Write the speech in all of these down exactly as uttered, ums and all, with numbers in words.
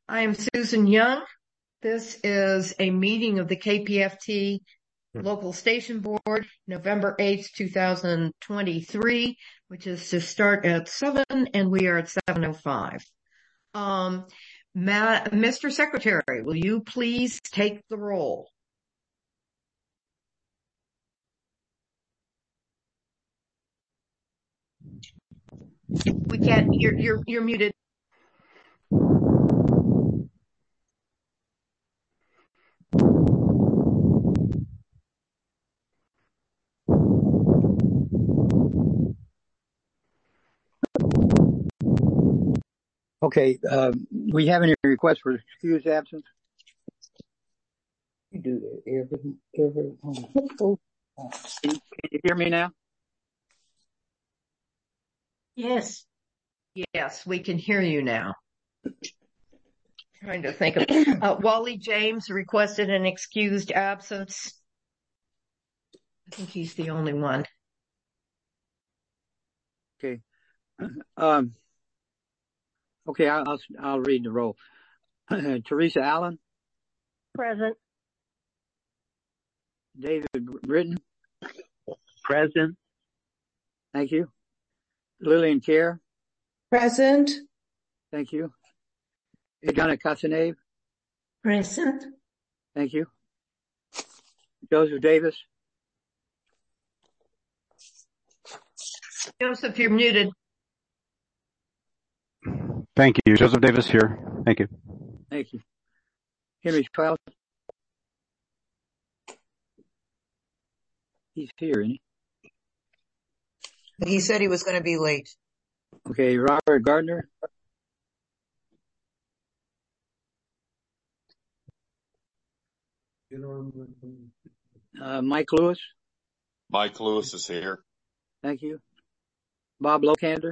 I am Susan Young. This is a meeting of the K P F T Local Station Board, November eighth, two thousand twenty-three, which is to start at seven, and we are at seven oh five. Um, Ma- Mister Secretary, will you please take the roll? We can't, you're, you're, you're muted. Okay, um, we have any requests for excused absence? You do that every, every, oh. Can you hear me now? Yes. Yes, we can hear you now. Trying to think of, uh, Wally James requested an excused absence. I think he's the only one. Okay. Um, okay, I'll, I'll, I'll read the roll. Teresa Allen. Present. David Britton. Present. Thank you. Lillian Kerr. Present. Thank you. Adriana Casanave. Present. Thank you. Joseph Davis. Joseph, you're muted. Thank you. Joseph Davis here. Thank you. Thank you. Henry Strauss. He's here, isn't he? He said he was going to be late. Okay, Robert Gardner. Uh, Mike Lewis. Mike Lewis is here. Thank you. Bob Locander.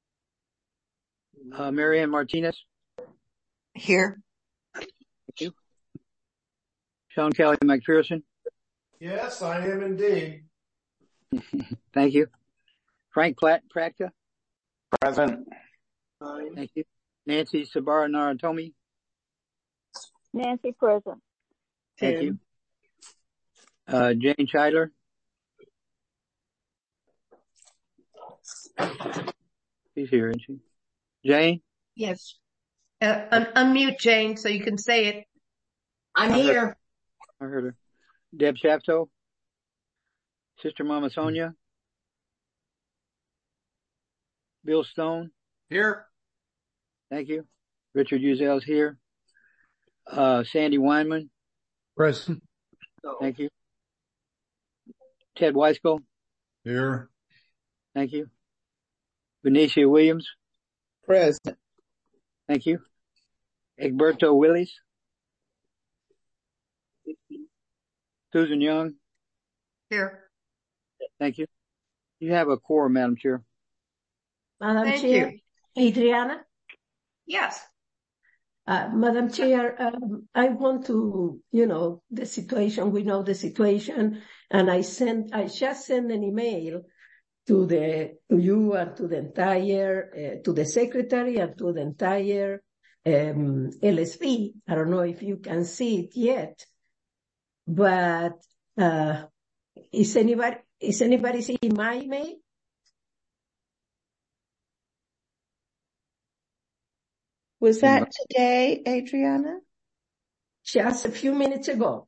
Uh, Marianne Martinez. Here. Thank you. Sean Kelly McPherson. Yes, I am indeed. Thank you. Frank Platt Practa. Present. Thank you. Nancy Sabara Naratomi. Nancy present. Thank you. Uh, Jane Scheidler. She's here, isn't she? Jane? Yes. Uh, un- unmute Jane so you can say it. I'm I here. Heard, I heard her. Deb Shafto. Sister Mama Sonia. Bill Stone. Here. Thank you. Richard Uzel's here. Uh, Sandy Weinman. Present. Thank you. Ted Weiskel. Here. Thank you. Benicia Williams. Present. Thank you. Egberto Willis. Susan Young. Here. Thank you. You have a quorum, Madam Chair. Madam Thank Chair, you. Adriana? Yes. Uh, Madam Chair, um, I want to, you know, the situation, we know the situation, and I sent, I just sent an email to the, to you and to the entire, uh, to the secretary and to the entire, um, L S B. I don't know if you can see it yet, but, uh, is anybody, is anybody seeing my email? Was that today, Adriana? Just a few minutes ago.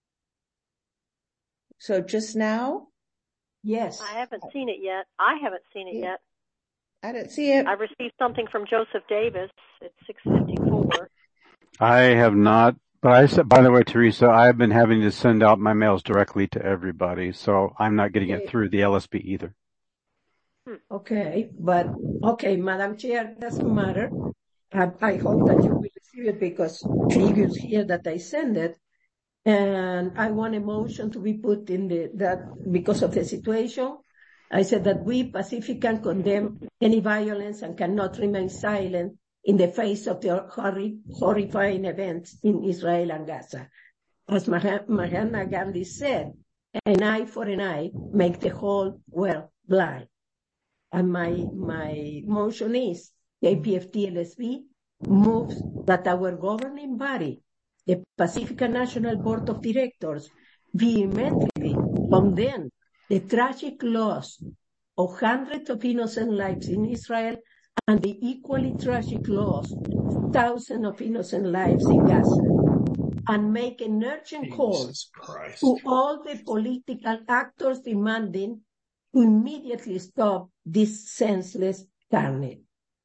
So just now? Yes. I haven't seen it yet. I haven't seen it Yeah. yet. I didn't see it. I received something from Joseph Davis at six fifty-four. I have not, but I said, by the way, Teresa, I've been having to send out my mails directly to everybody, so I'm not getting it through the L S B either. Okay, but, okay, Madam Chair, doesn't matter. I, I hope that you will receive it because previous here that I send it. And I want a motion to be put in the, that because of the situation, I said that we Pacifican condemn any violence and cannot remain silent in the face of the horri- horrifying events in Israel and Gaza. As Mahatma Gandhi said, an eye for an eye make the whole world blind. And my, my motion is K P F T L S B moves that our governing body, the Pacifica National Board of Directors, vehemently condemn the tragic loss of hundreds of innocent lives in Israel and the equally tragic loss of thousands of innocent lives in Gaza, and make an urgent call to all the political actors demanding to immediately stop this senseless carnage.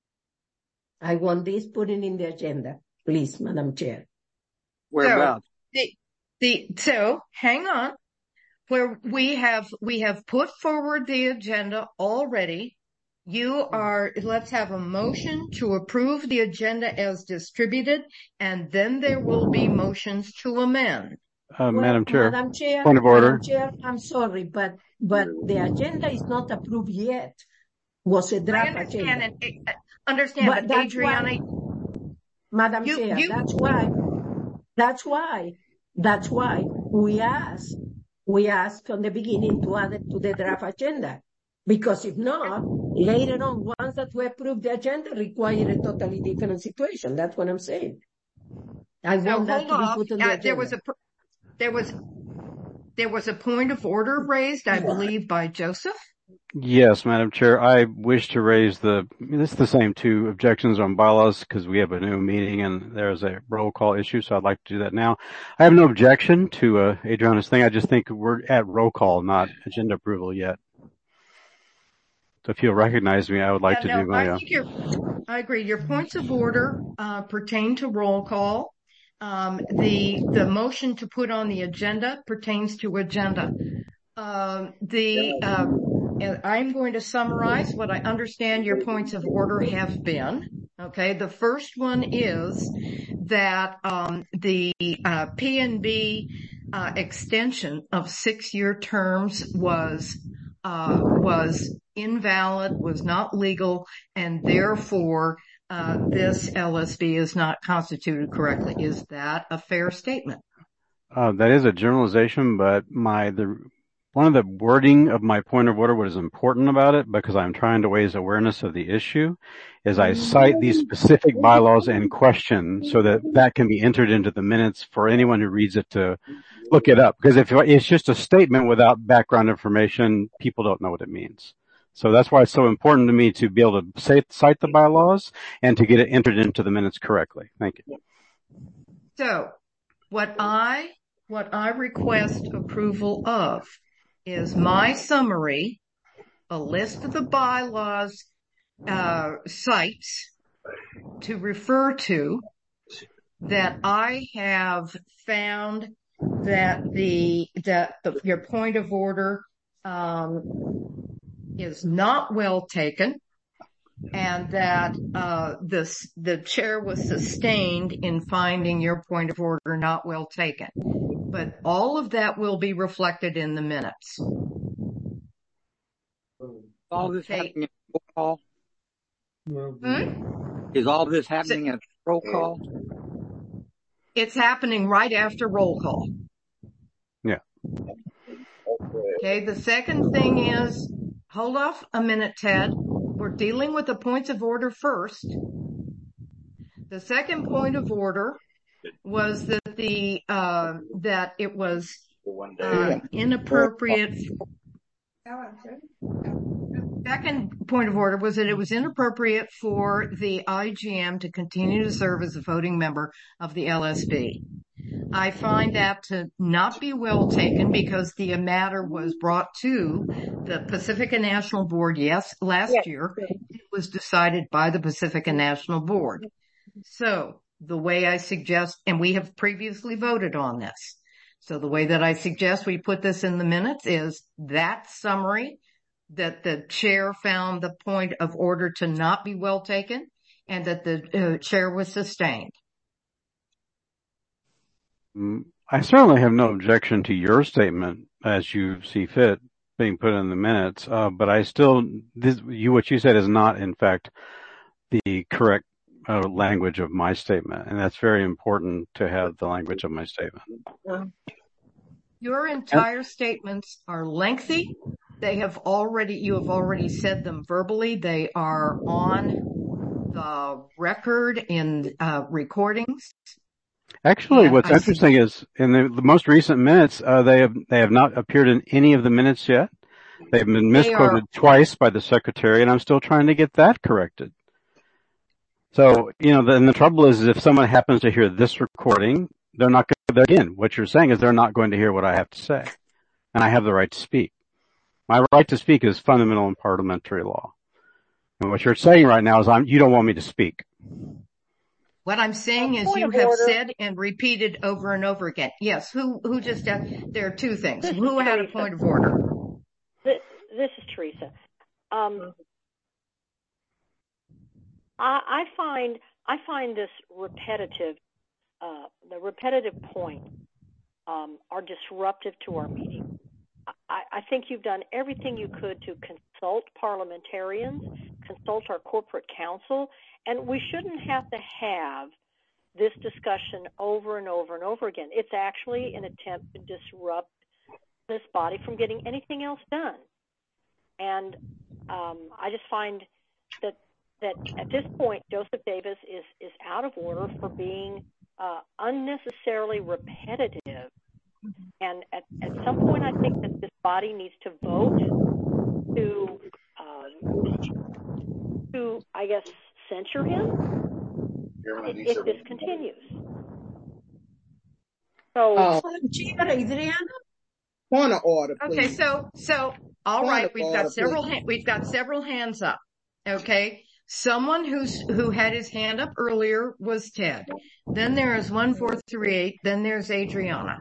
I want this put in the agenda, please, Madam Chair. Whereabouts? So, the, the, so hang on. Where we have, we have put forward the agenda already. You are, let's have a motion to approve the agenda as distributed, and then there will be motions to amend. Uh, Well, Madam Chair, Madam Chair, point of order. Madam Chair, I'm sorry, but, but the agenda is not approved yet. Was a I draft understand, agenda. and, uh, understand, But but that's Adriana, why, Madam You- Chair, you- that's why, that's why, that's why we asked, we asked from the beginning to add it to the draft agenda. Because if not, later on, once that we approve the agenda, require a totally different situation. That's what I'm saying. I so want that hold to be off. put on the Uh, agenda. there was a, pr- there was, there was a point of order raised, I believe, by Joseph. Yes, Madam Chair, I wish to raise the, this is the same two objections on bylaws because we have a new meeting and there's a roll call issue, so I'd like to do that now. I have no objection to uh, Adriana's thing. I just think we're at roll call, not agenda approval yet. So if you'll recognize me, I would like Yeah, to no, do my, I uh, think your, I agree. Your points of order, uh, pertain to roll call. Um, the, the motion to put on the agenda pertains to agenda. Um, the, um, and I'm going to summarize what I understand your points of order have been. Okay. The first one is that, um, the, uh, P N B, uh, extension of six-year terms was, uh, was invalid, was not legal, and therefore, uh, this L S B is not constituted correctly. Is that a fair statement? uh, that is a generalization, but my, the, one of the wording of my point of order, what is important about it, because I'm trying to raise awareness of the issue, is I cite these specific bylaws in question so that that can be entered into the minutes for anyone who reads it to look it up. Because if it's just a statement without background information, people don't know what it means. So that's why it's so important to me to be able to say, cite the bylaws and to get it entered into the minutes correctly. Thank you. So what I, what I request approval of is my summary, a list of the bylaws, uh, sites to refer to that I have found that the, that the, your point of order, um, is not well taken, and that, uh, this, the chair was sustained in finding your point of order not well taken. But all of that will be reflected in the minutes. All this Okay. happening at roll call? Hmm? Is all this happening at roll call? It's happening right after roll call. Yeah. Okay, the second thing is, hold off a minute, Ted. We're dealing with the points of order first. The second point of order was that the, uh, that it was, uh, inappropriate. Second point of order was that it was inappropriate for the I G M to continue to serve as a voting member of the L S B. I find that to not be well taken because the matter was brought to the Pacifica National Board, yes, last year. It was decided by the Pacifica National Board. So the way I suggest, and we have previously voted on this. So the way that I suggest we put this in the minutes is that summary that the chair found the point of order to not be well taken and that the uh, chair was sustained. I certainly have no objection to your statement as you see fit being put in the minutes, uh, but I still, this, you, what you said is not in fact the correct uh, language of my statement, and that's very important to have the language of my statement. Your entire statements are lengthy. They have already, you have already said them verbally. They are on the record in uh, recordings. Actually, And what's I interesting is in the, the most recent minutes, uh, they have they have not appeared in any of the minutes yet. They've been They misquoted are, twice by the secretary, and I'm still trying to get that corrected. So, you know, then the trouble is, if someone happens to hear this recording, they're not going to, again, what you're saying is they're not going to hear what I have to say. And I have the right to speak. My right to speak is fundamental in parliamentary law. And what you're saying right now is I'm, you don't want me to speak. what I'm saying is Point you of have order. said and repeated over and over again. Yes, who, who just, had, there are two things. This is Who had a Teresa. point of order? This, this is Teresa. Um, I, I find I find this repetitive, uh, the repetitive points um, are disruptive to our meeting. I, I think you've done everything you could to consult parliamentarians, consult our corporate counsel, and we shouldn't have to have this discussion over and over and over again. It's actually an attempt to disrupt this body from getting anything else done. And um, I just find that that at this point, Joseph Davis is, is out of order for being uh, unnecessarily repetitive. And at, at some point, I think that this body needs to vote to, uh, to I guess, censure him if, if this continues. So, Oh, Madam Chair, Adriana? point of order, Okay, please. so, so, all Point right, of we've order, got several, please. ha- we've got several hands up. Okay. Someone who's, who had his hand up earlier was Ted. Then there is one four three eight. Then there's Adriana.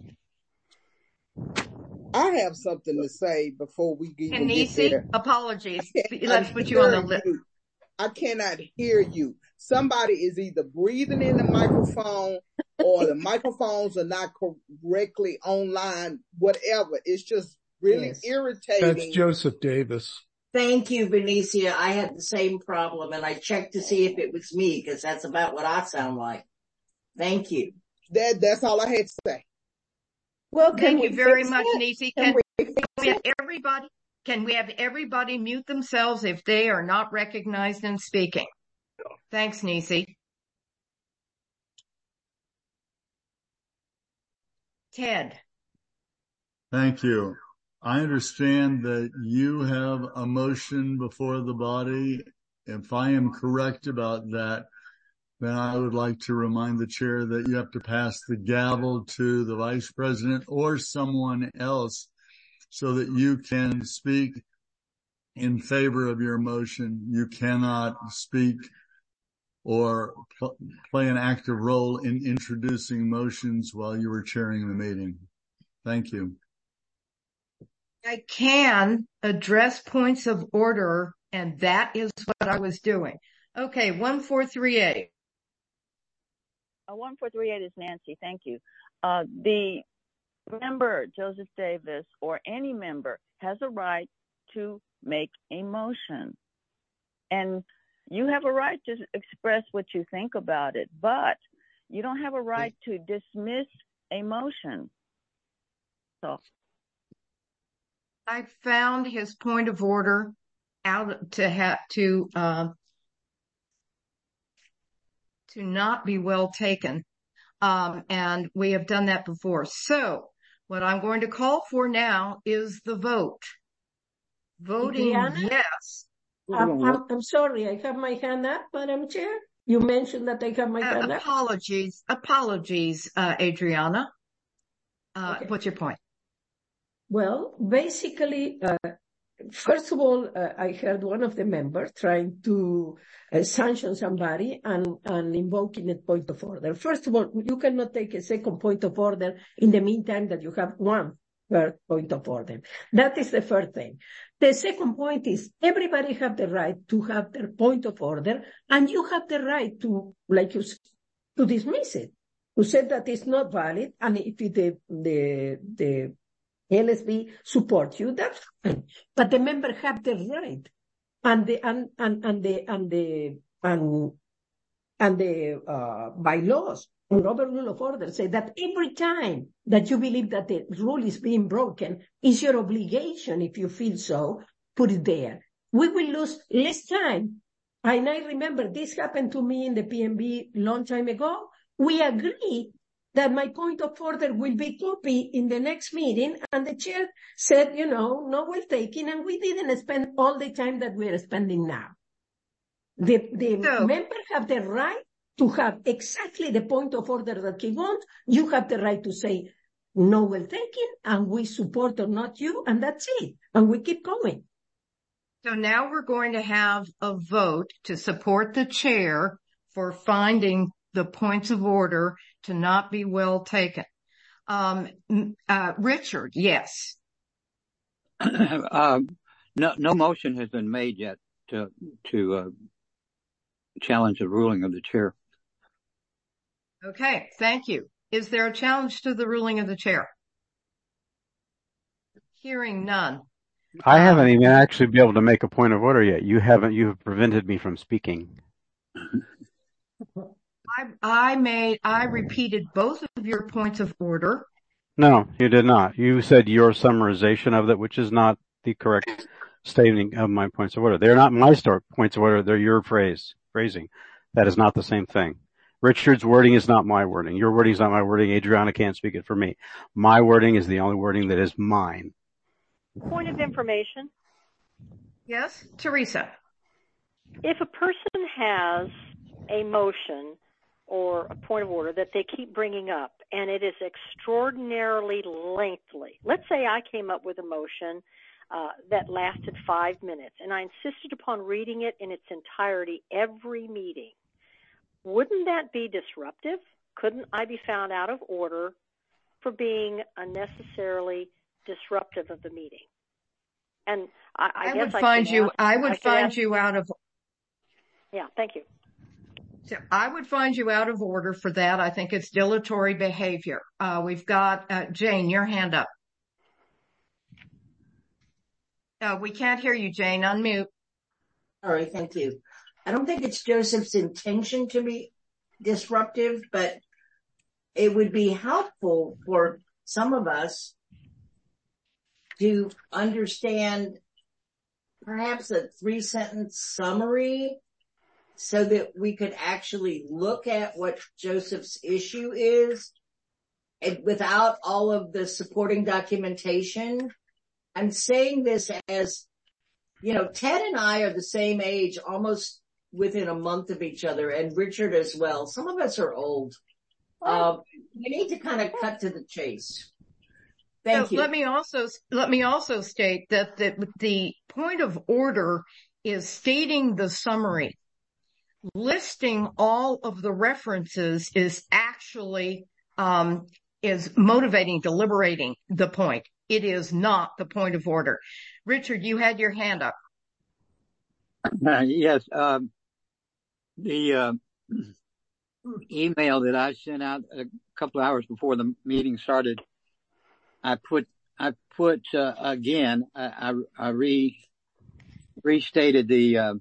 I have something to say before we even get Kenisi, there. apologies. I cannot Let's put you on the hear list. you. I cannot hear you. Somebody is either breathing in the microphone or the microphones are not correctly online, whatever. It's just really Yes. irritating. That's Joseph Davis. Thank you, Benicia. I had the same problem, and I checked to see if it was me, because that's about what I sound like. Thank you. That, that's all I had to say. Well, can Thank we you very fix much, it? Nisi. Can Can we fix we have it? everybody, can we have everybody mute themselves if they are not recognized in speaking? Thanks, Nisi. Ted. Thank you. I understand that you have a motion before the body. If I am correct about that, then I would like to remind the chair that you have to pass the gavel to the vice president or someone else so that you can speak in favor of your motion. You cannot speak or pl- play an active role in introducing motions while you were chairing the meeting. Thank you. I can address points of order, and that is what I was doing. Okay, one four three eight. Uh, one four three eight is Nancy. Thank you. Uh, the member, Joseph Davis, or any member has a right to make a motion. And you have a right to express what you think about it, but you don't have a right to dismiss a motion. So I found his point of order out to have to, uh, to not be well taken. Um, and we have done that before. So what I'm going to call for now is the vote. Voting Adriana? yes. I'm, I'm, I'm sorry, I have my hand up, Madam Chair. You mentioned that I have my Uh, hand up. apologies, apologies, uh, Adriana. Uh, Okay. what's your point? Well, basically, uh, first of all, uh, I heard one of the members trying to uh, sanction somebody and, and invoking a point of order. First of all, you cannot take a second point of order in the meantime that you have one first point of order. That is the first thing. The second point is everybody have the right to have their point of order, and you have the right to, like you said, to dismiss it, to say that it's not valid, and if it, the, the, the L S B support you, that's fine. But the member have the right, and the and and and the and the and and the uh, bylaws and Robert Rule of Order say that every time that you believe that the rule is being broken, it's your obligation, if you feel so, put it there. We will lose less time and I remember this happened to me in the P M B long time ago. We agreed that my point of order will be copied in the next meeting, and the chair said, you know, no well taken, and we didn't spend all the time that we are spending now. The, the So- members have the right to have exactly the point of order that he wants. You have the right to say, no well taken, and we support or not you, and that's it. And we keep going. So now we're going to have a vote to support the chair for finding the points of order to not be well taken. Um, uh, Richard, yes. um, no, no motion has been made yet to, to, uh, challenge the ruling of the chair. Okay, thank you. Is there a challenge to the ruling of the chair? Hearing none. I haven't even actually been able to make a point of order yet. You haven't, you have prevented me from speaking. I, I made, I repeated both of your points of order. No, you did not. You said your summarization of it, which is not the correct stating of my points of order. They're not my start points of order. They're your phrase, phrasing. That is not the same thing. Richard's wording is not my wording. Your wording is not my wording. Adriana can't speak it for me. My wording is the only wording that is mine. Point of information. Yes, Teresa. If a person has a motion or a point of order that they keep bringing up, and it is extraordinarily lengthy. Let's say I came up with a motion uh, that lasted five minutes, and I insisted upon reading it in its entirety every meeting. Wouldn't that be disruptive? Couldn't I be found out of order for being unnecessarily disruptive of the meeting? And I, I, I guess would I find you, ask, I would I find ask, you out of, yeah, thank you. so I would find you out of order for that. I think it's dilatory behavior. Uh, we've got, uh, Jane, your hand up. Uh, we can't hear you, Jane. Unmute. All right, thank you. I don't think it's Joseph's intention to be disruptive, but it would be helpful for some of us to understand perhaps a three-sentence summary so that we could actually look at what Joseph's issue is and without all of the supporting documentation. I'm saying this as, you know, Ted and I are the same age, almost within a month of each other, and Richard as well. Some of us are old. Uh, we need to kind of cut to the chase. Thank so you. Let me also, let me also state that the, the point of order is stating the summary. Listing all of the references is actually, um, is motivating, deliberating the point. It is not the point of order. Richard, you had your hand up. Uh, yes, um, the uh, email that I sent out a couple of hours before the meeting started, I put, I put uh, again, I, I, I re restated the uh,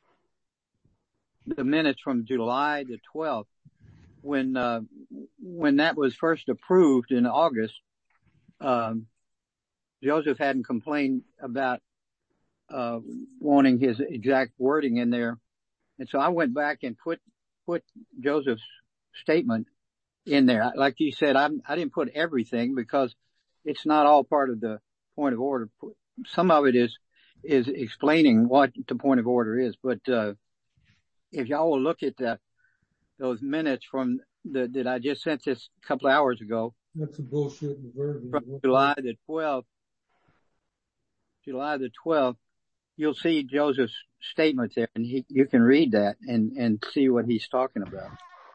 the minutes from July the twelfth when uh, when that was first approved in August. Um, Joseph hadn't complained about uh, wanting his exact wording in there. And so I went back and put, put Joseph's statement in there. Like you said, I, I didn't put everything because it's not all part of the point of order. Some of it is, is explaining what the point of order is. But, uh, if y'all will look at the, those minutes from the, that I just sent this a couple of hours ago. That's a bullshit version. From July the twelfth, July the twelfth, you'll see Joseph's statement there, and he, you can read that and, and see what he's talking about.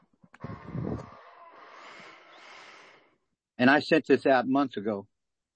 And I sent this out months ago.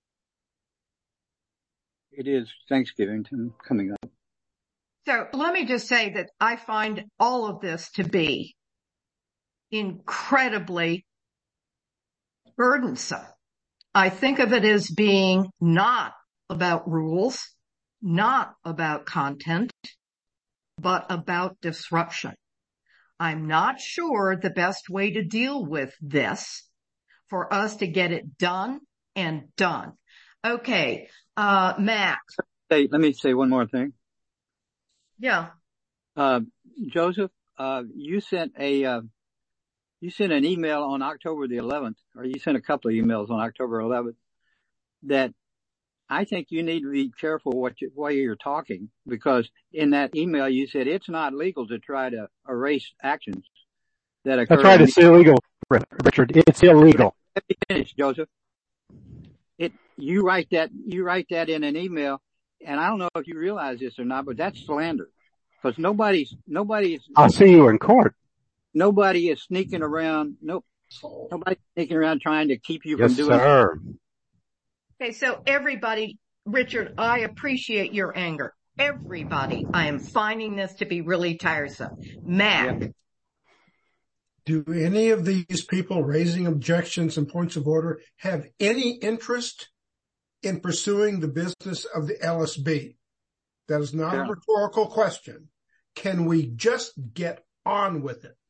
It is Thanksgiving coming up. So let me just say that I find all of this to be incredibly burdensome. I think of it as being not about rules, not about content, but about disruption. I'm not sure the best way to deal with this for us to get it done and done. Okay, uh, Max. Hey, let me say one more thing. Yeah. Uh, Joseph, uh, you sent a, uh, you sent an email on October the eleventh, or you sent a couple of emails on October eleventh that I think you need to be careful what you, while you're talking, because in that email you said it's not legal to try to erase actions that occur. That's right. It's illegal, Richard. It's illegal. Let me finish, Joseph. It, you write that, you write that in an email, and I don't know if you realize this or not, but that's slander. Because nobody's, nobody's. I'll see you in court. Nobody is sneaking around. Nope. Nobody's sneaking around trying to keep you yes, from doing. Sir. Okay, so everybody, Richard, I appreciate your anger. Everybody, I am finding this to be really tiresome. Matt. Yep. Do any of these people raising objections and points of order have any interest in pursuing the business of the L S B? That is not yeah. a rhetorical question. Can we just get on with it?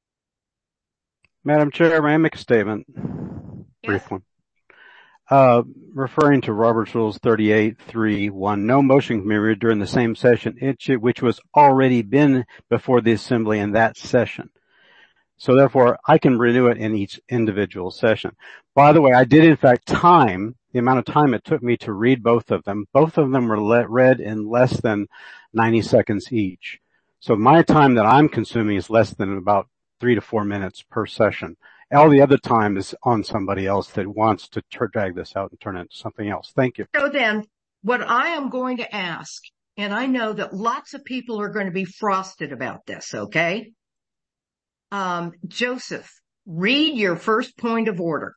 Madam Chair, may I make a statement? Yes. Brief one. Uh, referring to Robert's Rules thirty-eight three one, no motion can be made during the same session, which was already been before the Assembly in that session. So therefore, I can renew it in each individual session. By the way, I did in fact time the amount of time it took me to read both of them. Both of them were let, read in less than ninety seconds each. So my time that I'm consuming is less than about three to four minutes per session. All the other time is on somebody else that wants to drag this out and turn it into something else. Thank you. So then, what I am going to ask, and I know that lots of people are going to be frosted about this, okay? Um, Joseph, read your first point of order.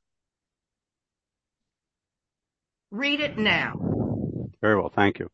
Read it now. Very well, thank you.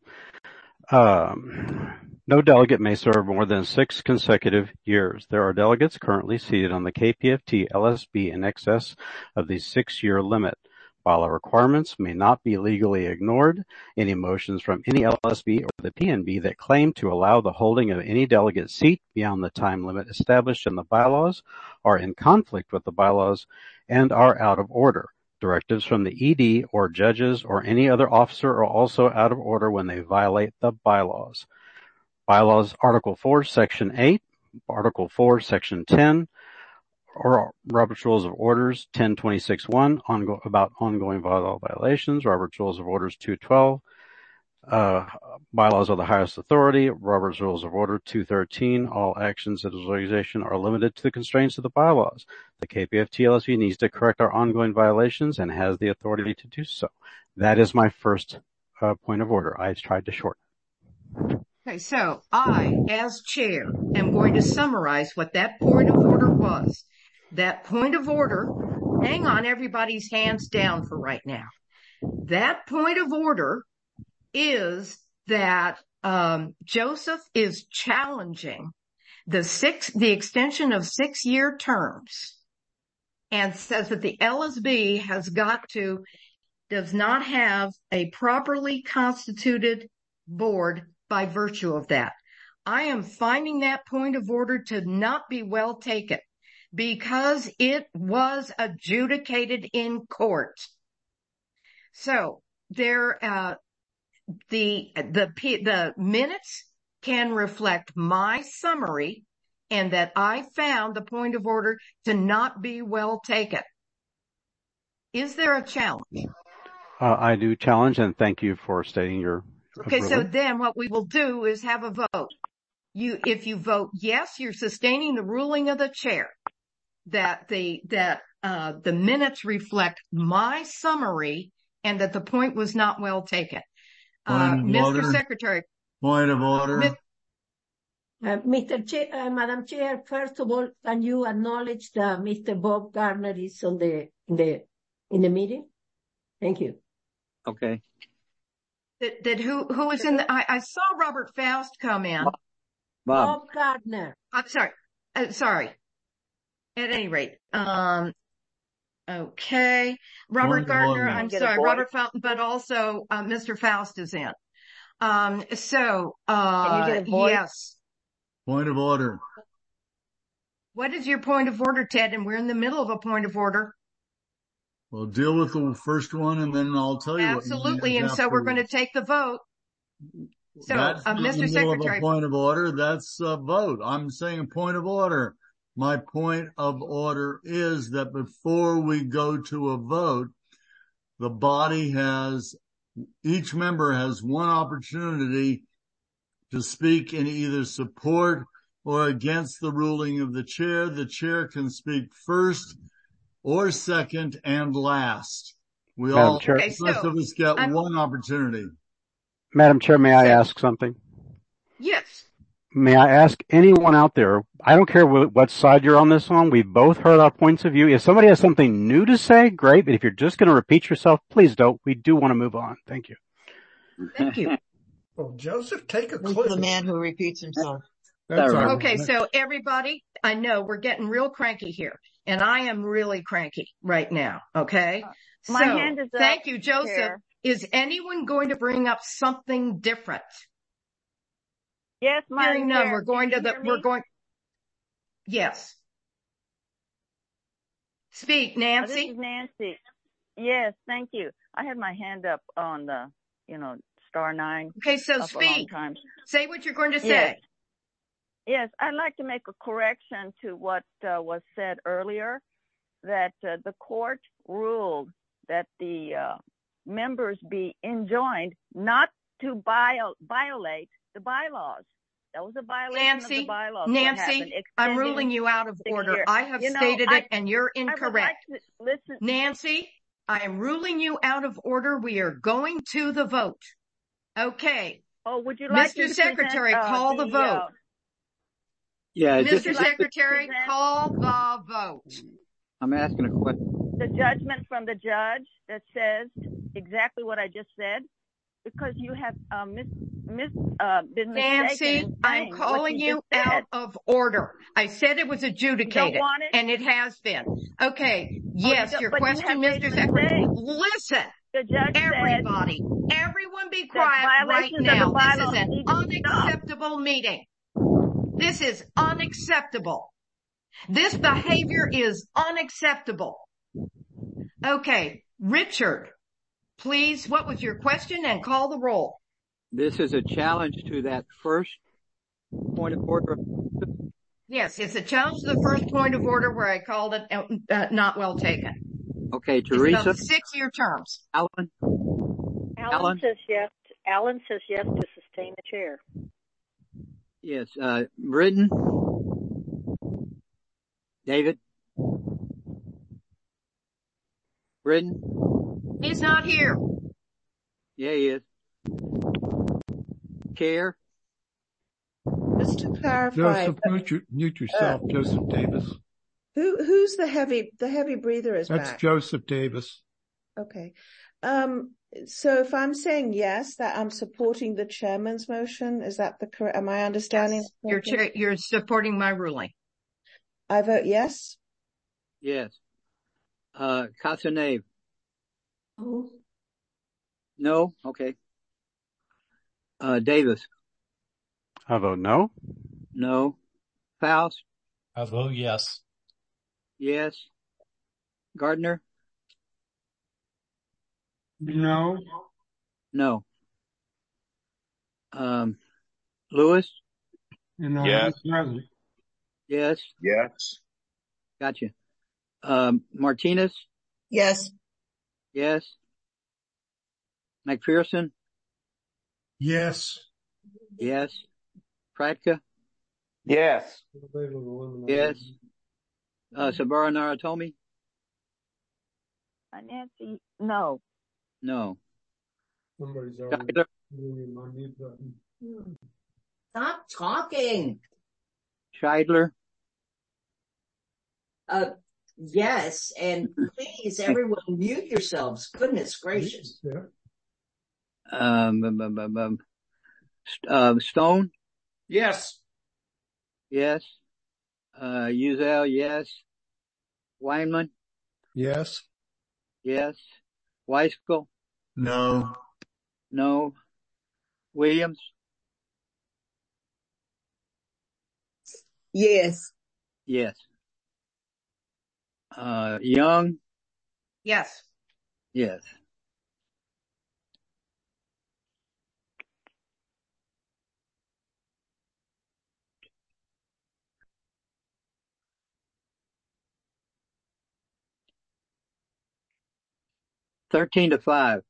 Um, no delegate may serve more than six consecutive years. There are delegates currently seated on the K P F T L S B in excess of the six-year limit. Bylaw requirements may not be legally ignored. Any motions from any L S B or the P N B that claim to allow the holding of any delegate seat beyond the time limit established in the bylaws are in conflict with the bylaws and are out of order. Directives from the E D or judges or any other officer are also out of order when they violate the bylaws. Bylaws Article four, Section eight, Article four, Section ten, or Robert's Rules of Orders ten twenty-six one ongo- about ongoing bylaw violations, Robert's Rules of Orders two twelve, uh, bylaws are the highest authority, Robert's Rules of Order two thirteen, all actions of the organization are limited to the constraints of the bylaws. The K P F T L S B needs to correct our ongoing violations and has the authority to do so. That is my first uh, point of order. I tried to shorten. Okay, so I, as chair, am going to summarize what that point of order was. That point of order, hang on, everybody's hands down for right now. That point of order is that um, Joseph is challenging the six, the extension of six-year terms, and says that the L S B has got to, does not have a properly constituted board by virtue of that. I am finding that point of order to not be well taken because it was adjudicated in court. So there, uh, the, the, the minutes can reflect my summary and that I found the point of order to not be well taken. Is there a challenge? Uh, I do challenge, and thank you for stating your Okay, so then what we will do is have a vote. You, if you vote yes, you're sustaining the ruling of the chair that the, that, uh, the minutes reflect my summary and that the point was not well taken. Uh, Mister Secretary. Point of order. Mi- Uh, Mister Chair, uh, Madam Chair, first of all, can you acknowledge that Mister Bob Gardner is on the, in the, in the meeting? Thank you. Okay. That, that who, who is in the, I, I saw Robert Faust come in. Bob. Bob Gardner. I'm sorry. Uh, sorry. At any rate, um, okay. Robert Gardner, I'm sorry, Robert Faust, but also, uh, Mister Faust is in. Um, so, uh, Can you get a voice? Yes. Point of order. What is your point of order, Ted? And we're in the middle of a point of order. Well, deal with the first one and then I'll tell you. Absolutely. What and so we're going to take the vote. So, That's uh, not in Mister the middle of Secretary. a point of order. That's a vote. I'm saying a point of order. My point of order is that before we go to a vote, the body has, each member has one opportunity to speak in either support or against the ruling of the chair. The chair can speak first or second and last. We Madam all, Chair. Okay, the rest so of us get I'm, one opportunity. Madam Chair, may I so, ask something? yes. May I ask anyone out there, I don't care what, what side you're on this on, we've both heard our points of view. If somebody has something new to say, great, but if you're just going to repeat yourself, please don't. We do want to move on. Thank you. Thank you. Well, Joseph, take a Who's clip. the man who repeats himself? That's all right. Okay, so everybody, I know we're getting real cranky here, and I am really cranky right now, okay? My so, hand is up, thank you, Joseph. Chair. Is anyone going to bring up something different? Yes, Madam Hearing none, Chair. we're going Can to you the, hear we're me? going, yes. Speak, Uh, this Nancy. is Nancy. Yes, thank you. I had my hand up on the, you know, star nine Okay, so up a long speak. time. Say what you're going to say. Yes. Yes, I'd like to make a correction to what uh, was said earlier, that uh, the court ruled that the uh, members be enjoined not to bio- violate the bylaws. That was a violation Nancy, of the bylaws. Nancy, what happened, I'm extending ruling you out of six order. years. I have You know, stated I, it and you're I would like incorrect. to listen. Nancy, I am ruling you out of order. We are going to the vote. Okay. Oh, would you like Mister me to Secretary, present, uh, call the, the vote. uh, Yeah, Mister just, would you like Secretary, to present call the vote. I'm asking a question. the judgment from the judge that says exactly what I just said? Because you have uh, mis, mis, uh, been mistaken Nancy, in I'm saying what calling you you just said. out of order. I said it was You don't adjudicated, want it? and it has been. Okay. Oh, you Yes, don't, your but you question, have made Mister a Secretary. mistake. Listen, The judge said everybody, everyone be that quiet right violations of the now. This is bylaws an need to stop. unacceptable meeting. This is unacceptable. This behavior is unacceptable. Okay, Richard, please, what was your question, and call the roll. This is a challenge to that first point of order. Yes, it's a challenge to the first point of order where I called it uh, uh, not well taken. Okay, It's Teresa. about six-year terms. Alan. Alan, Alan? says yes. Alan says yes to sustain the chair. Yes. Uh, Britton. David. Britton. He's not here. Yeah, he is. Chair. Just to clarify, Joseph, mute, your, mute yourself, uh, Joseph Davis. who who's the heavy the heavy breather is That's back? Joseph Davis. Okay. Um, so if I'm saying yes, that I'm supporting the chairman's motion, is that the correct, am I understanding? Yes, you're, chair, you're supporting my ruling. I vote yes. Yes. Uh, Casanave. Oh. No? Okay. Uh, Davis. I vote no. No. Faust. I vote yes. Yes. Gardner. No. No. Um, Lewis. You know, Yes. present. Yes. Yes. Gotcha. Um, Martinez. Yes. Yes. McPherson. Yes. Yes. Pratka. Yes. Yes. Uh, Sabara Naratomi. Uh, Nancy, no. No. Somebody's already Scheidler. moving my mute button. Stop talking. Scheidler. Uh, yes, and please, everyone, mute yourselves. Goodness gracious. Yeah. Um, um, um, um, um, St- uh, Stone. Yes. Yes. Uh, Uzel. Yes. Weinman. Yes. Yes. Weiskel. No. No. Williams. Yes. Yes. Uh, Young. Yes. Yes. thirteen to five.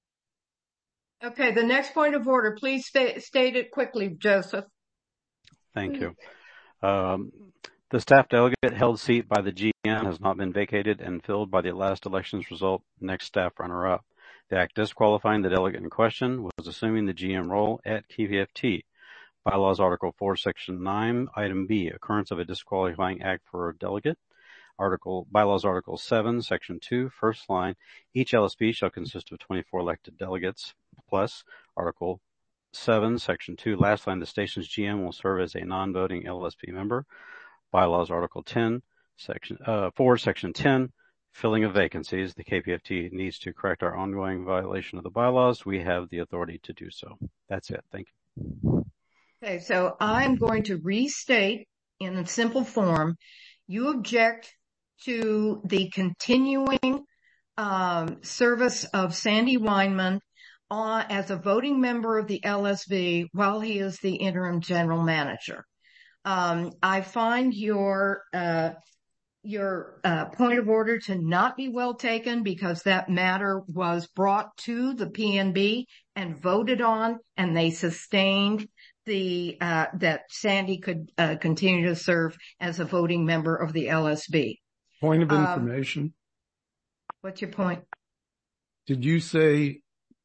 Okay, the next point of order, please sta- state it quickly, Joseph. Thank you. Um, the staff delegate held seat by the G M has not been vacated and filled by the last election's result, next staff runner-up. The act disqualifying the delegate in question was assuming the G M role at K P F T. Bylaws Article four, Section nine, Item B, occurrence of a disqualifying act for a delegate. Article, Bylaws Article seven, Section two, first line, each L S B shall consist of twenty-four elected delegates, plus Article seven, Section two, last line, the station's G M will serve as a non-voting L S B member. Bylaws Article ten, Section, uh, four, Section ten, filling of vacancies. The K P F T needs to correct our ongoing violation of the bylaws. We have the authority to do so. That's it. Thank you. Okay, so I'm going to restate in a simple form. You object to the continuing um, service of Sandy Weinman uh, as a voting member of the L S B while he is the interim general manager. Um, I find your uh, your uh, point of order to not be well taken because that matter was brought to the P N B and voted on, and they sustained the uh, that Sandy could uh, continue to serve as a voting member of the L S B. Point of Um, information. What's your point? Did you say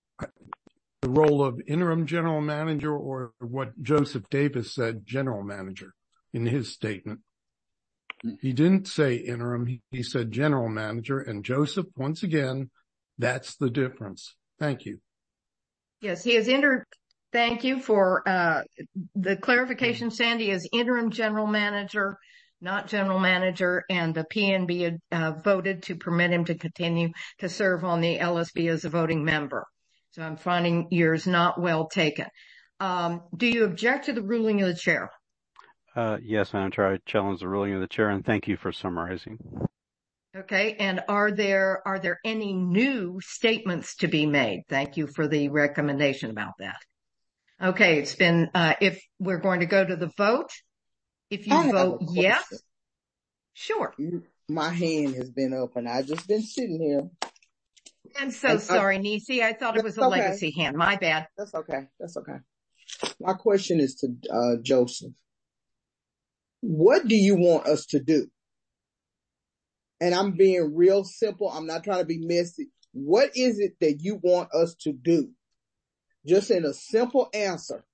the role of interim general manager or what Joseph Davis said, general manager, in his statement? He didn't say interim. He said general manager. And Joseph, once again, that's the difference. Thank you. Yes, he is inter. Thank you for uh, the clarification. Sandy is interim general manager, not general manager, and the P N B had uh, voted to permit him to continue to serve on the L S B as a voting member. So I'm finding yours not well taken. Um, do you object to the ruling of the chair? Uh, yes, Madam Chair, I challenge the ruling of the chair, and thank you for summarizing. Okay, and are there are there any new statements to be made? Thank you for the recommendation about that. Okay, it's been, uh, if we're going to go to the vote, if you I have vote a yes, question. sure. My hand has been up and I've just been sitting here. I'm so And I- sorry, Nisi. I thought it was a That's okay. legacy hand. My bad. That's okay. That's okay. My question is to uh, Joseph. What do you want us to do? And I'm being real simple. I'm not trying to be messy. What is it that you want us to do? Just in a simple answer.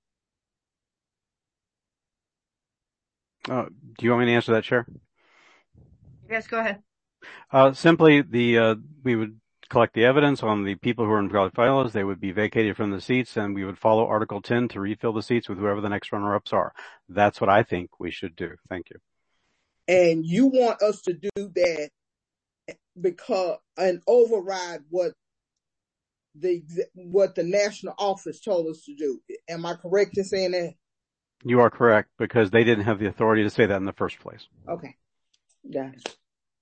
Uh, do you want me to answer that, Chair? Yes, go ahead. Uh, simply, the uh, we would collect the evidence on the people who are in valid files. They would be vacated from the seats, and we would follow Article ten to refill the seats with whoever the next runner-ups are. That's what I think we should do. Thank you. And you want us to do that because and override what the what the national office told us to do. Am I correct in saying that? You are correct, because they didn't have the authority to say that in the first place. Okay. Got it.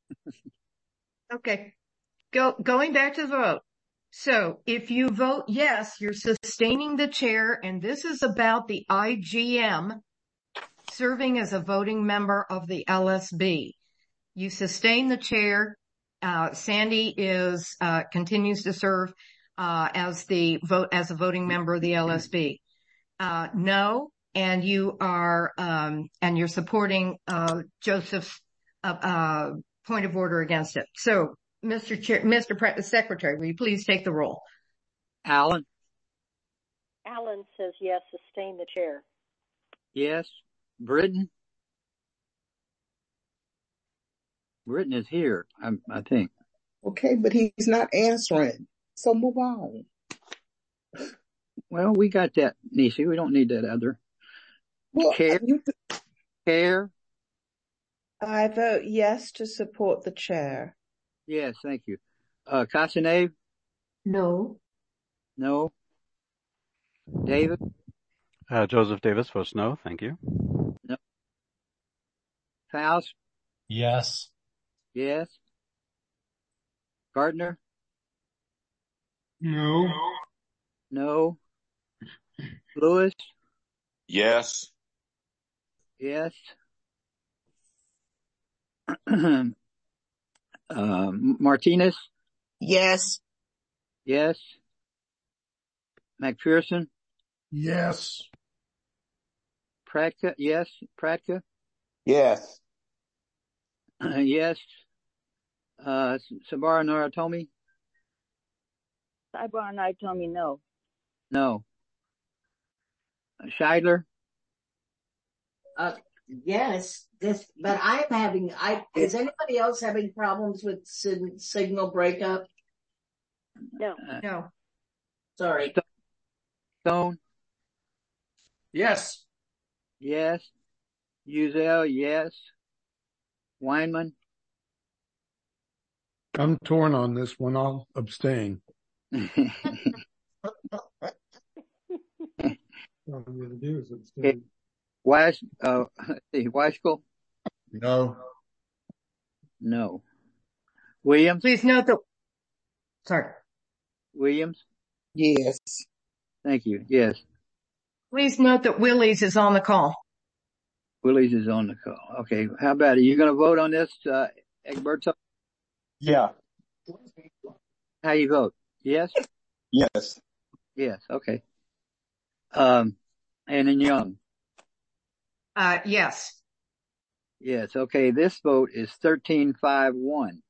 Okay. Go, going back to the vote. So if you vote yes, you're sustaining the chair, and this is about the I G M serving as a voting member of the L S B. You sustain the chair. Uh, Sandy is, uh, continues to serve, uh, as the vote, as a voting member of the L S B. Uh, no, and you are, um, and you're supporting, uh, Joseph's, uh, uh, point of order against it. So, Mister Chair, Mister Pre- Secretary, will you please take the roll? Allen? Allen says yes, sustain the chair. Yes. Britton? Britton is here, I, I think. Okay, but he's not answering. So move on. Well, we got that, Nisi. We don't need that other. Well, Care? you th- Care? I vote yes to support the chair. Yes, thank you. Uh, Casanave? No. No. David? Uh, Joseph Davis votes no. Thank you. No. Faust? Yes. Yes. Gardner? No. No. Lewis? Yes. Yes. um, Martinez? Yes. Yes. McPherson? Yes. Pratka? Yes. Pratka? Yes. Yes. Uh, Sabara Naratomi? Sabara Naratomi, no. No. Scheidler? Uh, yes, this, but I'm having, I, is anybody else having problems with sig- signal breakup? No. No. Sorry. Stone? Yes. Yes. Uzel? Yes. Weinman? I'm torn on this one. I'll abstain. All I'm going to do is abstain. Weiss, uh, Weiskell? No. No. Williams? Please note that, sorry. Williams? Yes. Thank you. Yes. Please note that Willies is on the call. Willies is on the call. Okay. How about it? You going to vote on this, uh, Egberto? Yeah. How you vote? Yes? Yes. Yes. Okay. Um, and then Young? Uh, yes. Yes. Okay. This vote is thirteen five one.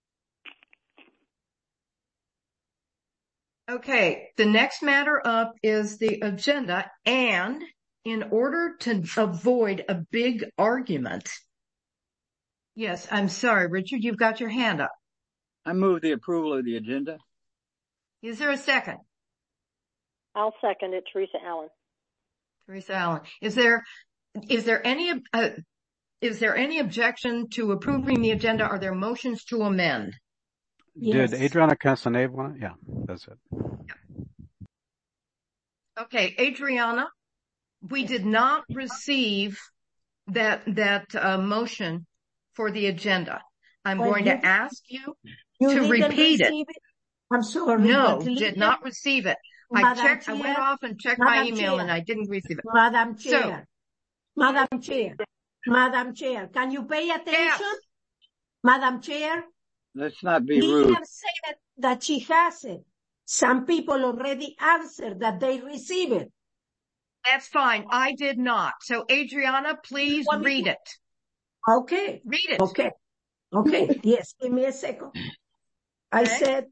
Okay. The next matter up is the agenda, and in order to avoid a big argument. Yes. I'm sorry, Richard, you've got your hand up. I move the approval of the agenda. Is there a second? I'll second it, Teresa Allen. Teresa Allen. Is there, is there any, uh, is there any objection to approving the agenda? Are there motions to amend? Yes. Did Adriana Castaneda want it? Yeah, that's it. Okay, Adriana, we did not receive that, that, uh, motion for the agenda. I'm Well, going you, to ask you, you to didn't repeat it. receive it. I'm sorry. No, but did listen, not receive it. I Madam checked, I Chair, went off and checked my Madam email Chair, and I didn't receive it. Madam So, Chair, Madam Chair, Madam Chair, can you pay attention? yes, Madam Chair, Let's not be Lydia rude. said that she has it. Some people already answered that they receive it. that's fine. I did not. So, Adriana, please Want me read to- it. Okay, Read it. okay, okay. Yes, give me a second. I Okay. said,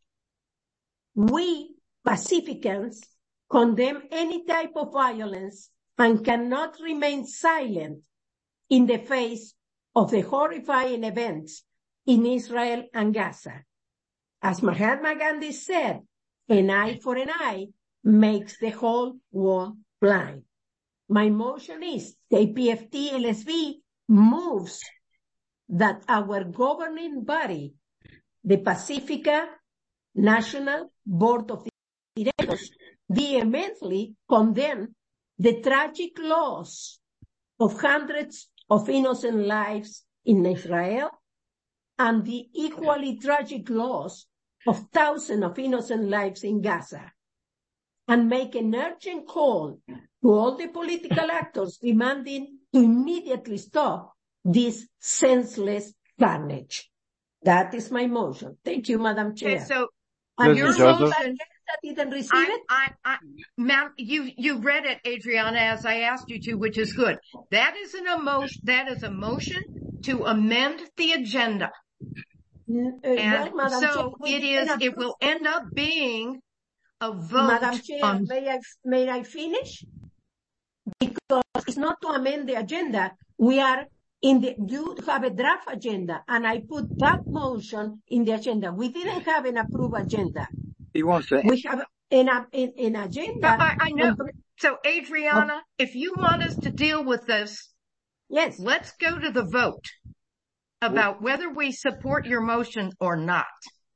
we Pacificans condemn any type of violence and cannot remain silent in the face of the horrifying events in Israel and Gaza. As Mahatma Gandhi said, an eye for an eye makes the whole world blind. My motion is the A P F T L S B moves that our governing body, the Pacifica National Board of Directors, vehemently condemn the tragic loss of hundreds of innocent lives in Israel and the equally tragic loss of thousands of innocent lives in Gaza, and make an urgent call to all the political actors demanding to immediately stop this senseless carnage. That is my motion. Thank you, Madam Chair. Okay, so And your Listen, Joseph. motion, that didn't receive I, it? I, I, ma'am, you, you read it, Adriana, as I asked you to, which is good. That is an emotion, that is a motion to amend the agenda. N- uh, And well, Madam Chair, so we it didn't is, it approve- will end up being a vote Madam Chair, on, may I, may I finish? Because it's not to amend the agenda. We are in the, you have a draft agenda, and I put that motion in the agenda. We didn't have an approved agenda. He wants to. We have an, an, an agenda. I, I know. on- So Adriana, if you want us to deal with this, Yes, let's go to the vote about whether we support your motion or not.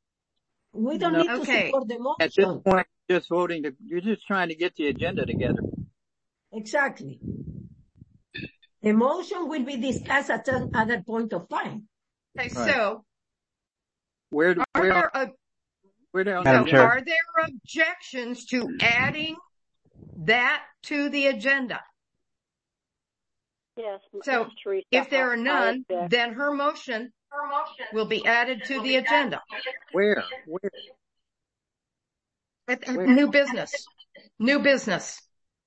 we don't No. need to Okay. support the At this motion. point, you're just voting to, you're just trying to get the agenda together. Exactly. The motion will be discussed at another point of time. Okay, Right. so Where, do- are where, there, uh, where do- Madam so Chair. are there objections to adding that to the agenda? Yes, So Miz Teresa, if there are I- I none, object. then her motion will be added to the agenda. where, where? New business. New business.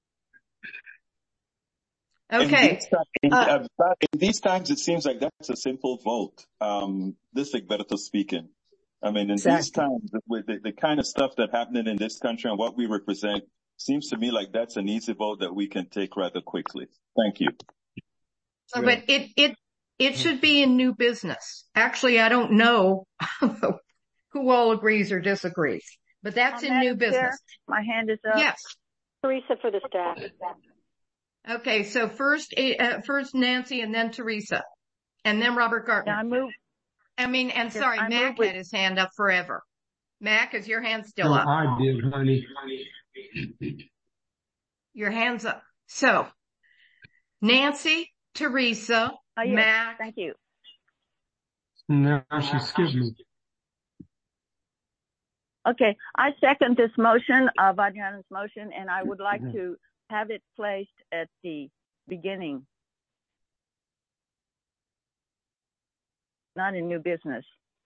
Okay. In these, uh, uh, in these times, it seems like that's a simple vote. Um, this is Egberto speaking. I mean, in Exactly. these times, with the, the kind of stuff that's happening in this country and what we represent, seems to me like that's an easy vote that we can take rather quickly. Thank you. So, but it, it, it should be in new business. Actually, I don't know who all agrees or disagrees, but that's Uh, in Madam new business. Chair, my hand is up. Yes. Teresa for the staff. Okay. So first, uh, first Nancy and then Teresa and then Robert Gartner. Yeah, I move. I mean, and Yes, sorry, I Mac move with- had his hand up forever. Mac, is your hand still No, up? I did, honey. Your hand's up. So Nancy, Teresa, Oh, yes. Mac. Thank you. Now she skipped me. Okay, I second this motion, uh, Vajrayana's motion, and I would like to have it placed at the beginning, not in new business.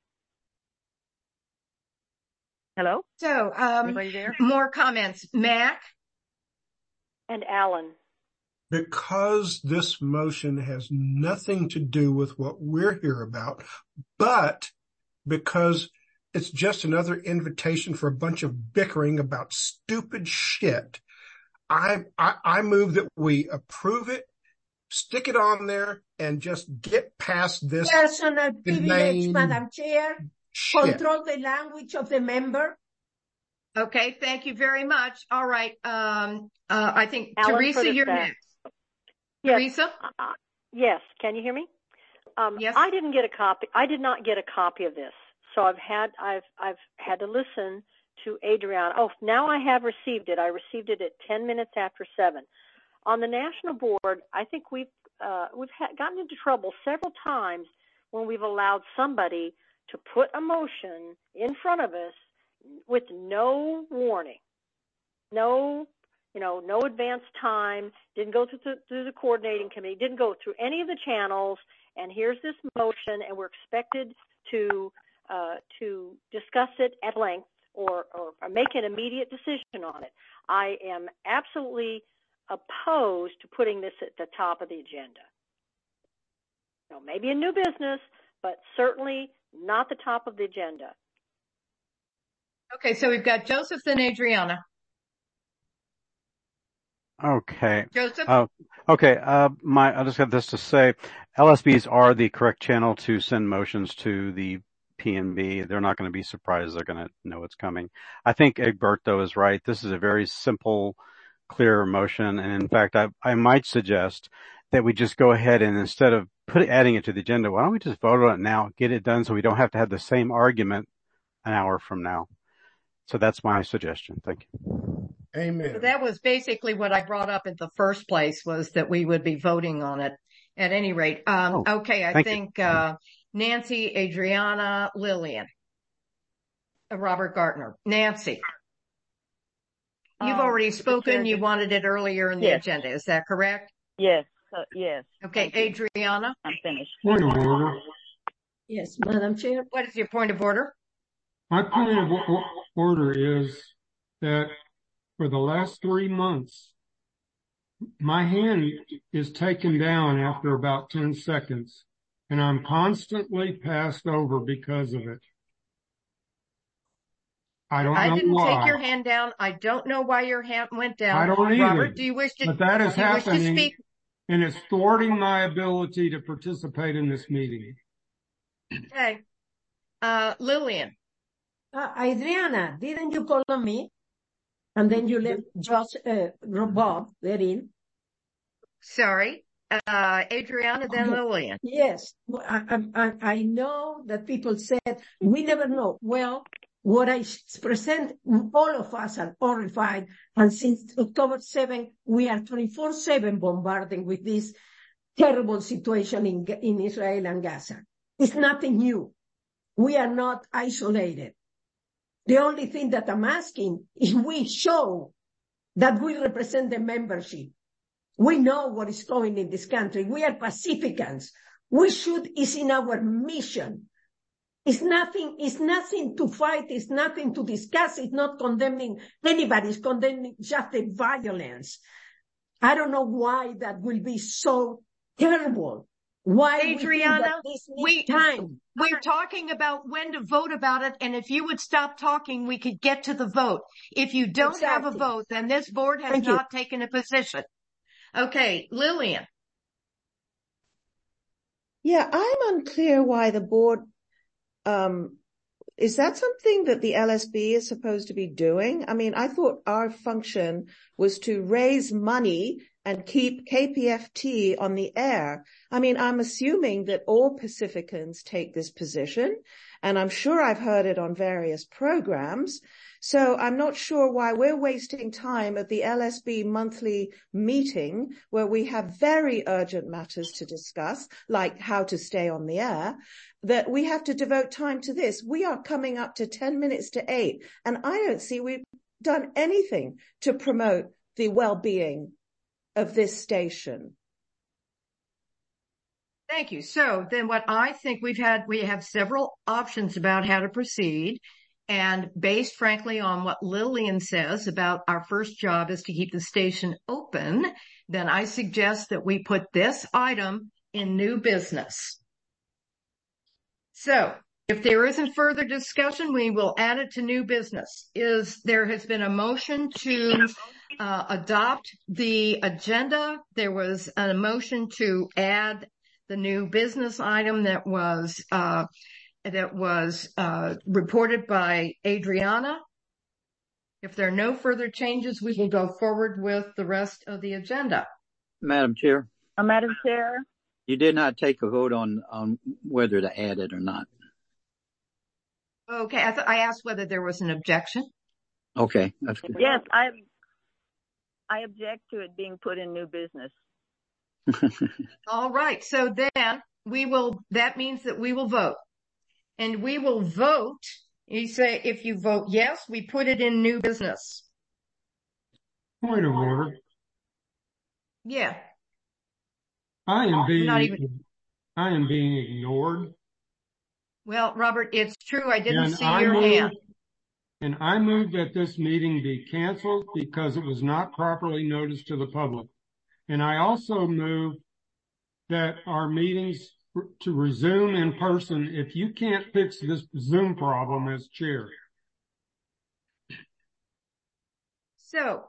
Hello? So, um, Anybody there? more comments. Mac? And Alan. Because this motion has nothing to do with what we're here about, but because it's just another invitation for a bunch of bickering about stupid shit, I, I, I move that we approve it, stick it on there, and just get past this Personal privilege, inane Madam Chair. shit. Control the language of the member. Okay, thank you very much. All right. Um, uh, I think Alan for Teresa, the you're staff. next. Yes. Teresa? Uh, yes. Can you hear me? Um, Yes. I didn't get a copy. I did not get a copy of this. So I've had, I've, I've had to listen to Adriana. Oh, now I have received it. I received it at ten minutes after seven. On the national board, I think we've, uh, we've ha- gotten into trouble several times when we've allowed somebody to put a motion in front of us with no warning, no, you know, no advance time, didn't go through the, through the coordinating committee, didn't go through any of the channels, and here's this motion, and we're expected to uh, to discuss it at length or, or make an immediate decision on it. I am absolutely opposed to putting this at the top of the agenda. You know, maybe a new business, but certainly not the top of the agenda. Okay, so we've got Joseph and Adriana. Okay. Joseph? Uh, okay. Uh, my, I just got this to say. L S Bs are the correct channel to send motions to the P N B. They're not going to be surprised. They're going to know it's coming. I think Egberto is right. This is a very simple, clear motion. And in fact, I, I might suggest that we just go ahead and instead of put adding it to the agenda, why don't we just vote on it now, get it done so we don't have to have the same argument an hour from now. So that's my suggestion. Thank you. Amen. So that was basically what I brought up in the first place, was that we would be voting on it at any rate. Um, Oh, okay, I thank think uh, Nancy, Adriana, Lillian, uh, Robert Gartner. Nancy, you've Um, already Mister spoken. Chair, You just- wanted it earlier in the Yes. agenda. Is that correct? Yes, uh, yes. Okay, Thank you. Adriana, I'm finished. Point of order. Yes, Madam Chair. what is your point of order? My point of o- order is that for the last three months, my hand is taken down after about ten seconds, and I'm constantly passed over because of it. I don't I know didn't why. take your hand down. I don't know why your hand went down. I don't either. Robert, do you wish to, But that is do you wish to happening, speak? and it's thwarting my ability to participate in this meeting. Okay. Uh, Lillian. Uh, Adriana, didn't you call on me? And then you left just, uh, Bob there in. Sorry. Uh, Adriana, then Okay. Lillian. Yes, Well, I, I, I know that people said, we never know. Well, what I present, all of us are horrified. And since October seventh, we are twenty-four seven bombarding with this terrible situation in, in Israel and Gaza. It's nothing new. We are not isolated. The only thing that I'm asking is we show that we represent the membership. We know what is going in this country. We are Pacificans. We should, is in our mission It's nothing, it's nothing to fight, it's nothing to discuss, it's not condemning anybody, it's condemning just the violence. I don't know why that will be so terrible. Why Adriana, we, we time. we're talking about when to vote about it, and if you would stop talking, we could get to the vote. If you don't exactly. have a vote, then this board has Thank not you. taken a position. Okay, Lillian. Yeah, I'm unclear why the board, um, is that something that the L S B is supposed to be doing? I mean, I thought our function was to raise money and keep K P F T on the air. I mean, I'm assuming that all Pacificans take this position, and I'm sure I've heard it on various programs. So I'm not sure why we're wasting time at the L S B monthly meeting where we have very urgent matters to discuss, like how to stay on the air, that we have to devote time to this. We are coming up to ten minutes to eight, and I don't see we've done anything to promote the well-being of this station. Thank you. So then what I think we've had, we have several options about how to proceed. And based frankly on what Lillian says about our first job is to keep the station open, then I suggest that we put this item in new business. So if there isn't further discussion, we will add it to new business. Is there has been a motion to uh, adopt the agenda. There was a motion to add the new business item that was uh that was uh reported by Adriana. If there are no further changes, we will go forward with the rest of the agenda. Madam Chair. Uh, Madam Chair. You did not take a vote on, on whether to add it or not. Okay. I, th- I asked whether there was an objection. Okay. That's good. Yes, I, I object to it being put in new business. All right. So then we will, that means that we will vote. And we will vote. You say if you vote yes, we put it in new business. Point of order. Yeah. I am being, not even... I am being ignored. Well, Robert, it's true. I didn't and see I your moved, hand. And I moved that this meeting be canceled because it was not properly noticed to the public. And I also moved that our meetings to resume in person if you can't fix this Zoom problem as chair. So,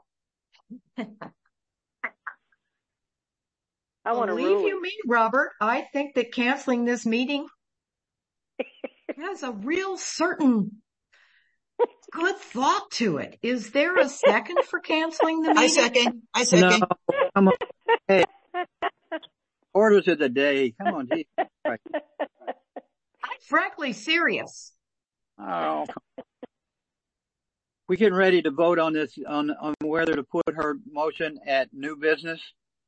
I want to believe you me, Robert. I think that canceling this meeting has a real certain good thought to it. Is there a second for canceling the meeting? I second. I second. No, come on. Hey. Orders of the day. Come on, geez. Right. I'm frankly serious. Oh. We getting ready to vote on this, on, on whether to put her motion at new business?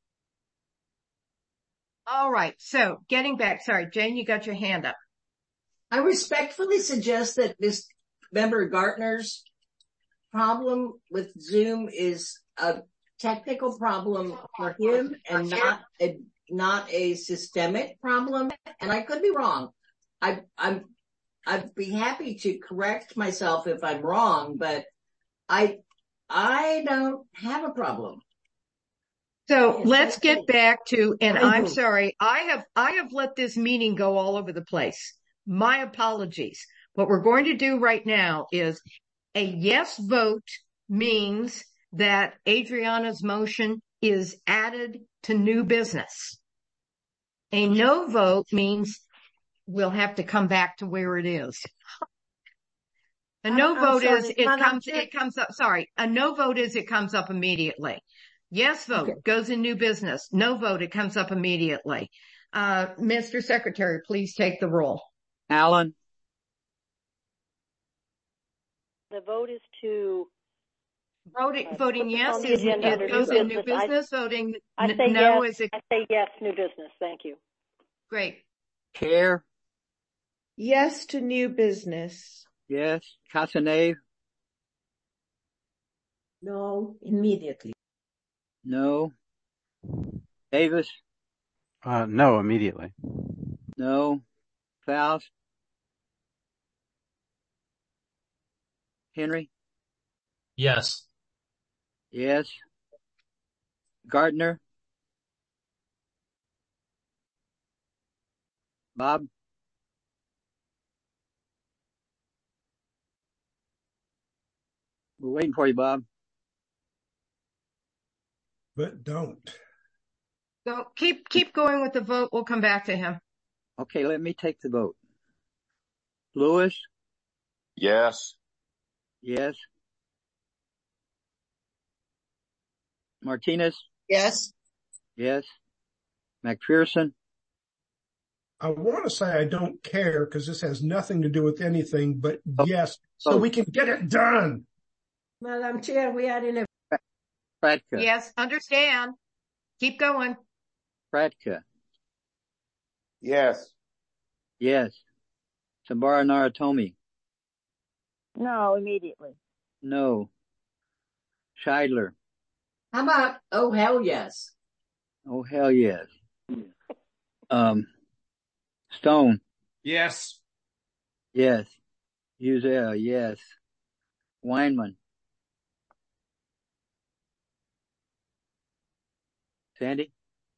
All right. So getting back. Sorry, Jane, you got your hand up. I respectfully suggest that Miz Member Gartner's problem with Zoom is a technical problem for him and not a, not a systemic problem. And I could be wrong. I, I'm, I'd be happy to correct myself if I'm wrong, but I, I don't have a problem. So let's get back to, and I'm sorry, I have, I have let this meeting go all over the place. My apologies. What we're going to do right now is a yes vote means that Adriana's motion is added to new business. A no vote means we'll have to come back to where it is. A no I'm, vote I'm is it Madam comes, Chair. it comes up, sorry, a no vote is it comes up immediately. Yes vote okay. goes in new business. No vote, it comes up immediately. Uh, Mister Secretary, please take the roll. Allen. The vote is to voting. Uh, voting yes is it goes new in new business. I, voting I say no yes, is it. I say yes, new business. Thank you. Great. Chair. Yes to new business. Yes. Casanave. No, immediately. No. Davis. Uh, no, immediately. No. Faust. Henry? Yes. Yes. Gardner? Bob? We're waiting for you, Bob. But don't. So keep, keep going with the vote. We'll come back to him. Okay, let me take the vote. Lewis? Yes. Yes. Martinez? Yes. Yes. McPherson? I want to say I don't care because this has nothing to do with anything, but Oh, yes, so oh. we can get it done. Madam Chair, we are in a Pratka? Yes, understand. Keep going. Pratka? Yes. Yes. Sabara Naratomi? No, immediately. No. Scheidler? How about, oh, hell yes. Oh, hell yes. Um, Stone? Yes. Yes. Uzel? Yes. Weinman? Sandy?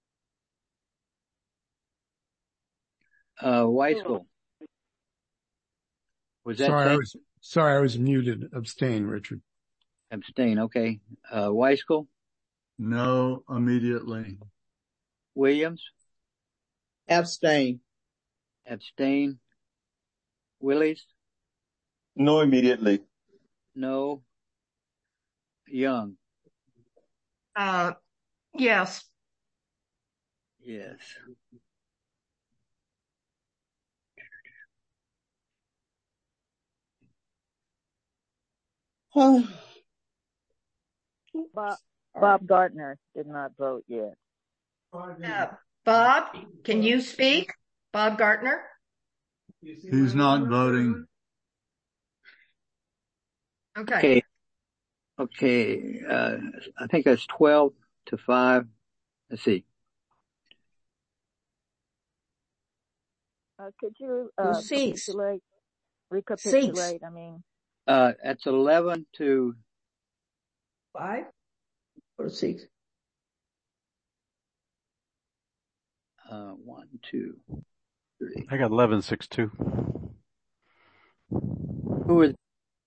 Uh, Weiskel? Was that Sorry, I Sandy? was sorry, I was muted. Abstain, Richard. Abstain. Okay. Uh, Weiskel? No, immediately. Williams? Abstain. Abstain. Willies? No, immediately. No. Young? Uh, yes. Yes. Bob, Bob Gardner did not vote yet. Uh, Bob, can you speak? Bob Gardner? He's not voting. Okay. Okay. Okay. Uh, I think that's twelve to five. Let's see. Uh, could you uh, Six. recapitulate? Recapitulate. I mean, Uh, that's eleven to five or six. uh, one, two, three. I got eleven six two. Who is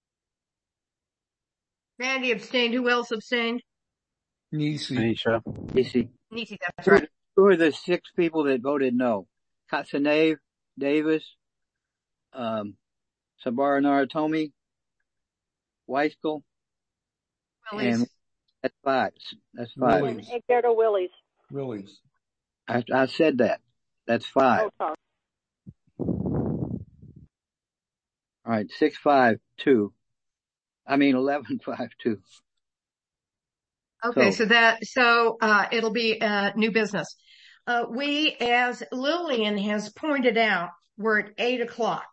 Randy abstained. Who else abstained? Nisi. Anisha. Nisi? Nisi, that's Who, right. who are the six people that voted no? Katsanave, Davis, um, Sabara Naratomi, Weiskel, Willies. and that's five. That's five. Willies. Egberto Willies. Willies. I, I said that. That's five. Oh, sorry. All right, six five two. I mean eleven five two. Okay, So- so that, so, uh, it'll be, uh, new business. Uh, we, as Lillian has pointed out, we're at eight o'clock.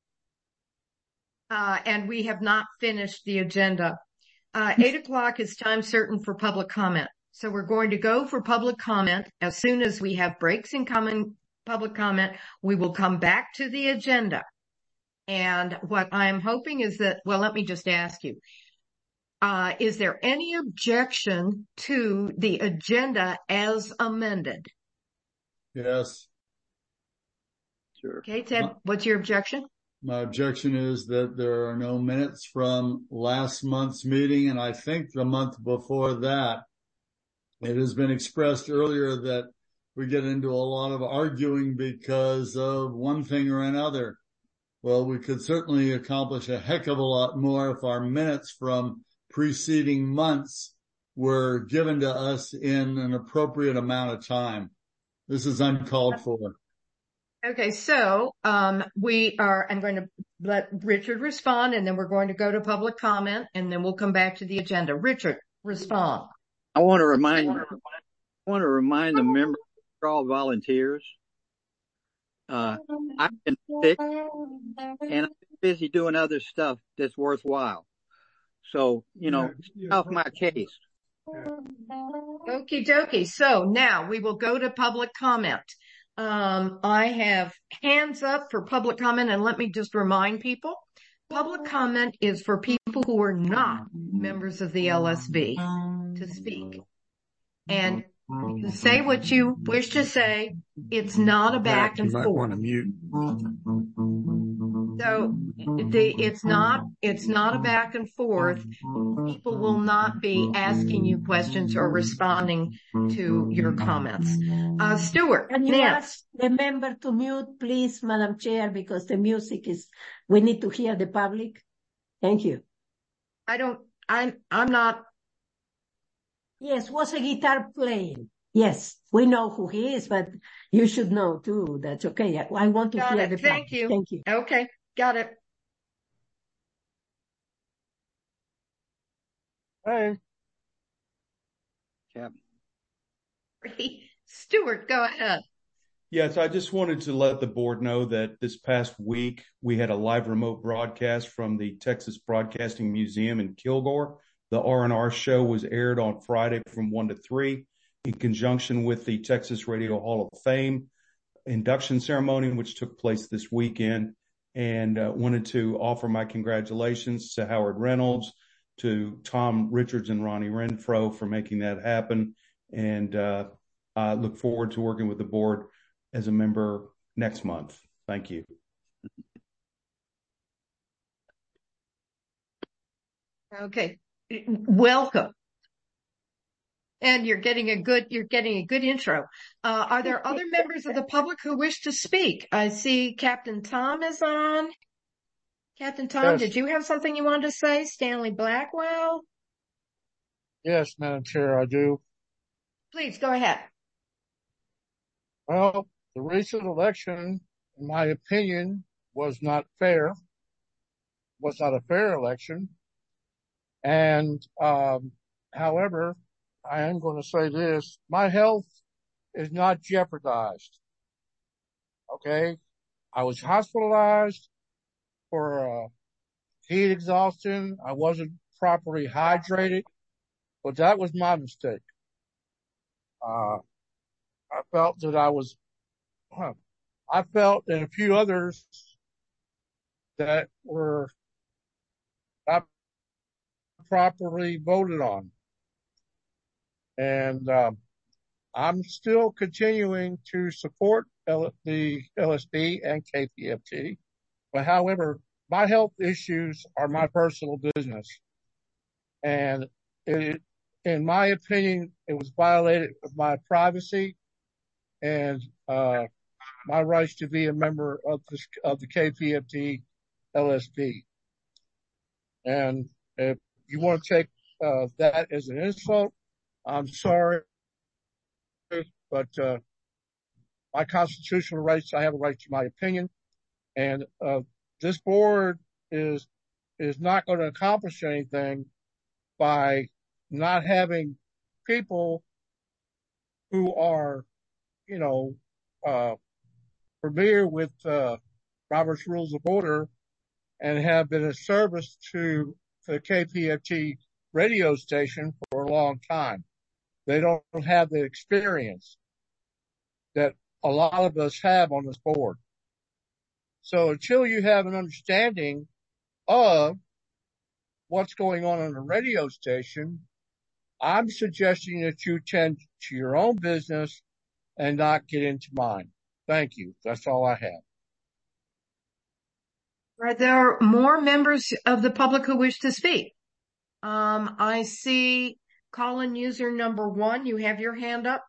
Uh, and we have not finished the agenda. Uh, eight o'clock is time certain for public comment. So we're going to go for public comment. As soon as we have breaks in common public comment, we will come back to the agenda. And what I'm hoping is that, well, let me just ask you, uh, is there any objection to the agenda as amended? Yes. Sure. Okay, Ted, what's your objection? My objection is that there are no minutes from last month's meeting, and I think the month before that. It has been expressed earlier that we get into a lot of arguing because of one thing or another. Well, we could certainly accomplish a heck of a lot more if our minutes from preceding months were given to us in an appropriate amount of time. This is uncalled for. Okay, so, um, we are, I'm going to let Richard respond, and then we're going to go to public comment, and then we'll come back to the agenda. Richard, respond. I want to remind, I want to remind the members, they're all volunteers. Uh, I've been sick and I've been busy doing other stuff that's worthwhile. So, you know, Yeah, off my case. Okie dokie. So now we will go to public comment. Um, I have hands up for public comment, and let me just remind people Public comment is for people who are not members of the L S B to speak. And you can say what you wish to say. It's not a back Matt, and you might forth. want to mute. So the, it's not, it's not a back and forth. People will not be asking you questions or responding to your comments. Uh, Stuart, Can you Nance. ask the member to mute, please, Madam Chair, because the music is, we need to hear the public. Thank you. I don't, I'm, I'm not. Yes, was a guitar playing. Yes, we know who he is, but you should know too. That's okay. I, I want to Got hear it. the Thank public. you. Thank you. Okay. Got it. Hey. Yep. Stuart, go ahead. Yes, I just wanted to let the board know that this past week we had a live remote broadcast from the Texas Broadcasting Museum in Kilgore. The R and R show was aired on Friday from one to three in conjunction with the Texas Radio Hall of Fame induction ceremony, which took place this weekend. And uh, wanted to offer my congratulations to Howard Reynolds, to Tom Richards and Ronnie Renfro for making that happen. And uh, I look forward to working with the board as a member next month. Thank you. Okay. Welcome. And you're getting a good, you're getting a good intro. Uh, are there other members of the public who wish to speak? I see Captain Tom is on. Captain Tom, Yes. Did you have something you wanted to say? Stanley Blackwell? Yes, Madam Chair, I do. Please go ahead. Well, the recent election, in my opinion, was not fair, was not a fair election. And, um, however, I am going to say this, my health is not jeopardized. Okay. I was hospitalized for, uh, heat exhaustion. I wasn't properly hydrated, but that was my mistake. Uh, I felt that I was, huh, I felt and a few others that were not properly voted on. And, um, I'm still continuing to support L- the L S B and K P F T. But however, my health issues are my personal business. And it, in my opinion, it was violated of my privacy and, uh, my rights to be a member of the, of the K P F T L S B. And if you want to take, uh, that as an insult, I'm sorry. But, uh, my constitutional rights, I have a right to my opinion. And, uh, this board is, is not going to accomplish anything by not having people who are, you know, uh, familiar with, uh, Robert's Rules of Order and have been of service to the K P F T radio station for a long time. They don't have the experience that a lot of us have on this board. So until you have an understanding of what's going on on a radio station, I'm suggesting that you tend to your own business and not get into mine. Thank you. That's all I have. Are there more members of the public who wish to speak? Um, I see call-in user number one. You have your hand up.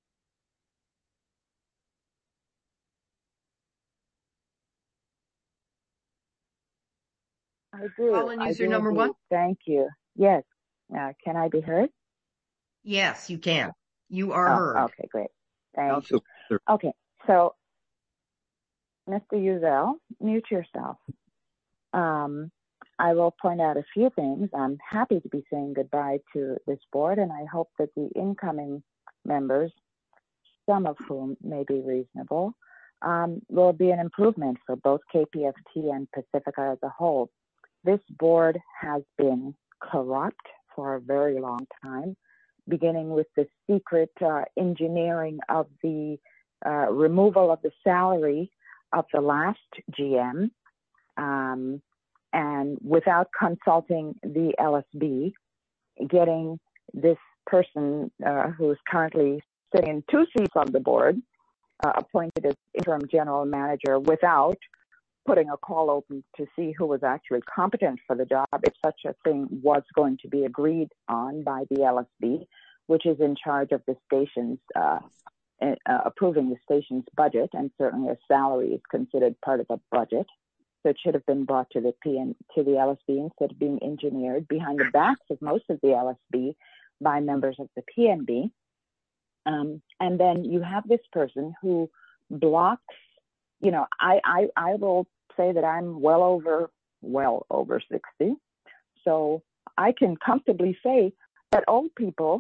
I do. Call-in I user do number indeed. one. Thank you. Yes. Uh, can I be heard? Yes, you can. You are Oh, heard. okay, great. Thank Also, you. Okay, so Mister Uzel, mute yourself. Um, I will point out a few things. I'm happy to be saying goodbye to this board, and I hope that the incoming members, some of whom may be reasonable, um, will be an improvement for both K P F T and Pacifica as a whole. This board has been corrupt for a very long time, beginning with the secret uh, engineering of the uh, removal of the salary of the last G M, um, and without consulting the L S B, getting this person uh, who's currently sitting in two seats on the board uh, appointed as interim general manager without putting a call open to see who was actually competent for the job, if such a thing was going to be agreed on by the L S B, which is in charge of the station's uh, uh, approving the station's budget, and certainly a salary is considered part of the budget. So it should have been brought to the P N to the L S B instead of being engineered behind the backs of most of the L S B by members of the P N B. Um, and then you have this person who blocks. You know, I I, I will say that I'm well over well over sixty, so I can comfortably say that old people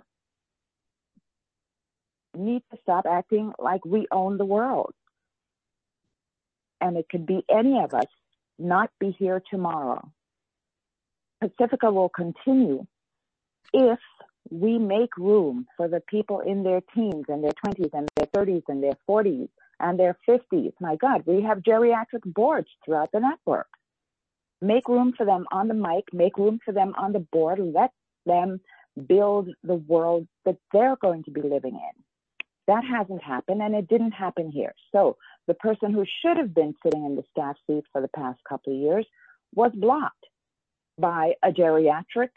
need to stop acting like we own the world. And it could be any of us not be here tomorrow. Pacifica will continue if we make room for the people in their teens and their twenties and their thirties and their forties and their fifties. My God, we have geriatric boards throughout the network. Make room for them on the mic, make room for them on the board, let them build the world that they're going to be living in. That hasn't happened, and it didn't happen here. So the person who should have been sitting in the staff seat for the past couple of years was blocked by a geriatric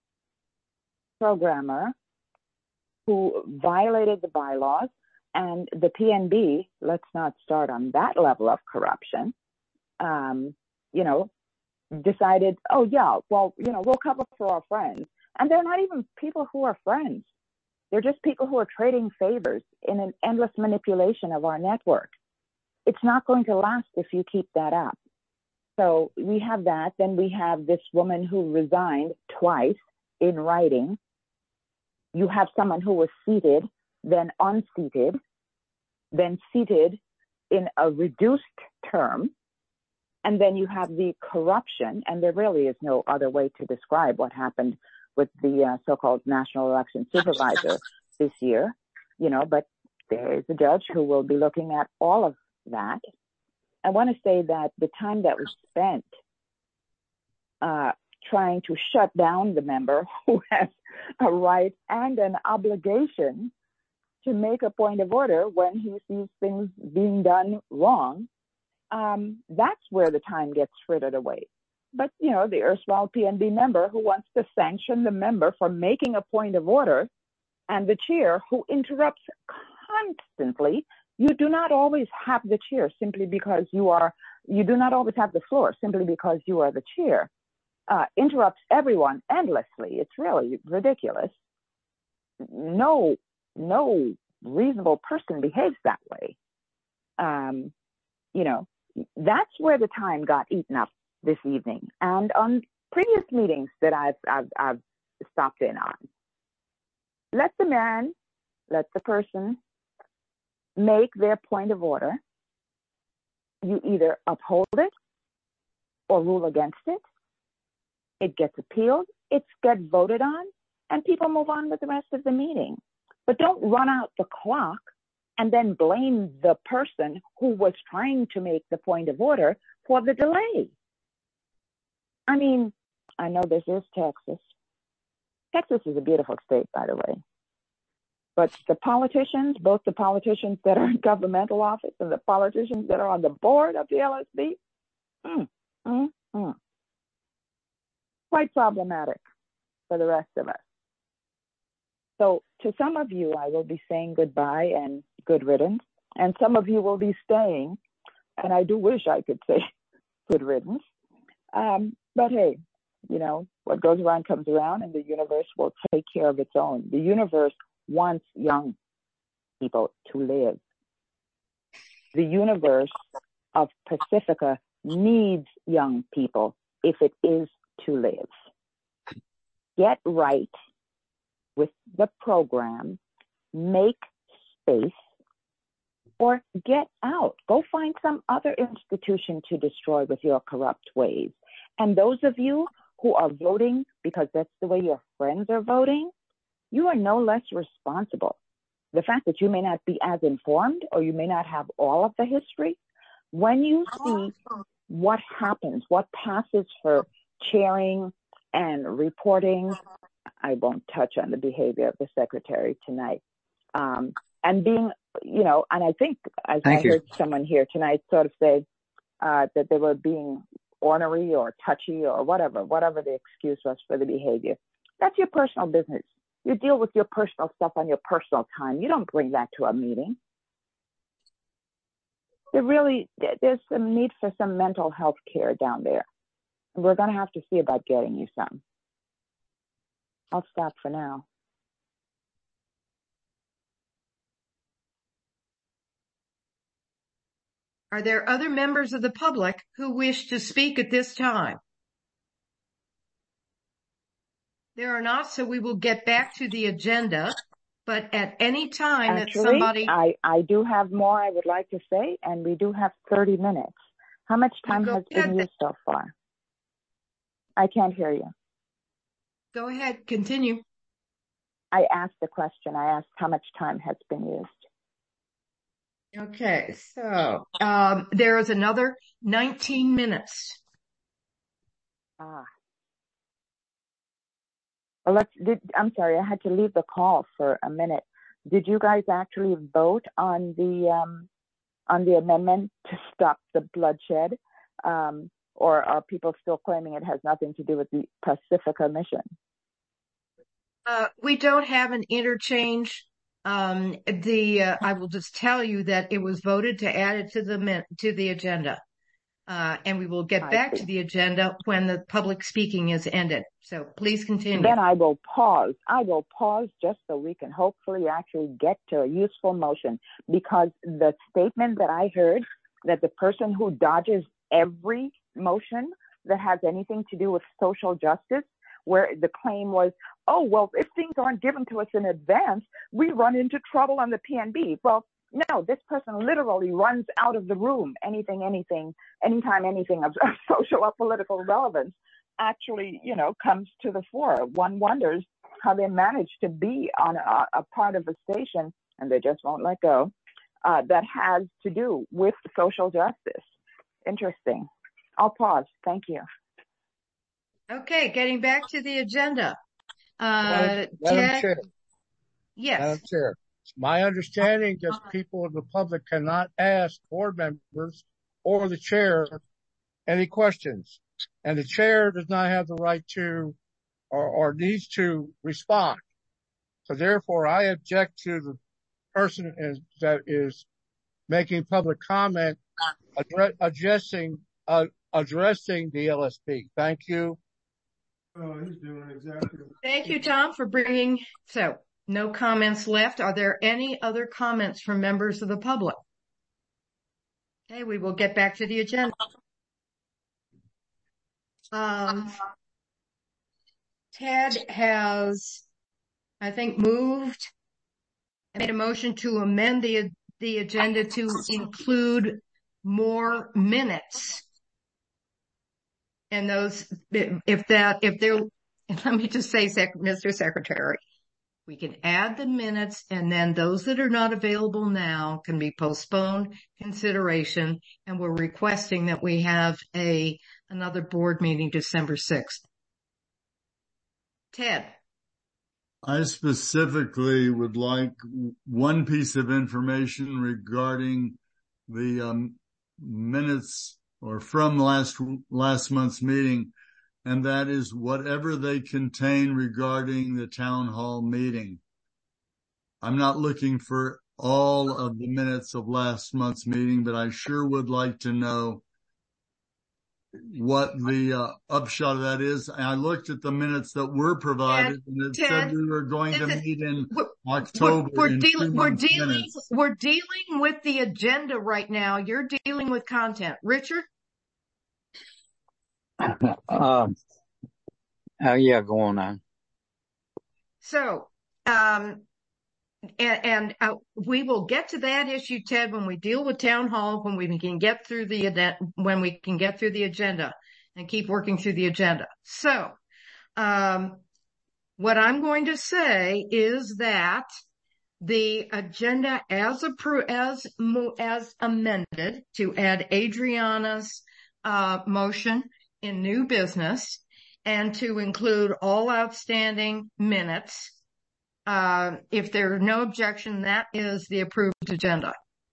programmer who violated the bylaws, and the P N B, let's not start on that level of corruption, um, you know, decided, oh, yeah, well, you know, we'll cover for our friends. And they're not even people who are friends. They're just people who are trading favors in an endless manipulation of our network. It's not going to last if you keep that up. So we have that. Then we have this woman who resigned twice in writing. You have someone who was seated, then unseated, then seated in a reduced term. And then you have the corruption, and there really is no other way to describe what happened with the uh, so-called National Election Supervisor this year, you know, but there is a judge who will be looking at all of that. I want to say that the time that was spent uh, trying to shut down the member who has a right and an obligation to make a point of order when he sees things being done wrong, um, that's where the time gets frittered away. But, you know, the erstwhile P N B member who wants to sanction the member for making a point of order, and the chair who interrupts constantly. You do not always have the chair simply because you are, you do not always have the floor simply because you are the chair. Uh, interrupts everyone endlessly. It's really ridiculous. No, no reasonable person behaves that way. Um, you know, that's where the time got eaten up this evening, and on previous meetings that I've, I've, I've stopped in on. Let the man, let the person make their point of order. You either uphold it or rule against it. It gets appealed, it gets voted on, and people move on with the rest of the meeting. But don't run out the clock and then blame the person who was trying to make the point of order for the delay. I mean, I know this is Texas. Texas is a beautiful state, by the way. But the politicians, both the politicians that are in governmental office and the politicians that are on the board of the L S B, mm, mm, mm, quite problematic for the rest of us. So to some of you, I will be saying goodbye and good riddance. And some of you will be staying. And I do wish I could say good riddance. Um, but hey, you know, what goes around comes around, and the universe will take care of its own. The universe wants young people to live. The universe of Pacifica needs young people if it is to live. Get right with the program, make space, or get out. Go find some other institution to destroy with your corrupt ways. And those of you who are voting because that's the way your friends are voting, you are no less responsible. The fact that you may not be as informed or you may not have all of the history, when you see what happens, what passes for chairing and reporting. I won't touch on the behavior of the secretary tonight. Um, and being, you know, and I think I, I heard someone here tonight sort of say uh, that they were being ornery or touchy or whatever, whatever the excuse was for the behavior. That's your personal business. You deal with your personal stuff on your personal time. You don't bring that to a meeting. There really, there's some need for some mental health care down there. And we're going to have to see about getting you some. I'll stop for now. Are there other members of the public who wish to speak at this time? There are not, so we will get back to the agenda. But at any time Actually, that somebody... I, I do have more I would like to say, and we do have thirty minutes. How much time has been used so far? I can't hear you. Go ahead, continue. I asked the question. I asked how much time has been used. Okay, so um, there is another nineteen minutes. Ah. Well, let's, did, I'm sorry, I had to leave the call for a minute. Did you guys actually vote on the um, on the amendment to stop the bloodshed? Um, or are people still claiming it has nothing to do with the Pacifica mission? Uh, we don't have an interchange. Um, the uh, I will just tell you that it was voted to add it to the to the agenda. Uh, and we will get I back see. to the agenda when the public speaking is ended. So please continue. Then I will pause. I will pause just so we can hopefully actually get to a useful motion, because the statement that I heard that the person who dodges every motion that has anything to do with social justice, where the claim was, oh, well, if things aren't given to us in advance, we run into trouble on the P N B. Well, no, this person literally runs out of the room. Anything, anything, anytime anything of, of social or political relevance actually, you know, comes to the fore. One wonders how they manage to be on a, a part of a station, and they just won't let go, uh, that has to do with social justice. Interesting. I'll pause. Thank you. Okay, getting back to the agenda. Uh, Madam, Madam Ted? Chair. Yes. Madam Chair. It's my understanding that people of the public cannot ask board members or the chair any questions, and the chair does not have the right to or, or needs to respond. So therefore, I object to the person is, that is making public comment address, addressing uh, addressing the L S B. Thank you. Oh, he's doing exactly. Thank you, Tom, for bringing. So, no comments left. Are there any other comments from members of the public? Okay, we will get back to the agenda. Um, Ted has, I think, moved and made a motion to amend the the agenda to include more minutes. And those, if that, if they're, let me just say, Mister Secretary, we can add the minutes, and then those that are not available now can be postponed consideration. And we're requesting that we have a, another board meeting December sixth. Ted. I specifically would like one piece of information regarding the um, minutes or from last, last month's meeting, and that is whatever they contain regarding the town hall meeting. I'm not looking for all of the minutes of last month's meeting, but I sure would like to know what the uh, upshot of that is. And I looked at the minutes that were provided, Ted, and it Ted, said we were going to is, meet in we're, October. We're, we're, in dealing, we're dealing, minutes. we're dealing with the agenda right now. You're dealing with content. Richard? um, uh, yeah, go on now. So, um, and, and uh, we will get to that issue, Ted, when we deal with town hall, when we can get through the, when we can get through the agenda and keep working through the agenda. So, um, what I'm going to say is that the agenda as approved, as, as amended to add Adriana's, uh, motion in new business and to include all outstanding minutes. Uh, if there are no objection, that is the approved agenda.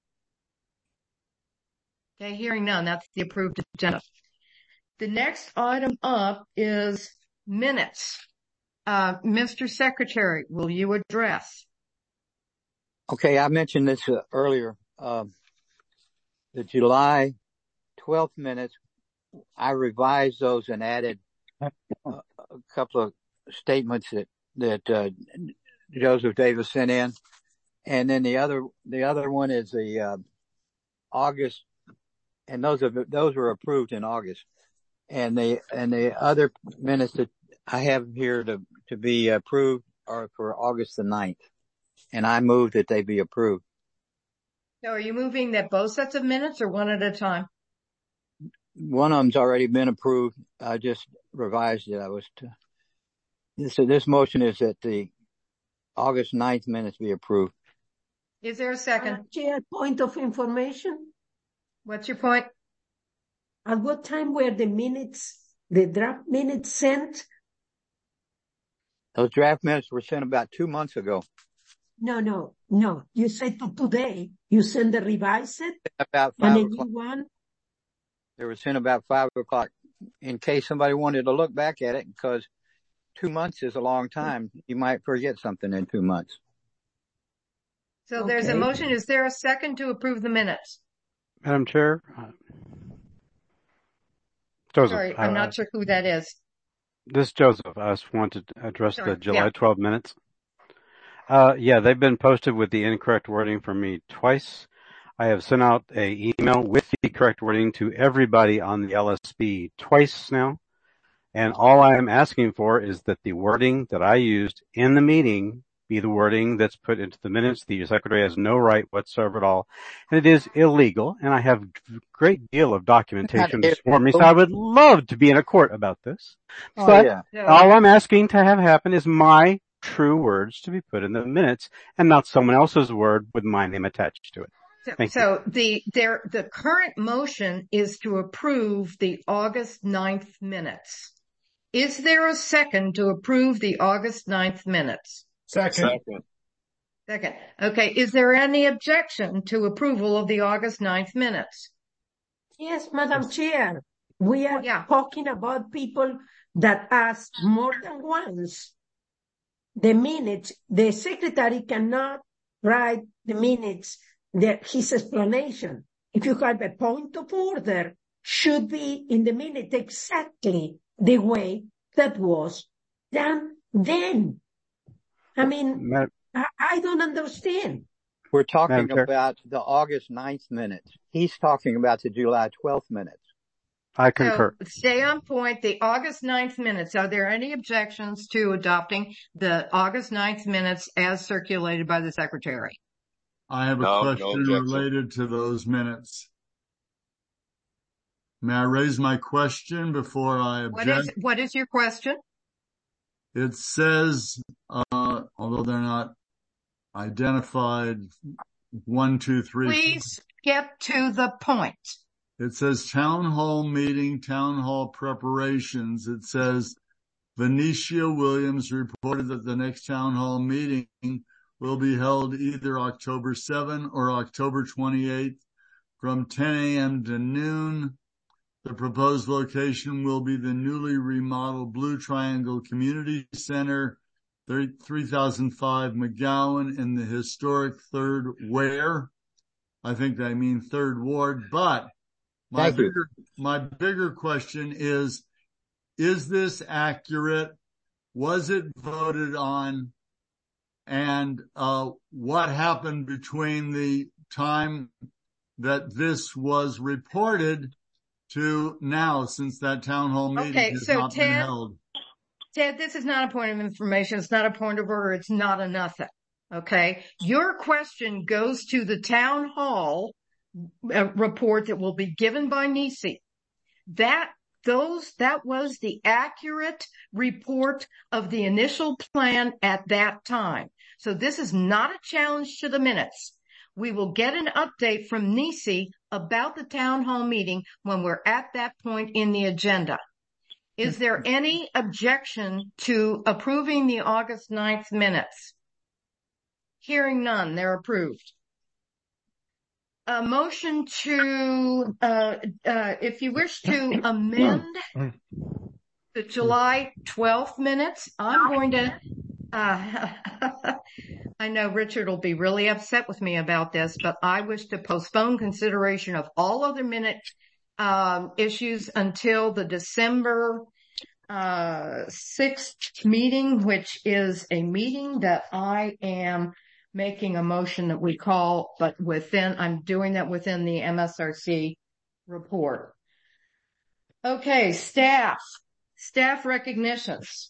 Okay, hearing none, that's the approved agenda. The next item up is minutes. Uh, Mister Secretary, will you address? Okay, I mentioned this uh, earlier. Uh, the July twelfth minutes, I revised those and added uh, a couple of statements that that uh, Joseph Davis sent in, and then the other the other one is the uh, August, and those are those were approved in August, and the and the other minutes that I have here to to be approved are for August the ninth, and I move that they be approved. So are you moving that both sets of minutes or one at a time? One of them's already been approved. I just revised it. I was to, this, this motion is that the August ninth minutes be approved. Is there a second? Uh, Chair, point of information. What's your point? At what time were the minutes, the draft minutes sent? Those draft minutes were sent about two months ago. No, no, no. You said to today. You sent the revised set? About five and o'clock. A new one? They were sent about five o'clock. In case somebody wanted to look back at it, because two months is a long time. You might forget something in two months. So Okay. There's a motion. Is there a second to approve the minutes? Madam Chair? Uh, Joseph. Sorry, I'm uh, not sure who that is. This is Joseph. I just wanted to address Sorry. the July Yeah. twelfth minutes. Uh, yeah, they've been posted with the incorrect wording for me twice. I have sent out a email with the correct wording to everybody on the L S B twice now. And all I am asking for is that the wording that I used in the meeting be the wording that's put into the minutes. The Secretary has no right whatsoever at all. And it is illegal. And I have a great deal of documentation to support me. So I would love to be in a court about this. Oh, But yeah. all I'm asking to have happen is my true words to be put in the minutes and not someone else's word with my name attached to it. So, Thank so the there the current motion is to approve the August ninth minutes. Is there a second to approve the August ninth minutes? Second. Second. Second. Okay. Is there any objection to approval of the August ninth minutes? Yes, Madam Chair. We are Yeah. talking about people that asked more than once the minutes. The secretary cannot write the minutes, the, his explanation. If you have a point of order, should be in the minute exactly the way that was done then. I mean, Madam, I, I don't understand. We're talking Madam Chair. about the August ninth minutes. He's talking about the July twelfth minutes. I concur. So stay on point. The August ninth minutes. Are there any objections to adopting the August ninth minutes as circulated by the Secretary? I have a No, no question objection. related to those minutes. May I raise my question before I What is, object? what is your question? It says, uh, although they're not identified, one, two, three. Please get to the point. It says town hall meeting, town hall preparations. It says Venetia Williams reported that the next town hall meeting will be held either October seventh or October twenty-eighth from ten a.m. to noon. The proposed location will be the newly remodeled Blue Triangle Community Center, three thousand five McGowan in the historic Third Ware. I think they mean Third Ward, but my Thank you. bigger, my bigger question is, is this accurate? Was it voted on? And, uh, what happened between the time that this was reported to now, since that town hall meeting Okay, has so not been Ted, held? Ted, this is not a point of information. It's not a point of order. It's not a nothing. Okay. Your question goes to the town hall uh, report that will be given by N I C I. That, those, that was the accurate report of the initial plan at that time. So this is not a challenge to the minutes. We will get an update from N I C I about the town hall meeting when we're at that point in the agenda. Is there any objection to approving the August ninth minutes? Hearing none, they're approved. A motion to, uh, uh, if you wish to amend the July twelfth minutes, I'm going to, uh, I know Richard will be really upset with me about this, but I wish to postpone consideration of all other minute um, issues until the December uh, sixth meeting, which is a meeting that I am making a motion that we call, but within, I'm doing that within the M S R C report. Okay, staff, staff recognitions.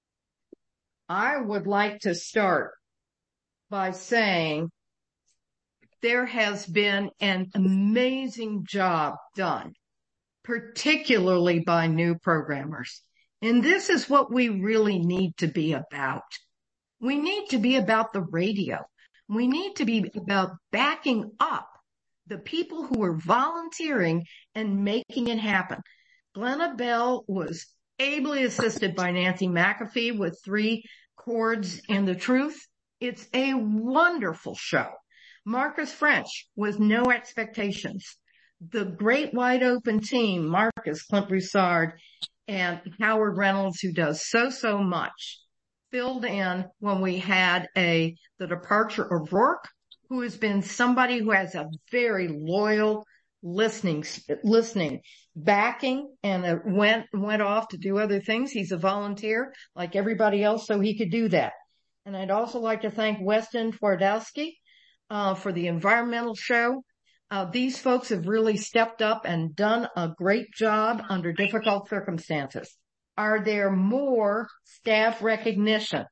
I would like to start by saying there has been an amazing job done, particularly by new programmers. And this is what we really need to be about. We need to be about the radio. We need to be about backing up the people who are volunteering and making it happen. Glenna Bell was ably assisted by Nancy McAfee with Three Chords and the Truth. It's a wonderful show. Marcus French with No Expectations. The great wide open team, Marcus, Clint Broussard, and Howard Reynolds, who does so, so much, filled in when we had a, the departure of Rourke, who has been somebody who has a very loyal listening, listening, backing, and uh, went, went off to do other things. He's a volunteer like everybody else, so he could do that. And I'd also like to thank Weston Twardowski, uh, for the environmental show. Uh, these folks have really stepped up and done a great job under difficult circumstances. Are there more staff recognitions?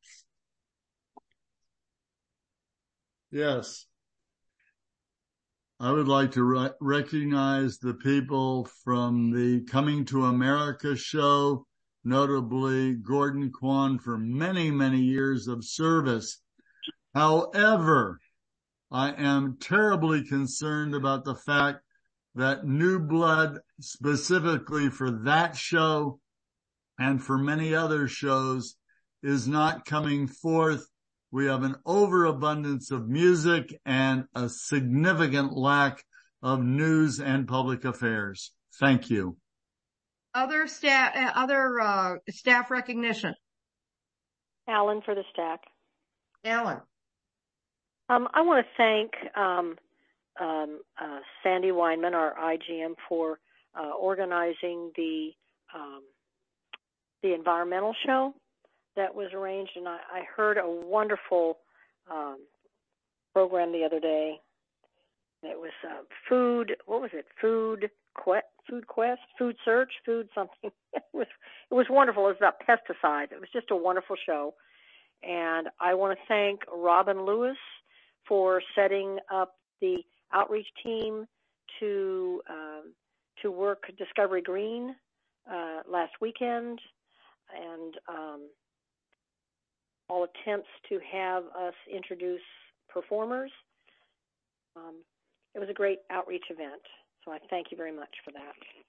Yes. I would like to re- recognize the people from the Coming to America show, notably Gordon Kwan, for many, many years of service. However, I am terribly concerned about the fact that new blood specifically for that show and for many other shows is not coming forth. We have an overabundance of music and a significant lack of news and public affairs. Thank you. Other staff, uh, other uh, staff recognition. Alan for the stack. Alan. Um, I want to thank um, um, uh, Sandy Weinman, our I G M, for uh, organizing the um, the environmental show that was arranged, and I, I heard a wonderful um, program the other day. It was uh, food. What was it? Food quest, food quest, food search, food something. It was it was wonderful. It was about pesticides. It was just a wonderful show, and I want to thank Robin Lewis for setting up the outreach team to um, to work Discovery Green uh, last weekend, and um, all attempts to have us introduce performers. Um, it was a great outreach event, so I thank you very much for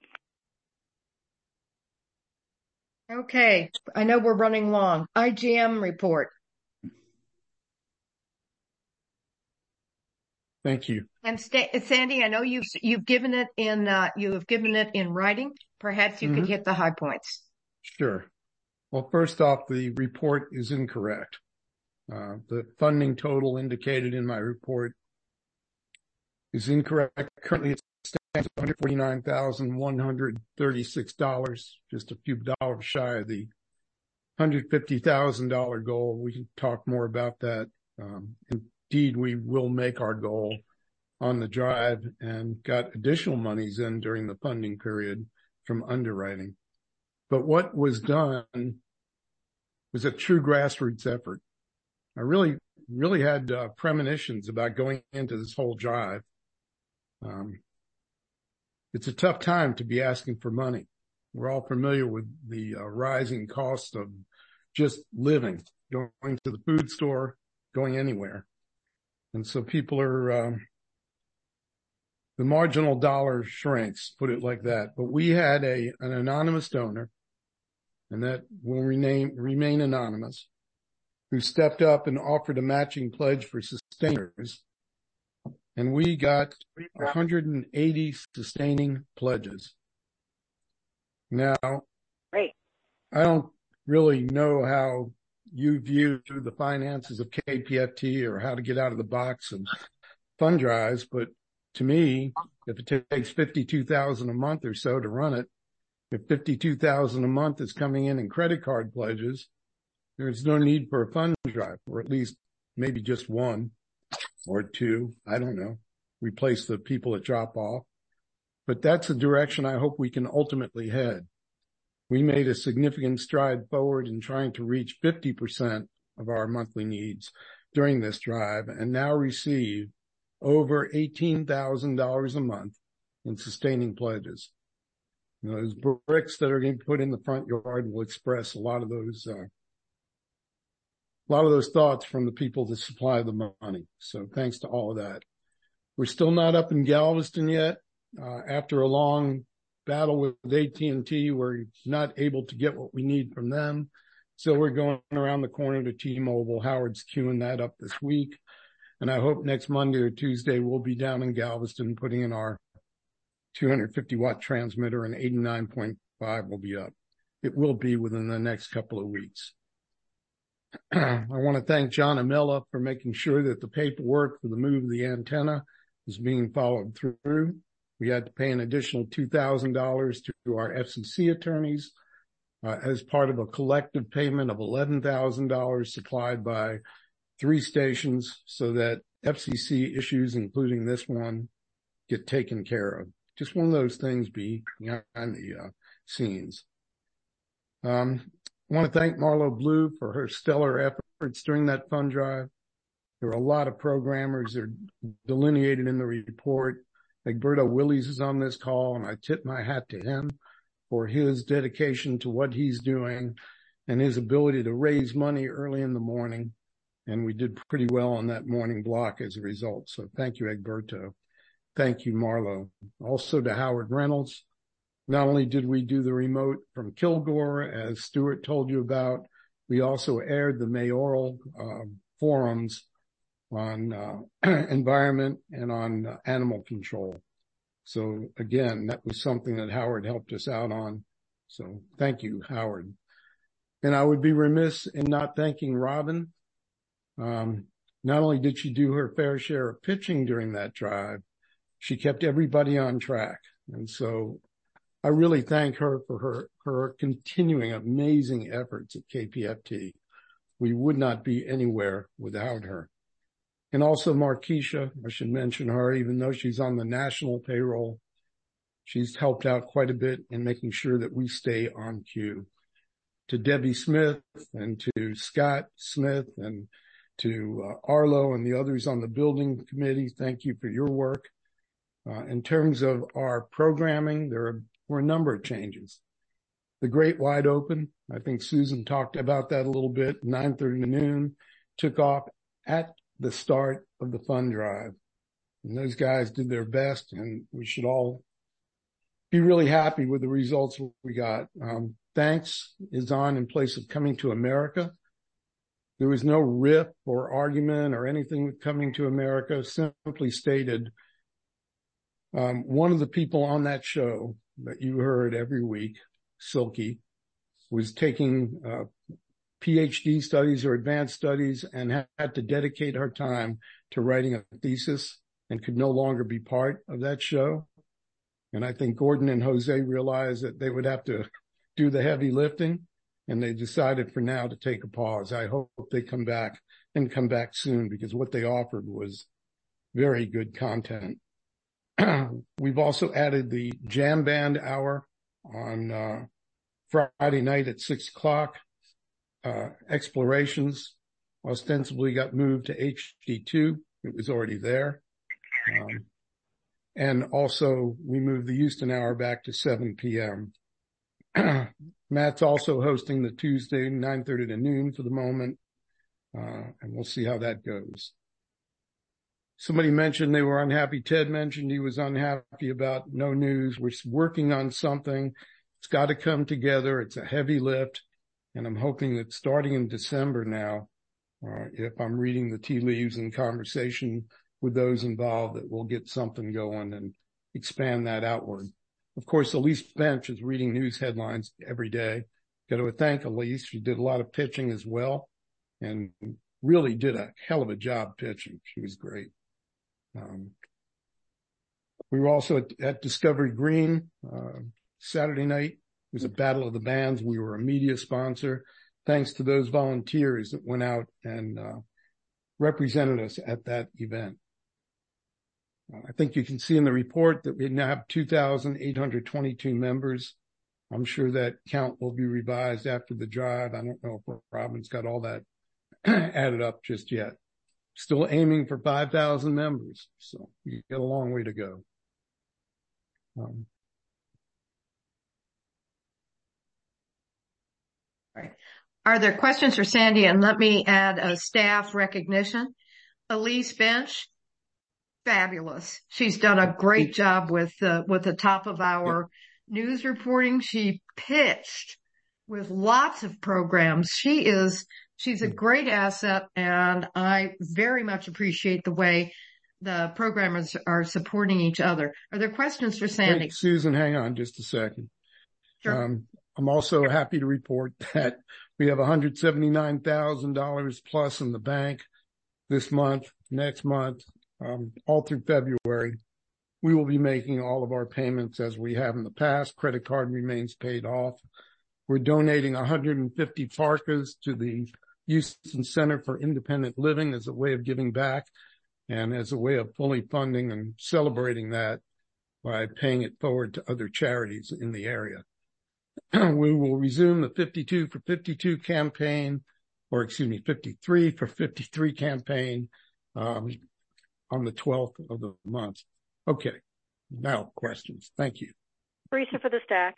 that. Okay, I know we're running long. I G M report. Thank you. And St- Sandy, I know you've you've given it in uh, you have given it in writing. Perhaps you mm-hmm. could hit the high points. Sure. Well, first off, the report is incorrect. Uh, the funding total indicated in my report is incorrect. Currently, it stands at one hundred forty-nine thousand one hundred thirty-six dollars, just a few dollars shy of the one hundred fifty thousand dollars goal. We can talk more about that. Um, indeed, we will make our goal on the drive and got additional monies in during the funding period from underwriting. But what was done was a true grassroots effort. I really, really had uh, premonitions about going into this whole drive. Um, it's a tough time to be asking for money. We're all familiar with the uh, rising cost of just living, going to the food store, going anywhere. And so people are, um, the marginal dollar shrinks, put it like that. But we had a, an anonymous donor and that will remain, remain anonymous, who stepped up and offered a matching pledge for sustainers. And we got one hundred eighty sustaining pledges. Now, Great. I don't really know how you view the finances of K P F T or how to get out of the box of fund drives, but to me, if it takes fifty-two thousand dollars a month or so to run it, if fifty-two thousand dollars a month is coming in in credit card pledges, there's no need for a fund drive, or at least maybe just one or two. I don't know. Replace the people that drop off. But that's the direction I hope we can ultimately head. We made a significant stride forward in trying to reach fifty percent of our monthly needs during this drive and now receive over eighteen thousand dollars a month in sustaining pledges. You know, those bricks that are going to be put in the front yard will express a lot of those, uh, a lot of those thoughts from the people that supply the money. So thanks to all of that. We're still not up in Galveston yet. Uh, after a long battle with A T and T, we're not able to get what we need from them. So we're going around the corner to T-Mobile. Howard's queuing that up this week. And I hope next Monday or Tuesday we'll be down in Galveston putting in our two hundred fifty watt transmitter, and eighty-nine point five will be up. It will be within the next couple of weeks. I want to thank John Amella for making sure that the paperwork for the move of the antenna is being followed through. We had to pay an additional two thousand dollars to our F C C attorneys uh, as part of a collective payment of eleven thousand dollars supplied by three stations so that F C C issues, including this one, get taken care of. Just one of those things behind the uh, scenes. Um, I want to thank Marlo Blue for her stellar efforts during that fund drive. There are a lot of programmers that are delineated in the report. Egberto Willies is on this call, and I tip my hat to him for his dedication to what he's doing and his ability to raise money early in the morning. And we did pretty well on that morning block as a result. So thank you, Egberto. Thank you, Marlo. Also to Howard Reynolds. Not only did we do the remote from Kilgore, as Stuart told you about, we also aired the mayoral uh, forums on uh, environment and on uh, animal control. So again, that was something that Howard helped us out on. So thank you, Howard. And I would be remiss in not thanking Robin. Um, not only did she do her fair share of pitching during that drive, she kept everybody on track. And so I really thank her for her, her continuing amazing efforts at K P F T. We would not be anywhere without her. And also Markeisha, I should mention her, even though she's on the national payroll, she's helped out quite a bit in making sure that we stay on cue. To Debbie Smith and to Scott Smith and to uh, Arlo and the others on the building committee, thank you for your work. Uh, in terms of our programming, there are, were a number of changes. The Great Wide Open, I think Susan talked about that a little bit, nine thirty to noon, took off at the start of the fund drive. And those guys did their best, and we should all be really happy with the results we got. Um, thanks is on in place of Coming to America. There was no riff or argument or anything with Coming to America, simply stated, um, one of the people on that show that you heard every week, Silky, was taking uh, P H D studies or advanced studies and had to dedicate her time to writing a thesis and could no longer be part of that show. And I think Gordon and Jose realized that they would have to do the heavy lifting, and they decided for now to take a pause. I hope they come back and come back soon, because what they offered was very good content. We've also added the Jam Band Hour on uh, Friday night at six o'clock. Uh, Explorations ostensibly got moved to H D two. It was already there. Um, and also we moved the Houston Hour back to seven p.m. Matt's also hosting the Tuesday nine thirty to noon for the moment. Uh, and we'll see how that goes. Somebody mentioned they were unhappy. Ted mentioned he was unhappy about no news. We're working on something. It's got to come together. It's a heavy lift. And I'm hoping that starting in December now, uh, if I'm reading the tea leaves in conversation with those involved, that we'll get something going and expand that outward. Of course, Elise Bench is reading news headlines every day. Got to thank Elise. She did a lot of pitching as well and really did a hell of a job pitching. She was great. Um, we were also at, at Discovery Green, uh, Saturday night. It was a battle of the bands. We were a media sponsor. Thanks to those volunteers that went out and, uh, represented us at that event. I think you can see in the report that we now have two thousand eight hundred twenty-two members. I'm sure that count will be revised after the drive. I don't know if Robin's got all that added up just yet. Still aiming for five thousand members. So you got a long way to go. Um, All right. Are there questions for Sandy? And let me add a staff recognition. Elise Bench, fabulous. She's done a great job with uh, with the top of our news reporting. She pitched with lots of programs. She is, she's a great asset, and I very much appreciate the way the programmers are supporting each other. Are there questions for Sandy? Wait, Susan, hang on just a second. Sure. Um, I'm also happy to report that we have one hundred seventy-nine thousand dollars plus in the bank this month, next month, um, all through February. We will be making all of our payments as we have in the past. Credit card remains paid off. We're donating one hundred fifty parkas to the Houston Center for Independent Living as a way of giving back and as a way of fully funding and celebrating that by paying it forward to other charities in the area. We will resume the fifty-two for fifty-two campaign, or excuse me, fifty-three for fifty-three campaign, um, on the twelfth of the month. Okay. Now questions. Thank you. Teresa for the stack.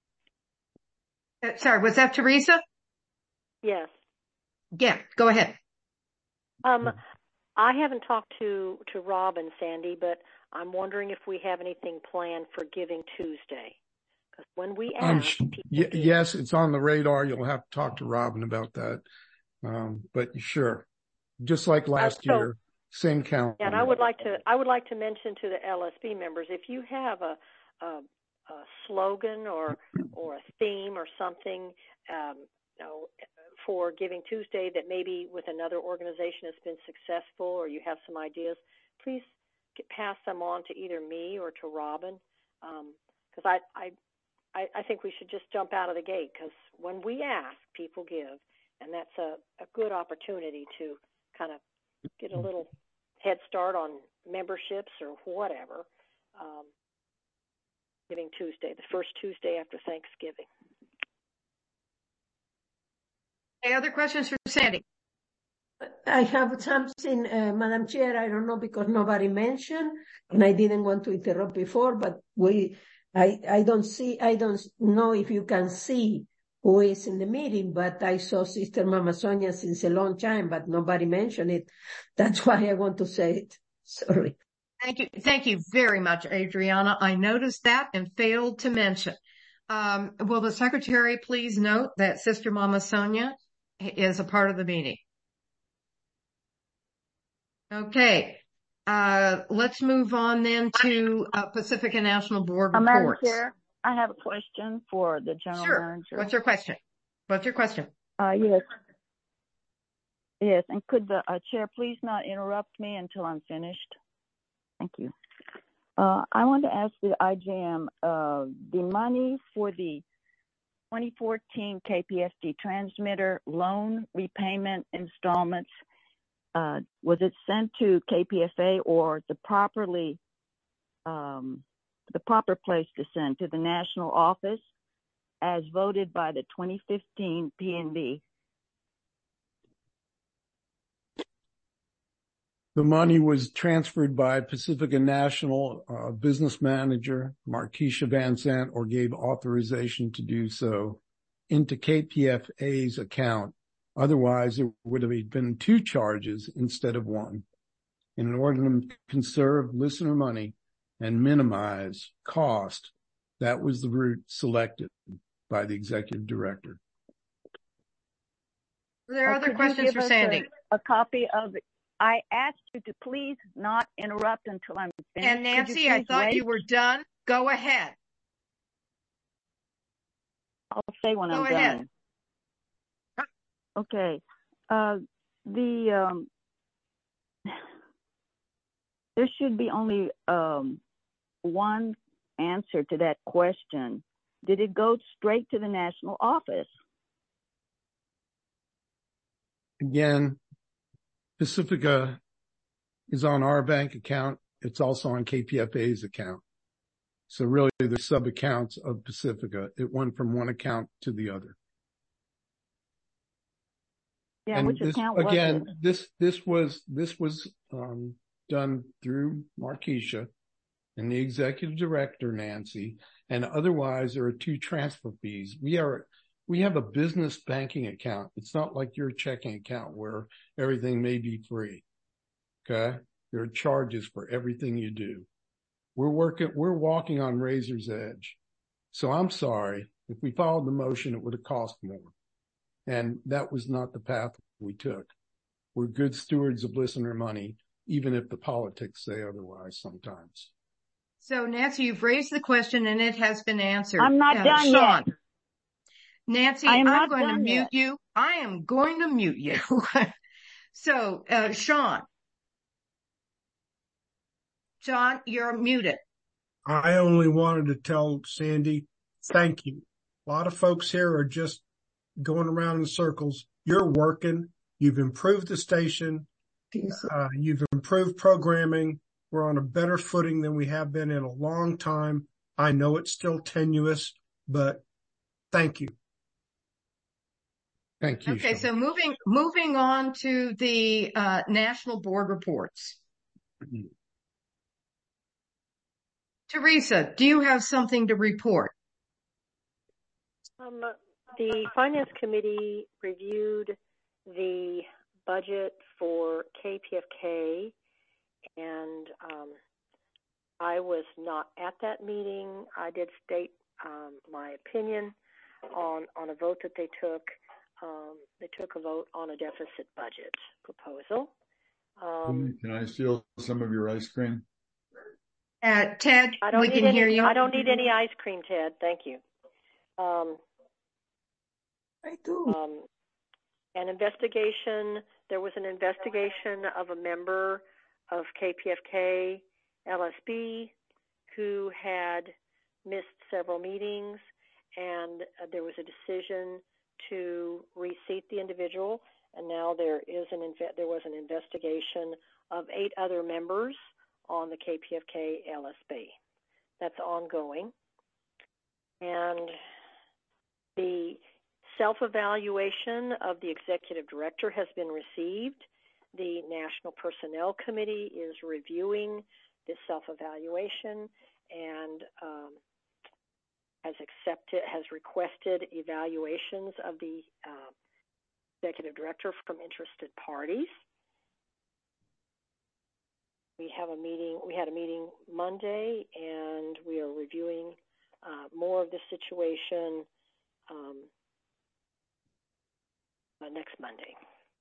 Uh, sorry, was that Teresa? Yes. Yeah, go ahead. Um, I haven't talked to, to Rob and Sandy, but I'm wondering if we have anything planned for Giving Tuesday. Because when we Um, ask, people y- give. yes, it's on the radar. You'll have to talk to Robin about that. Um, but sure. Just like last Uh, so- year, same count. And I would like to, I would like to mention to the L S B members, if you have a, a, a slogan or, or a theme or something, um, you know, for Giving Tuesday that maybe with another organization has been successful, or you have some ideas, please get, pass them on to either me or to Robin. Um, cause I, I, I, I think we should just jump out of the gate, because when we ask, people give, and that's a, a good opportunity to kind of get a little head start on memberships or whatever. Um, Giving Tuesday, the first Tuesday after Thanksgiving. Any other questions for Sandy? I have something, uh, Madam Chair, I don't know because nobody mentioned, and I didn't want to interrupt before, but we, I, I don't see, I don't know if you can see who is in the meeting, but I saw Sister Mama Sonia since a long time, but nobody mentioned it. That's why I want to say it. Sorry. Thank you. Thank you very much, Adriana. I noticed that and failed to mention. Um, will the secretary please note that Sister Mama Sonia is a part of the meeting? Okay. Uh, let's move on then to uh, Pacifica National Board Uh, Madam reports. Chair, I have a question for the general Sure. manager. What's your question? What's your question? Uh, yes. Yes, and could the uh, chair please not interrupt me until I'm finished? Thank you. Uh, I want to ask the I J M, uh, the money for the twenty fourteen K P F T transmitter loan repayment installments, uh, was it sent to K P F A or the properly, um, the proper place to send to the national office as voted by the twenty fifteen P N B? The money was transferred by Pacifica National uh, business manager Markeisha Van Sant, or gave authorization to do so, into K P F A's account. Otherwise, there would have been two charges instead of one. In order to conserve listener money and minimize cost, That was the route selected by the executive director. Are there Uh, other could you questions give for us Sandy? A, a copy of it. I asked you to please not interrupt until I'm finished. And Could you Nancy, I please thought wait? you were done. Go ahead. I'll say when Go I'm ahead. done. Okay. Uh, the um, there should be only um, one answer to that question. Did it go straight to the national office? Again, Pacifica is on our bank account. It's also on K P F A's account. So really, the sub-accounts of Pacifica. It went from one account to the other. Yeah, and which this, account was again, it? this this was this was um, done through Markeisha and the executive director, Nancy, and otherwise there are two transfer fees. We are we have a business banking account. It's not like your checking account where everything may be free. Okay, there are charges for everything you do. We're working, we're walking on razor's edge. So I'm sorry. If we followed the motion, it would have cost more. And that was not the path we took. We're good stewards of listener money, even if the politics say otherwise sometimes. So Nancy, you've raised the question and it has been answered. I'm not uh, done Sean. yet. Nancy, I am I'm not going to done mute yet. you. I am going to mute you. So, uh, Sean. Sean, you're muted. I only wanted to tell Sandy, thank you. A lot of folks here are just going around in circles. You're working. You've improved the station. Uh, you've improved programming. We're on a better footing than we have been in a long time. I know it's still tenuous, but thank you. Thank you. Okay, Sean. so moving moving on to the uh, national board reports. Mm-hmm. Teresa, do you have something to report? Um, the Finance Committee reviewed the budget for K P F K, and um, I was not at that meeting. I did state um, my opinion on, on a vote that they took. Um, they took a vote on a deficit budget proposal. Um, Can I steal some of your ice cream? Uh, Ted, I don't we need can any, hear you. I don't need any ice cream, Ted. Thank you. Um, I do. Um, an investigation, there was an investigation of a member of K P F K L S B who had missed several meetings, and uh, there was a decision to reseat the individual, and now there is an inve- there was an investigation of eight other members on the K P F K L S B. That's ongoing. And the self-evaluation of the executive director has been received. The National Personnel Committee is reviewing this self-evaluation and um, has accepted, has requested evaluations of the uh, executive director from interested parties. We have a meeting, we had a meeting Monday, and we are reviewing uh, more of the situation um, uh, next Monday.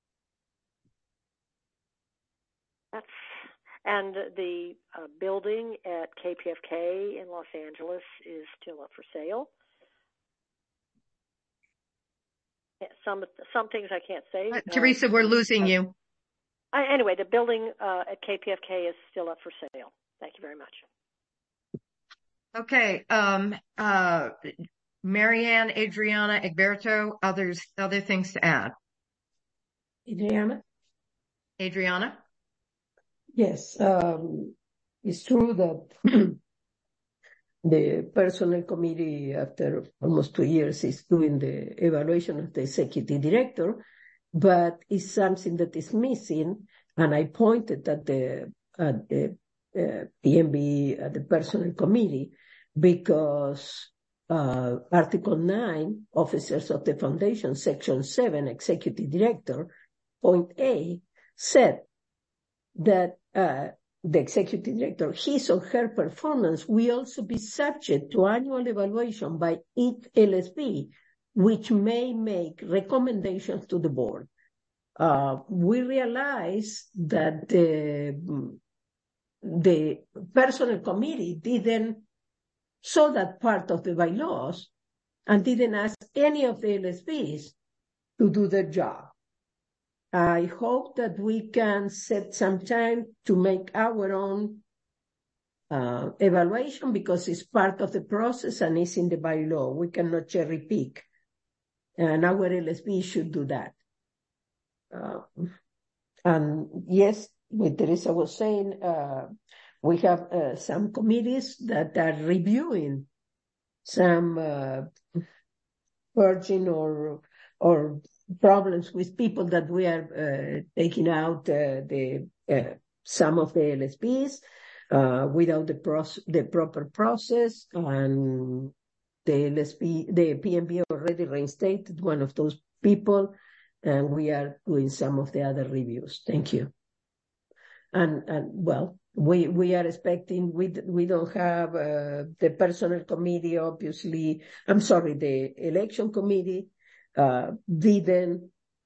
That's, and the uh, building at K P F K in Los Angeles is still up for sale. Some some things I can't say. Uh, Teresa, we're losing uh, you. Uh, anyway, the building uh, at K P F K is still up for sale. Thank you very much. Okay, um, uh, Marianne, Adriana, Egberto, others, other things to add. Adriana? Adriana? Yes, um, it's true that the personnel committee, after almost two years, is doing the evaluation of the executive director, but it's something that is missing. And I pointed at the, at the uh, P M B, at the personnel committee, because uh, Article nine, Officers of the Foundation, Section seven, Executive Director, point A, said that uh, the executive director, his or her performance will also be subject to annual evaluation by each L S B, which may make recommendations to the board. Uh, we realize that the, the personnel committee didn't saw that part of the bylaws and didn't ask any of the L S Bs to do their job. I hope that we can set some time to make our own uh, evaluation, because it's part of the process and it's in the bylaw. We cannot cherry pick, and our L S B should do that. Uh, and yes, what Teresa was saying, uh, we have uh, some committees that are reviewing some uh, purging or or problems with people that we are uh, taking out uh, the uh, some of the L S Bs uh, without the proce- the proper process, and the L S B, the P M B already reinstated one of those people, and we are doing some of the other reviews. Thank you. And and well, we we are expecting we we don't have uh, the personnel committee, obviously. I'm sorry, the election committee uh, didn't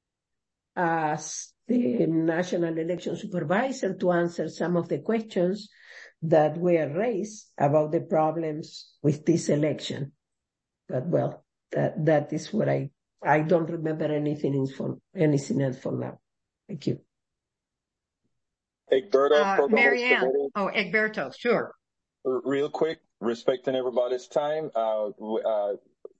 ask the national election supervisor to answer some of the questions that were raised about the problems with this election. But well, that that is what I I don't remember anything for anything else for now. Thank you. Egberto, uh, Marianne. Oh, Egberto, sure. Real quick, respecting everybody's time. Uh, uh,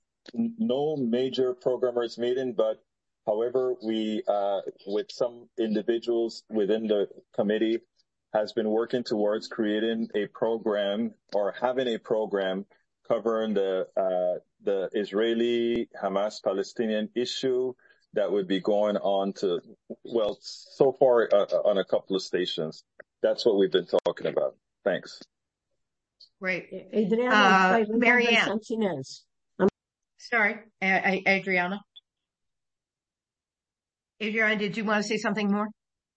no major programmers meeting, but however, we, uh, with some individuals within the committee, has been working towards creating a program or having a program covering the uh, the Israeli Hamas-Palestinian issue that would be going on to, well, so far uh, on a couple of stations. That's what we've been talking about. Thanks. Great. Adriana, Uh, I remember Marianne. something else. I'm Sorry, A- A- Adriana. Adriana, did you want to say something more?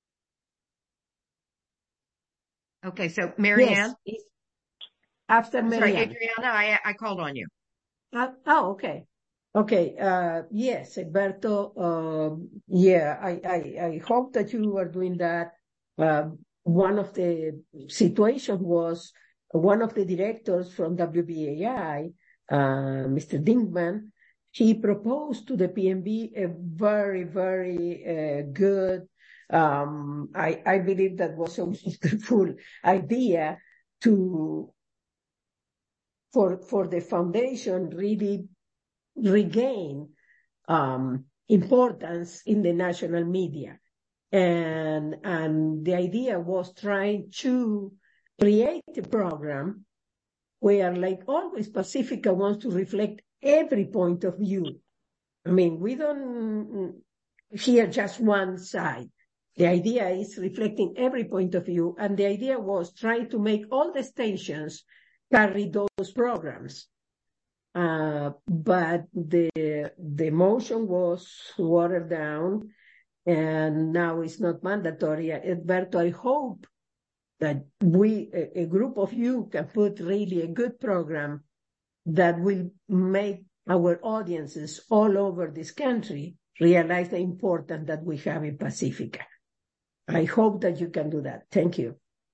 Okay, so Marianne. Yes, after Marianne. Sorry, Adriana, I, I called on you. Uh, oh, okay. Okay, uh, yes, Egberto, um, yeah, I, I, I hope that you are doing that. Uh, one of the situations was one of the directors from W B A I, uh, Mister Dinkman, he proposed to the P M B a very, very uh, good, um, I, I believe that was a wonderful idea to, for, for the foundation really regain um, importance in the national media. And, and the idea was trying to create a program where, like always, Pacifica wants to reflect every point of view. I mean, we don't hear just one side. The idea is reflecting every point of view, and the idea was trying to make all the stations carry those programs. Uh, but the the motion was watered down, and now it's not mandatory. Egberto, I hope that we, a, a group of you, can put really a good program that will make our audiences all over this country realize the importance that we have in Pacifica. I hope that you can do that. Thank you.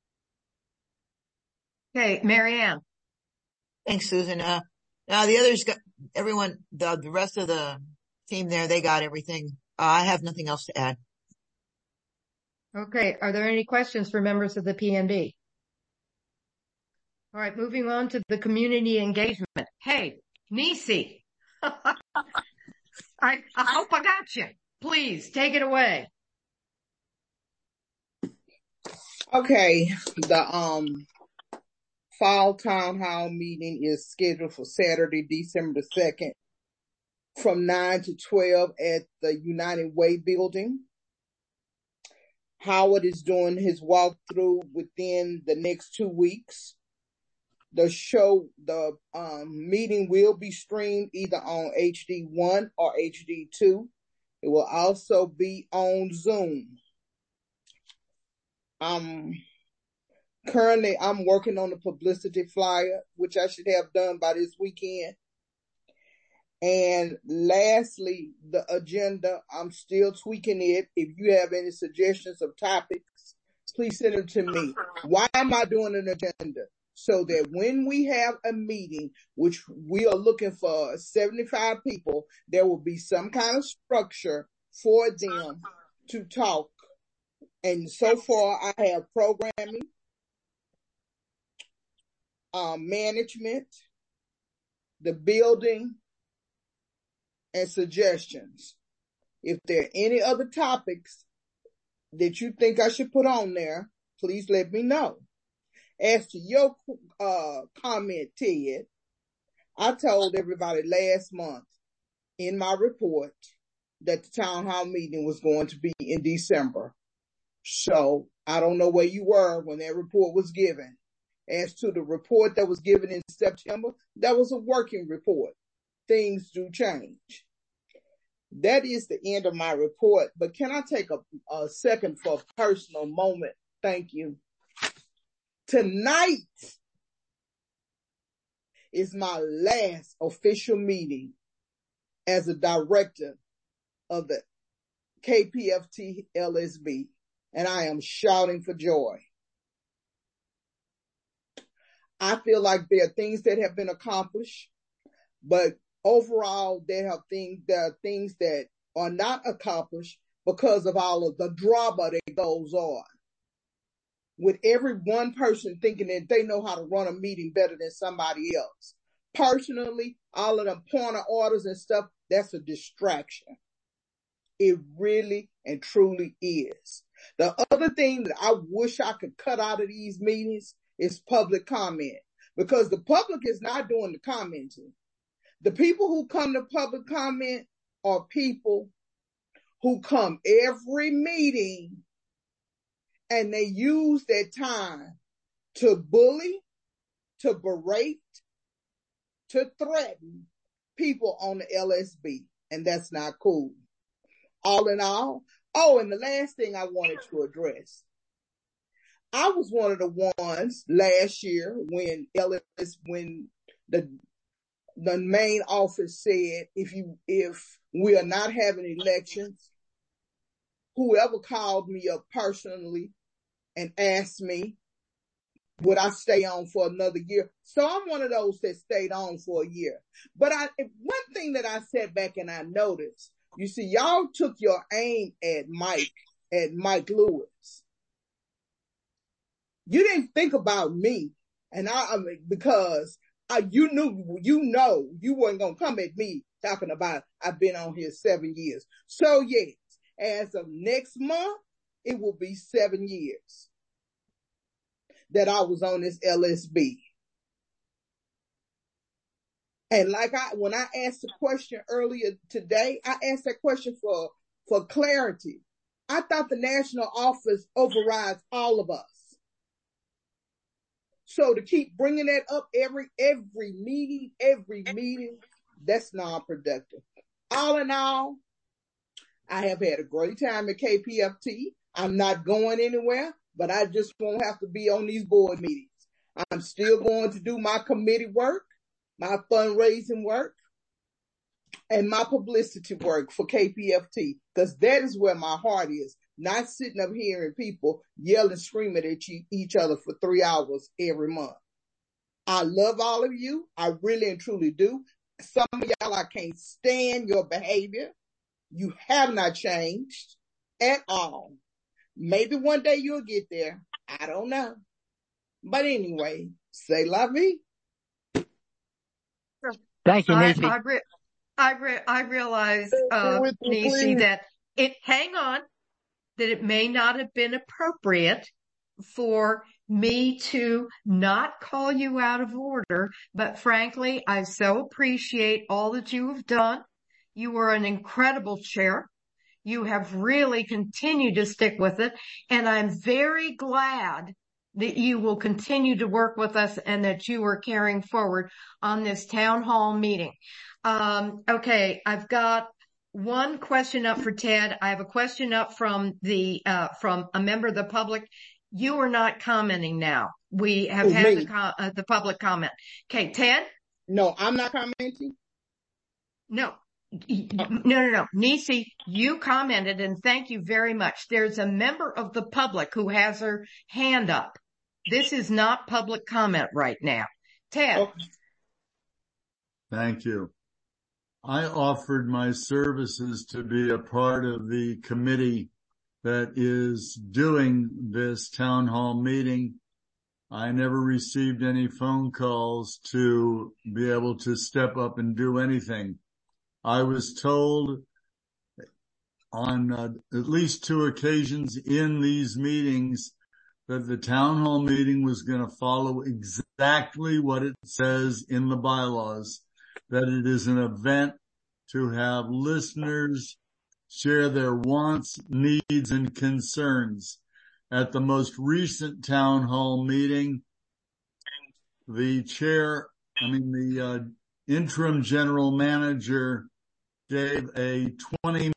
Okay, Marianne. Thanks, Susan. Uh, now the others got everyone, the, the rest of the team there, they got everything. Uh, I have nothing else to add. Okay, are there any questions for members of the P M B? All right, moving on to the community engagement. Hey, Nisi, I, I hope I got you. Please take it away. Okay, the um fall town hall meeting is scheduled for Saturday, December the second, from nine to twelve at the United Way building. Howard is doing his walkthrough within the next two weeks. The show, the um, meeting will be streamed either on H D one or H D two. It will also be on Zoom. Um, Currently, I'm working on the publicity flyer, which I should have done by this weekend. And lastly, the agenda, I'm still tweaking it. If you have any suggestions of topics, please send them to me. Why am I doing an agenda? So that when we have a meeting, which we are looking for seventy-five people, there will be some kind of structure for them to talk. And so far, I have programming, um, management, the building, and suggestions. If there are any other topics that you think I should put on there, please let me know. As to your uh, comment, Ted, I told everybody last month in my report that the town hall meeting was going to be in December. So I don't know where you were when that report was given. As to the report that was given in September, that was a working report. Things do change. That is the end of my report. But can I take a, a second for a personal moment? Thank you. Tonight is my last official meeting as a director of the K P F T L S B, and I am shouting for joy. I feel like there are things that have been accomplished, but overall there have things, there are things that are not accomplished because of all of the drama that goes on. With every one person thinking that they know how to run a meeting better than somebody else. Personally, all of them point of orders and stuff, that's a distraction. It really and truly is. The other thing that I wish I could cut out of these meetings is public comment, because the public is not doing the commenting. The people who come to public comment are people who come every meeting and they use that time to bully, to berate, to threaten people on the L S B. And that's not cool. All in all, oh, and the last thing I wanted to address. I was one of the ones last year when L S, when the the main office said, if you, if we are not having elections, whoever called me up personally and asked me, would I stay on for another year? So I'm one of those that stayed on for a year. But I, one thing that I sat back and I noticed, you see, y'all took your aim at Mike, at Mike Lewis. You didn't think about me. And I, I mean, because I, you knew, you know, you weren't going to come at me talking about, I've been on here seven years. So yes, as of next month, it will be seven years that I was on this L S B. And like I, when I asked the question earlier today, I asked that question for, for clarity. I thought the national office overrides all of us. So to keep bringing that up every, every meeting, every meeting, that's non-productive. All in all, I have had a great time at K P F T. I'm not going anywhere, but I just won't have to be on these board meetings. I'm still going to do my committee work, my fundraising work, and my publicity work for K P F T, because that is where my heart is, not sitting up hearing people yell and screaming at each other for three hours every month. I love all of you. I really and truly do. Some of y'all, I can't stand your behavior. You have not changed at all. Maybe one day you'll get there. I don't know. But anyway, say la vie. Thank you, I, Niecy. I, re- I, re- I realize, uh, Niecy, that it, hang on, that it may not have been appropriate for me to not call you out of order, but frankly, I so appreciate all that you have done. You were an incredible chair. You have really continued to stick with it, and I'm very glad that you will continue to work with us and that you are carrying forward on this town hall meeting. Um, okay, I've got one question up for Ted. I have a question up from the, uh, from a member of the public, You are not commenting now. We have Who's had me? the, co- uh, the public comment. Okay, Ted? No, I'm not commenting. No. No, no, no. Nisi, you commented, and thank you very much. There's a member of the public who has her hand up. This is not public comment right now. Ted. Okay. Thank you. I offered my services to be a part of the committee that is doing this town hall meeting. I never received any phone calls to be able to step up and do anything. I was told on uh, at least two occasions in these meetings that the town hall meeting was going to follow exactly what it says in the bylaws, that it is an event to have listeners share their wants, needs, and concerns. At the most recent town hall meeting, the chair, I mean the uh, interim general manager gave a twenty.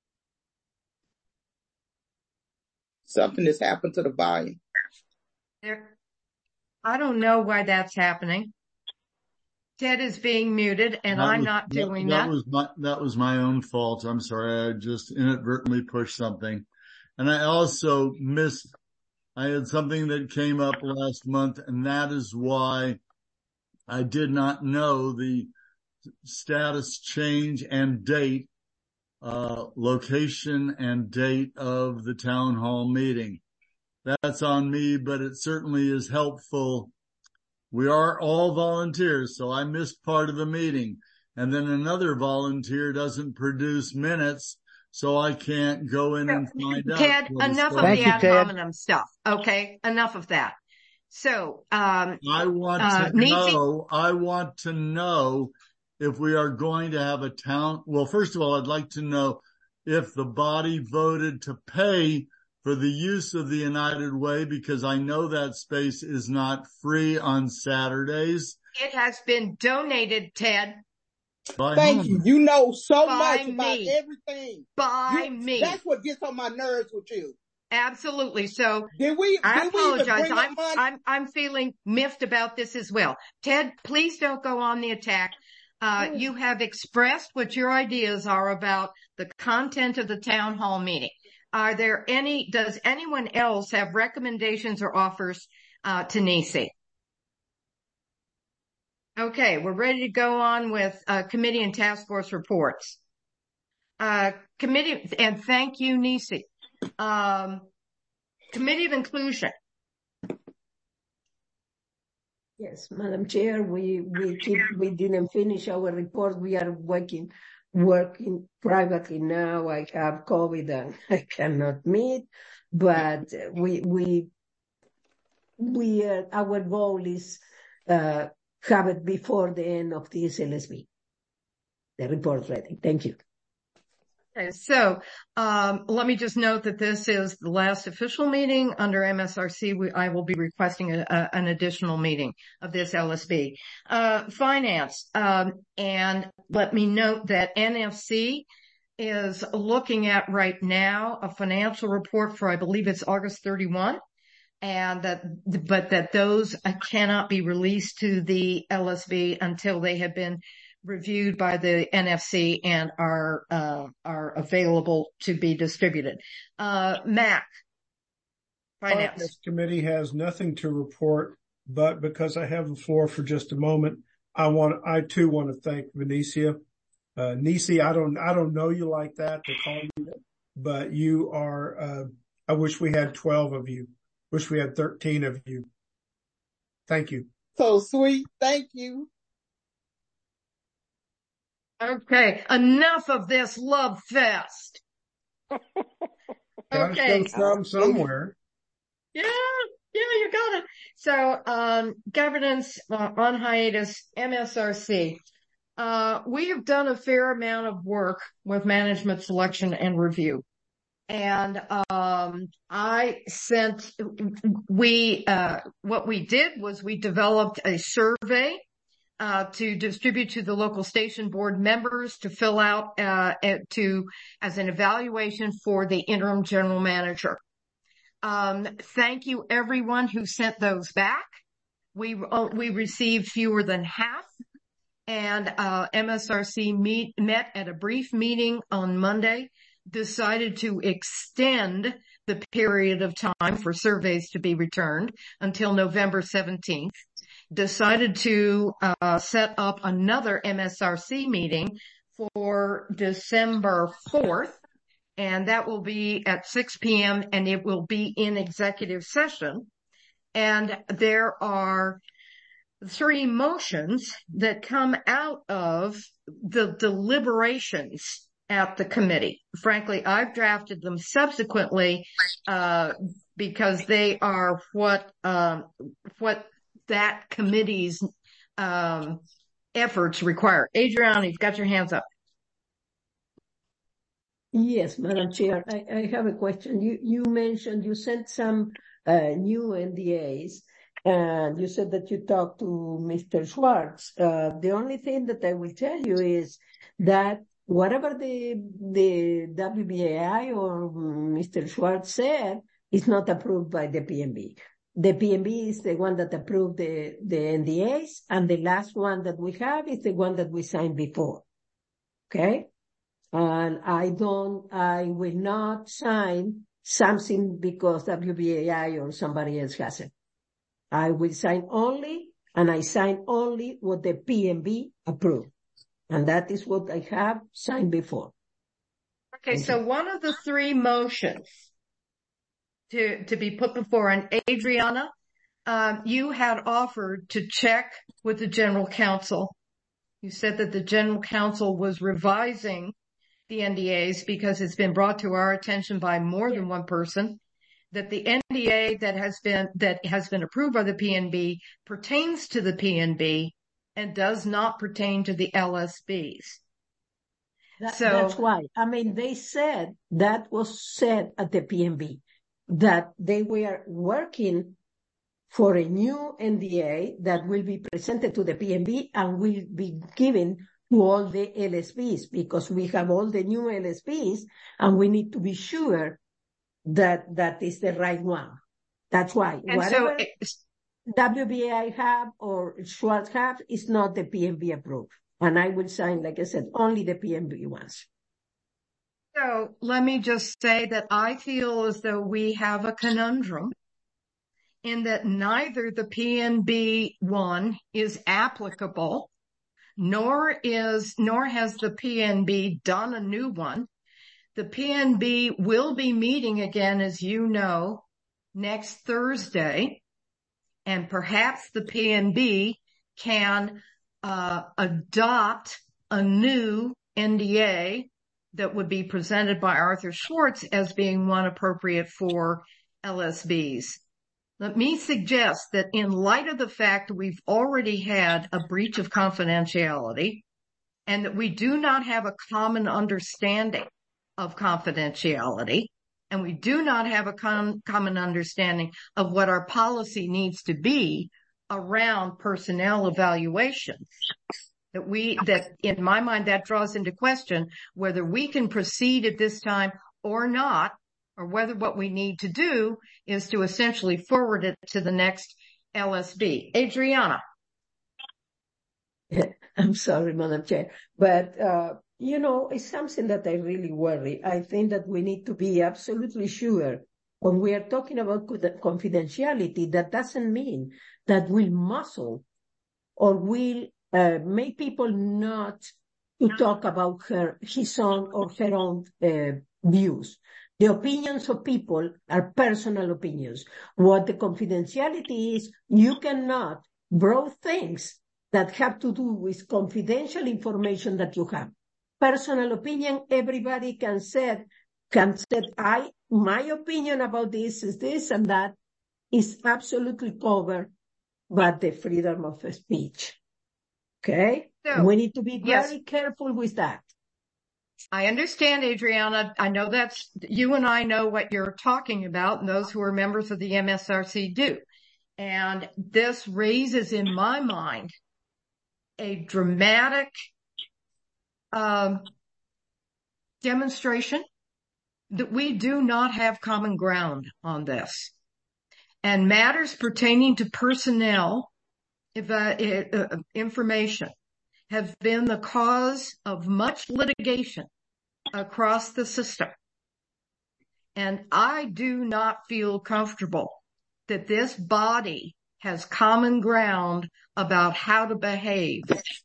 Something has happened to the volume. There, I don't know why that's happening. Ted is being muted, and That I'm was, not doing that. that. That was my, that was my own fault. I'm sorry. I just inadvertently pushed something. And I also missed, I had something that came up last month, and that is why I did not know the status change and date, uh, location and date of the town hall meeting. That's on me, but it certainly is helpful. We are all volunteers, so I missed part of the meeting. And then another volunteer doesn't produce minutes, so I can't go in and find out. Ted, enough of the ad hominem stuff. Okay, enough of that. So, um, I want uh, to know, I want to know if we are going to have a town. Well, first of all, I'd like to know if the body voted to pay for the use of the United Way, because I know that space is not free on Saturdays. It has been donated, Ted. By Thank whom? you. You know so By much about me. everything. By You- me. That's what gets on my nerves with you. Absolutely. So Did we? I did we even apologize. bring up I'm, money? I'm, I'm feeling miffed about this as well. Ted, please don't go on the attack. Uh, you have expressed what your ideas are about the content of the town hall meeting. Are there any, does anyone else have recommendations or offers, uh, to Nisi? Okay, we're ready to go on with, uh, committee and task force reports. Uh, committee, and thank you, Nisi. Um, Committee of Inclusion. Yes, Madam Chair, we, we keep, we didn't finish our report. We are working, working privately now. I have COVID and I cannot meet, but we, we, we, uh, our goal is, uh, have it before the end of this L S B. The report ready. Thank you. Okay, so um, let me just note that this is the last official meeting under M S R C. We, I will be requesting a, a, an additional meeting of this L S B. Uh, finance, um, and let me note that N F C is looking at right now a financial report for, I believe it's August thirty-first, and that, but that those cannot be released to the L S B until they have been reviewed by the N F C and are, uh, are available to be distributed. Uh, Mac, finance. Finance Committee has nothing to report, but because I have the floor for just a moment, I want, I too want to thank Venetia. Uh, Nisi, I don't, I don't know you like that to call you, but you are, uh, I wish we had twelve of you. Wish we had thirteen of you. Thank you. So sweet. Thank you. Okay, enough of this love fest. Gotta Okay. show some somewhere. Yeah, yeah, you got it. So, um, governance uh, on hiatus, M S R C. Uh, we have done a fair amount of work with management selection and review. And, um, I sent, we, uh, what we did was we developed a survey Uh, to distribute to the local station board members to fill out, uh, to, as an evaluation for the interim general manager. Um, thank you everyone who sent those back. We, uh, we received fewer than half, and, uh, M S R C meet, met at a brief meeting on Monday, decided to extend the period of time for surveys to be returned until November seventeenth, decided to, uh, set up another M S R C meeting for December fourth, and that will be at six p.m. and it will be in executive session. And there are three motions that come out of the deliberations at the committee. Frankly, I've drafted them subsequently, uh, because they are what, um, what that committee's, um, efforts require. Adriana, you've got your hands up. Yes, Madam Chair, I, I have a question. You, you mentioned you sent some uh, new N D As, and you said that you talked to Mister Schwartz. Uh, the only thing that I will tell you is that whatever the the W B A I or Mister Schwartz said is not approved by the P N B. The P N B is the one that approved the, the N D As, and the last one that we have is the one that we signed before. Okay? And I don't, I will not sign something because W B A I or somebody else has it. I will sign only, and I sign only what the P N B approved. And that is what I have signed before. Okay, so one of the three motions to, to be put before, and Adriana, um, you had offered to check with the general counsel. You said that the general counsel was revising the N D As because it's been brought to our attention by more than one person that the N D A that has been, that has been approved by the P N B pertains to the P N B and does not pertain to the L S Bs. That, so that's why. I mean, they said that was said at the P N B that they were working for a new N D A that will be presented to the P N B and will be given to all the L S Bs because we have all the new L S Bs and we need to be sure that that is the right one. That's why and whatever so W B A I have or Schwartz have is not the P N B approved. And I will sign, like I said, only the P N B ones. So let me just say that I feel as though we have a conundrum in that neither the P N B one is applicable, nor is, nor has the P N B done a new one. The P N B will be meeting again, as you know, next Thursday, and perhaps the P N B can uh adopt a new N D A that would be presented by Arthur Schwartz as being one appropriate for L S Bs. Let me suggest that in light of the fact that we've already had a breach of confidentiality and that we do not have a common understanding of confidentiality, and we do not have a com- common understanding of what our policy needs to be around personnel evaluations, that we, that in my mind, that draws into question whether we can proceed at this time or not, or whether what we need to do is to essentially forward it to the next L S B. Adriana. I'm sorry, Madam Chair, but, uh, you know, it's something that I really worry. I think that we need to be absolutely sure when we are talking about confidentiality, that doesn't mean that we'll muzzle or we'll uh, make people not to talk about her, his own or her own uh, views. The opinions of people are personal opinions. What the confidentiality is, you cannot broad things that have to do with confidential information that you have. Personal opinion, everybody can say, can say, I, my opinion about this is this and that is absolutely covered by the freedom of speech. Okay? So, we need to be yes. very careful with that. I understand, Adriana. I know that's, you and I know what you're talking about, and those who are members of the M S R C do. And this raises in my mind a dramatic um, demonstration that we do not have common ground on this. And matters pertaining to personnel if, uh, uh, information have been the cause of much litigation across the system. And I do not feel comfortable that this body has common ground about how to behave.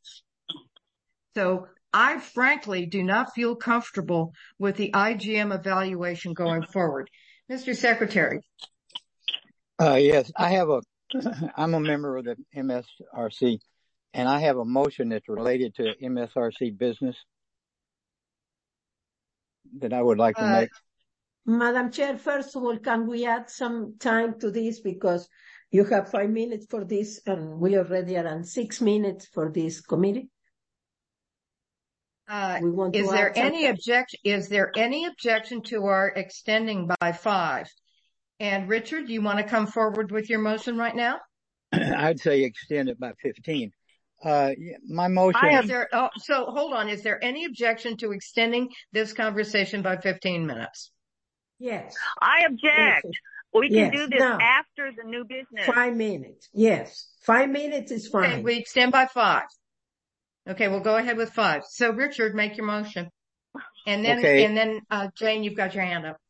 So I frankly do not feel comfortable with the I G M evaluation going forward. Mister Secretary. Uh, yes, I have a, I'm a member of the M S R C, and I have a motion that's related to M S R C business that I would like to Uh, make. Madam Chair, first of all, can we add some time to this because you have five minutes for this and we already are on six minutes for this committee? Uh, we want is to there add any objection? Is there any objection to our extending by five? And Richard, do you want to come forward with your motion right now? I'd say extend it by fifteen. Uh, my motion. I have there, oh, so hold on. Is there any objection to extending this conversation by fifteen minutes? Yes. I object. We can Yes. do this No. after the new business. Five minutes. Yes. Five minutes is fine. Okay, we extend by five. Okay, we'll go ahead with five. So Richard, make your motion. And then, Okay. and then, uh, Jane, you've got your hand up.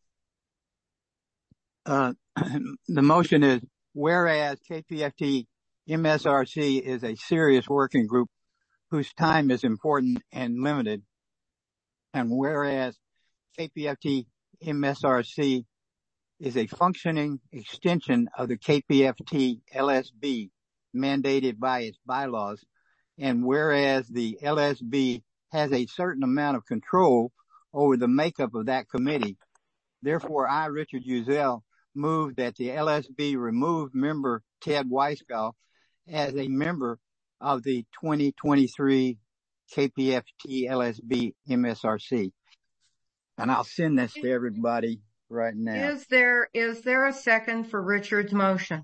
Uh, the motion is, whereas K P F T M S R C is a serious working group whose time is important and limited, and whereas K P F T M S R C is a functioning extension of the K P F T L S B mandated by its bylaws, and whereas the L S B has a certain amount of control over the makeup of that committee, therefore I, Richard Uzel, move that the L S B remove member Ted Weisgall as a member of the twenty twenty-three K P F T L S B M S R C. And I'll send this to everybody right now. Is there, is there a second for Richard's motion?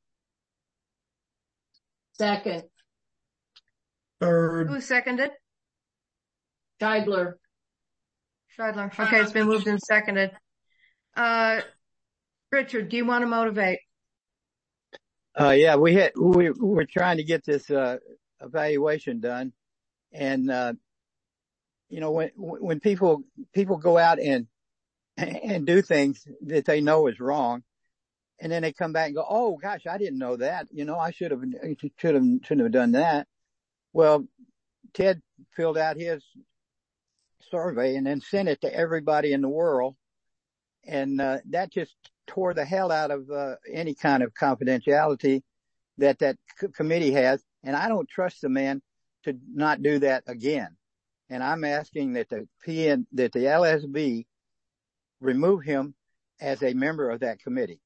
Second. Third. Who seconded? Scheidler. Scheidler. Okay, it's been moved and seconded. Uh, Richard, do you want to motivate? Uh, yeah, we had, we we're trying to get this, uh, evaluation done. And, uh, you know, when, when people, people go out and, and do things that they know is wrong, and then they come back and go, oh gosh, I didn't know that. You know, I should have, should have, shouldn't have done that. Well, Ted filled out his survey and then sent it to everybody in the world. And, uh, that just tore the hell out of, uh, any kind of confidentiality that that c- committee has. And I don't trust the man to not do that again. And I'm asking that the P N, that the L S B remove him as a member of that committee.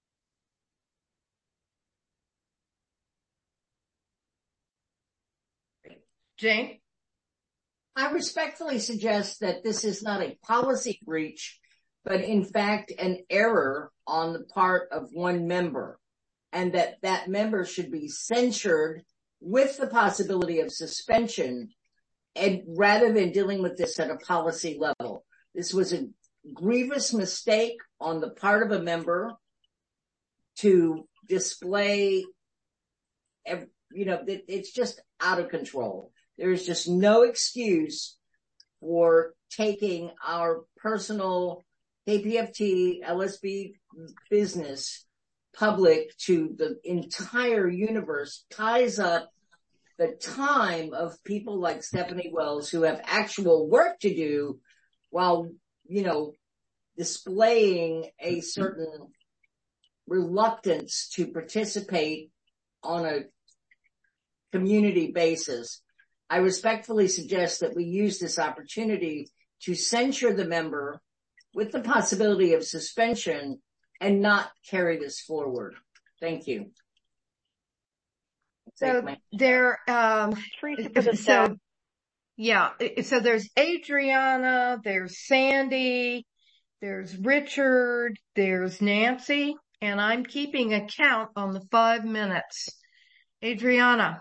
Jane? I respectfully suggest that this is not a policy breach, but in fact an error on the part of one member, and that that member should be censured with the possibility of suspension, and rather than dealing with this at a policy level. This was a grievous mistake on the part of a member to display, you know, it, it's just out of control. There is just no excuse for taking our personal K P F T, L S B business public to the entire universe, ties up the time of people like Stephanie Wells who have actual work to do while, you know, displaying a certain reluctance to participate on a community basis. I respectfully suggest that we use this opportunity to censure the member with the possibility of suspension and not carry this forward. Thank you. So there, um, so, yeah, so there's Adriana, there's Sandy, there's Richard, there's Nancy, and I'm keeping a count on the five minutes. Adriana.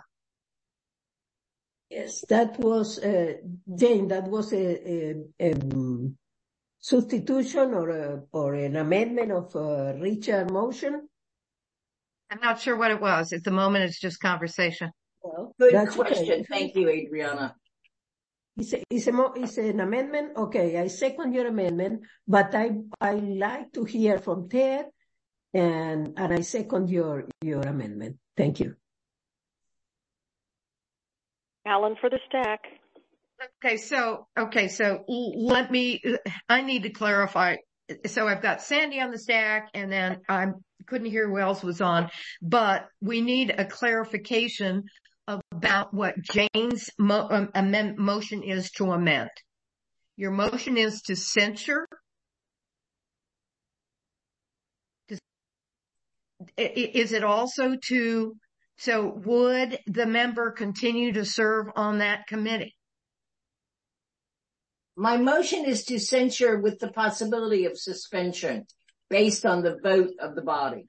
Yes, that was, uh, Jane, that was a, a, a substitution or a, or an amendment of uh, Richard's motion? I'm not sure what it was. At the moment, it's just conversation. Well, Good that's question. okay. Thank you, Adriana. It's, a, it's, a mo, it's an amendment. Okay, I second your amendment, but I I like to hear from Ted, and and I second your your amendment. Thank you. Alan for the stack. Okay, so okay, so let me. I need to clarify. So I've got Sandy on the stack, and then I couldn't hear who else was on, but we need a clarification about what Jane's mo- um, amend- motion is to amend. Your motion is to censure. Is it also to, so would the member continue to serve on that committee? My motion is to censure with the possibility of suspension based on the vote of the body.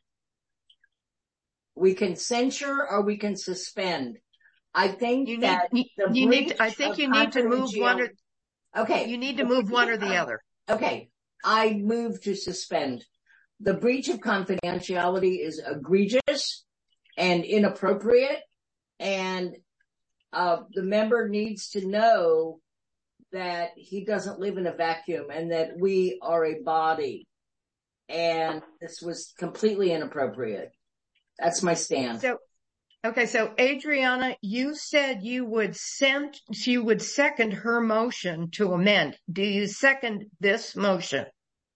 We can censure or we can suspend. I think you that need, the you need to, I think you need to move one or, okay. You need to move one or the other. Okay. I move to suspend. The breach of confidentiality is egregious and inappropriate, and uh, the member needs to know that he doesn't live in a vacuum and that we are a body, and this was completely inappropriate. That's my stand. So, okay, so Adriana, you said you would send, you would second her motion to amend. Do you second this motion?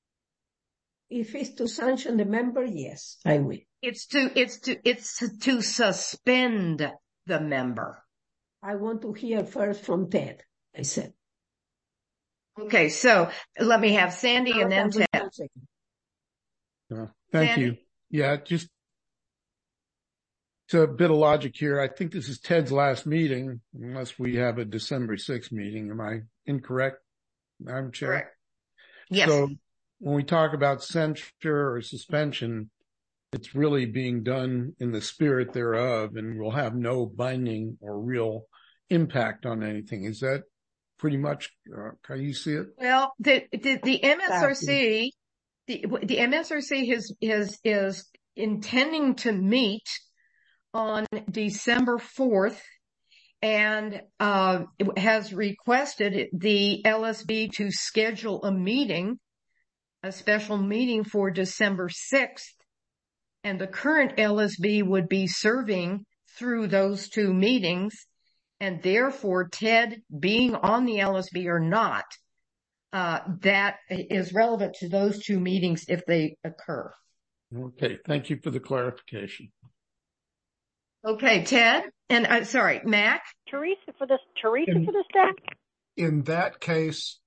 If it's to sanction the member, yes, I will. It's to, it's to, it's to suspend the member. I want to hear first from Ted, I said. Okay, so let me have Sandy and then Ted. Uh, thank Sandy? you. Yeah, just to a bit of logic here. I think this is Ted's last meeting, unless we have a December sixth meeting. Am I incorrect, Madam Chair? Correct. Yes. So when we talk about censure or suspension, it's really being done in the spirit thereof and will have no binding or real impact on anything. Is that pretty much, uh, how you see it? Well, the, the, the M S R C, the, the M S R C is, is, is intending to meet on December fourth and, uh, has requested the L S B to schedule a meeting, a special meeting for December sixth. And the current L S B would be serving through those two meetings. And therefore, Ted being on the L S B or not, uh, that is relevant to those two meetings if they occur. Okay. Thank you for the clarification. Okay, Ted, and uh, sorry, Mac. Teresa for this, Teresa in, for the stack. In that case,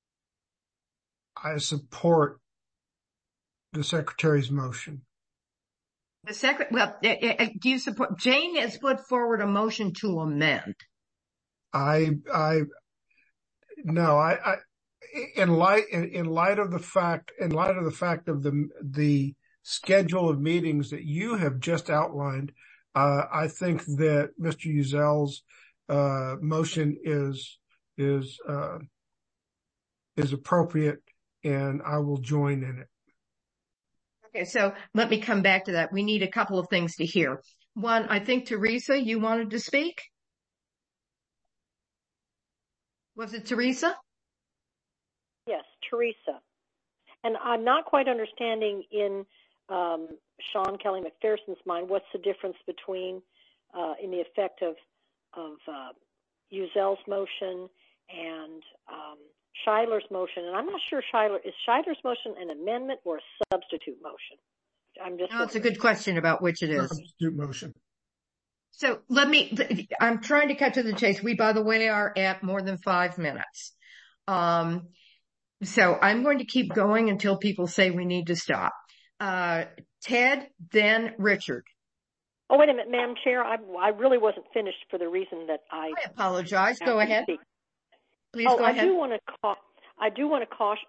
I support the secretary's motion. The secret, well, do you support, Jane has put forward a motion to amend. I, I, no, I, I, in light, in, in light of the fact, in light of the fact of the, the schedule of meetings that you have just outlined, uh, I think that Mister Uzel's, uh, motion is, is, uh, is appropriate, and I will join in it. Okay, so let me come back to that. We need a couple of things to hear. One, I think, Teresa, you wanted to speak? Was it Teresa? Yes, Teresa. And I'm not quite understanding in um, Sean Kelly McPherson's mind what's the difference between, uh, in the effect of, of uh, Uzel's motion and um, Scheidler's motion, and I'm not sure Scheidler, is Scheidler's motion an amendment or a substitute motion? I'm just. No, it's a good question about which it is. Substitute motion. So let me, I'm trying to cut to the chase. We, by the way, are at more than five minutes. Um, so I'm going to keep going until people say we need to stop. Uh, Ted, then Richard. Oh, wait a minute, Madam Chair. I, I really wasn't finished for the reason that I. I apologize. Go ahead. Speak. Please oh, go I ahead. do want to call. I do want to caution.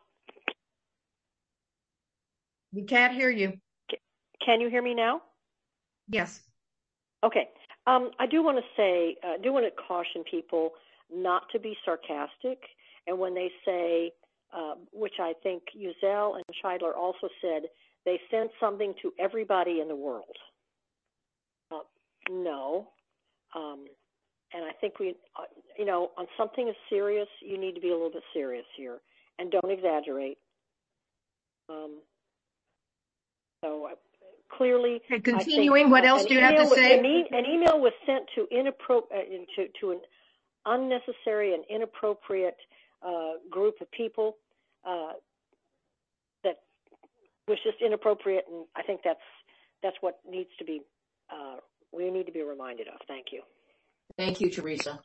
We can't hear you. Can you hear me now? Yes. Okay. Um, I do want to say, I uh, do want to caution people not to be sarcastic. And when they say uh, which I think Uzel and Scheidler also said, they sent something to everybody in the world. Uh, no. Um, and I think we, uh, you know, on something as serious, you need to be a little bit serious here and don't exaggerate. Um, so uh, clearly, okay, continuing, think, what else do you have to was, say? An, e- an email was sent to inappropriate, uh, to, to an unnecessary and inappropriate uh, group of people uh, that was just inappropriate, and I think that's that's what needs to be. Uh, we need to be reminded of. Thank you. Thank you, Teresa.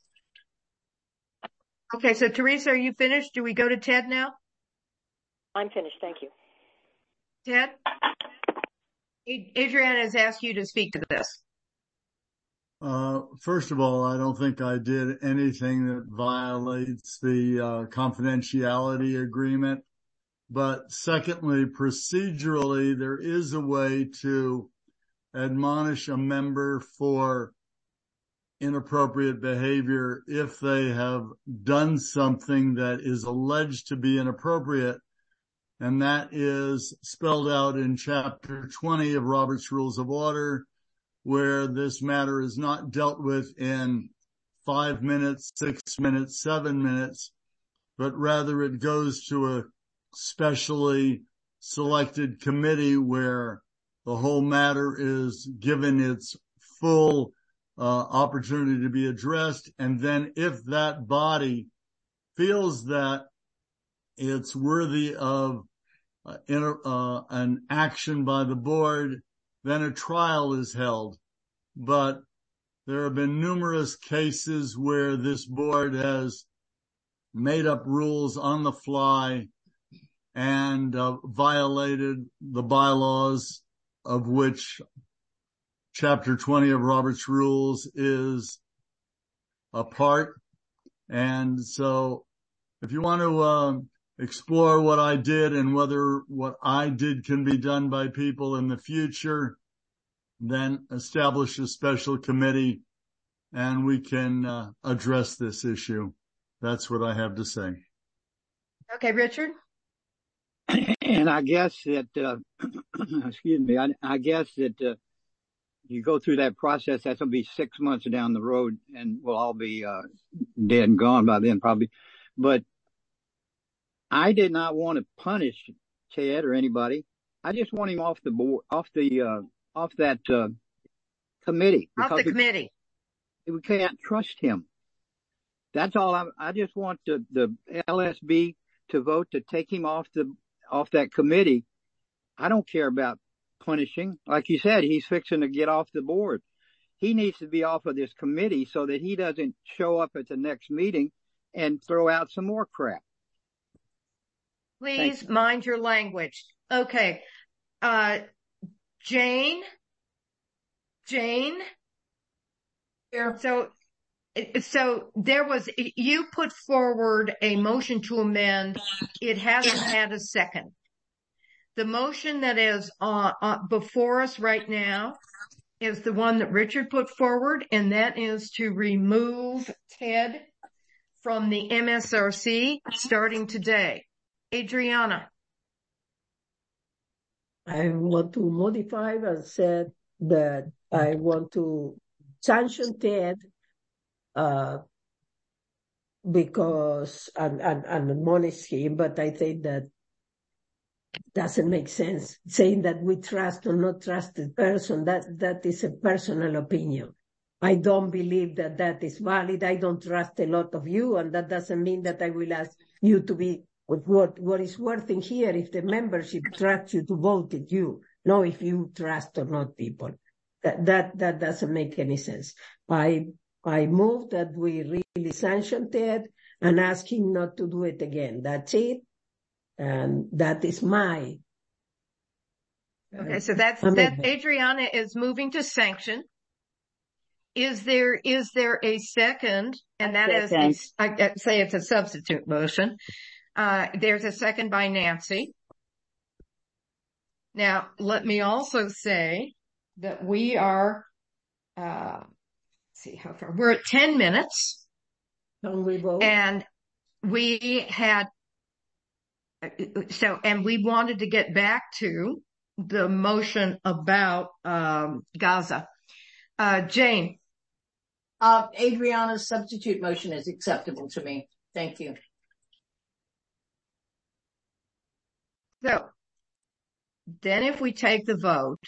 Okay, so Teresa, are you finished? Do we go to Ted now? I'm finished. Thank you. Ted? Adriana has asked you to speak to this. Uh, first of all, I don't think I did anything that violates the uh, confidentiality agreement. But secondly, procedurally, there is a way to admonish a member for inappropriate behavior if they have done something that is alleged to be inappropriate. And that is spelled out in chapter twenty of Robert's Rules of Order, where this matter is not dealt with in five minutes, six minutes, seven minutes, but rather it goes to a specially selected committee where the whole matter is given its full uh, opportunity to be addressed. And then if that body feels that it's worthy of uh, inter, uh, an action by the board, then a trial is held. But there have been numerous cases where this board has made up rules on the fly and uh, violated the bylaws, of which chapter twenty of Robert's Rules is a part. And so if you want to uh, explore what I did and whether what I did can be done by people in the future, then establish a special committee and we can uh, address this issue. That's what I have to say. Okay, Richard? And I guess that, uh, excuse me, I, I guess that uh, you go through that process, that's going to be six months down the road and we'll all be uh, dead and gone by then probably. But I did not want to punish Ted or anybody. I just want him off the board, off the, uh, off that uh, committee. Off the we, committee. We can't trust him. That's all. I, I just want the, the L S B to vote to take him off the off that committee. I don't care about punishing. Like you said, he's fixing to get off the board. He needs to be off of this committee so that he doesn't show up at the next meeting and throw out some more crap. Please mind your language. Okay. Uh, Jane? Jane? Here. So, so there was, you put forward a motion to amend. It hasn't had a second. The motion that is uh, uh, before us right now is the one that Richard put forward, and that is to remove Ted from the M S R C starting today. Adriana. I want to modify and said that I want to sanction Ted uh, because, and, and, and admonish him, but I think that doesn't make sense. Saying that we trust or not trust the person, that, that is a personal opinion. I don't believe that that is valid. I don't trust a lot of you, and that doesn't mean that I will ask you to be with what, what is worth in here if the membership trusts you to vote it you, no if you trust or not people. That, that, that doesn't make any sense. I, I move that we really sanction Ted and ask him not to do it again. That's it. And that is my. Okay, so that's, that Adriana is moving to sanction. Is there, is there a second? And that is, a, I say it's a substitute motion. Uh, there's a second by Nancy. Now, let me also say that we are, uh, let's see how far, we're at ten minutes. Can we vote? And we had so, and we wanted to get back to the motion about, um, Gaza. Uh, Jane. Uh, Adriana's substitute motion is acceptable to me. Thank you. So, then if we take the vote,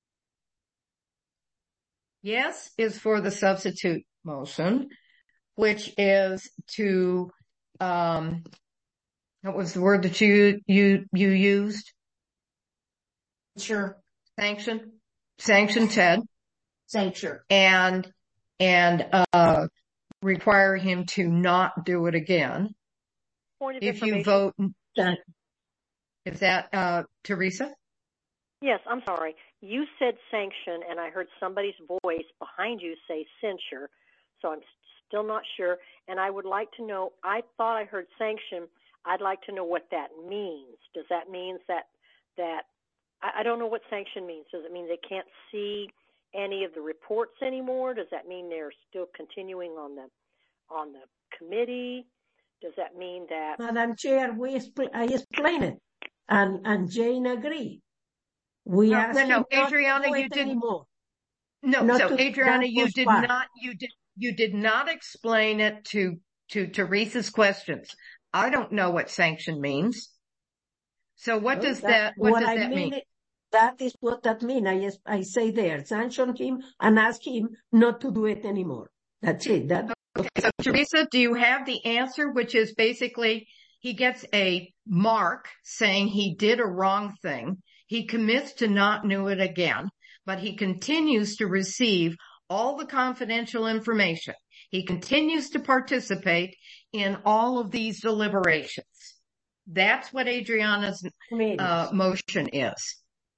yes is for the substitute motion, which is to, um, what was the word that you, you, you used? Sure. Sanction, sanction Ted. Censure. And, and, uh, require him to not do it again. Point of If you information. vote, is that, uh, Teresa? Yes, I'm sorry. You said sanction, and I heard somebody's voice behind you say censure, so I'm still not sure. And I would like to know, I thought I heard sanction. I'd like to know what that means. Does that mean that, that, I, I don't know what sanction means. Does it mean they can't see any of the reports anymore? Does that mean they're still continuing on the, on the committee? Does that mean that? Madam Chair, we expl- I explained it, and, and Jane agreed. We No, asked no, no, him not Adriana, to do you it did anymore. No, Not so to- Adriana, that you was did why. not, you did, you did not explain it to, to Teresa's questions. I don't know what sanction means. So what No, does that, what, what does I that mean? mean? It, that is what that means. I, yes- I say there, sanction him and ask him not to do it anymore. That's it. That, Okay, so Teresa, do you have the answer, which is basically he gets a mark saying he did a wrong thing. He commits to not do it again, but he continues to receive all the confidential information. He continues to participate in all of these deliberations. That's what Adriana's uh, motion is.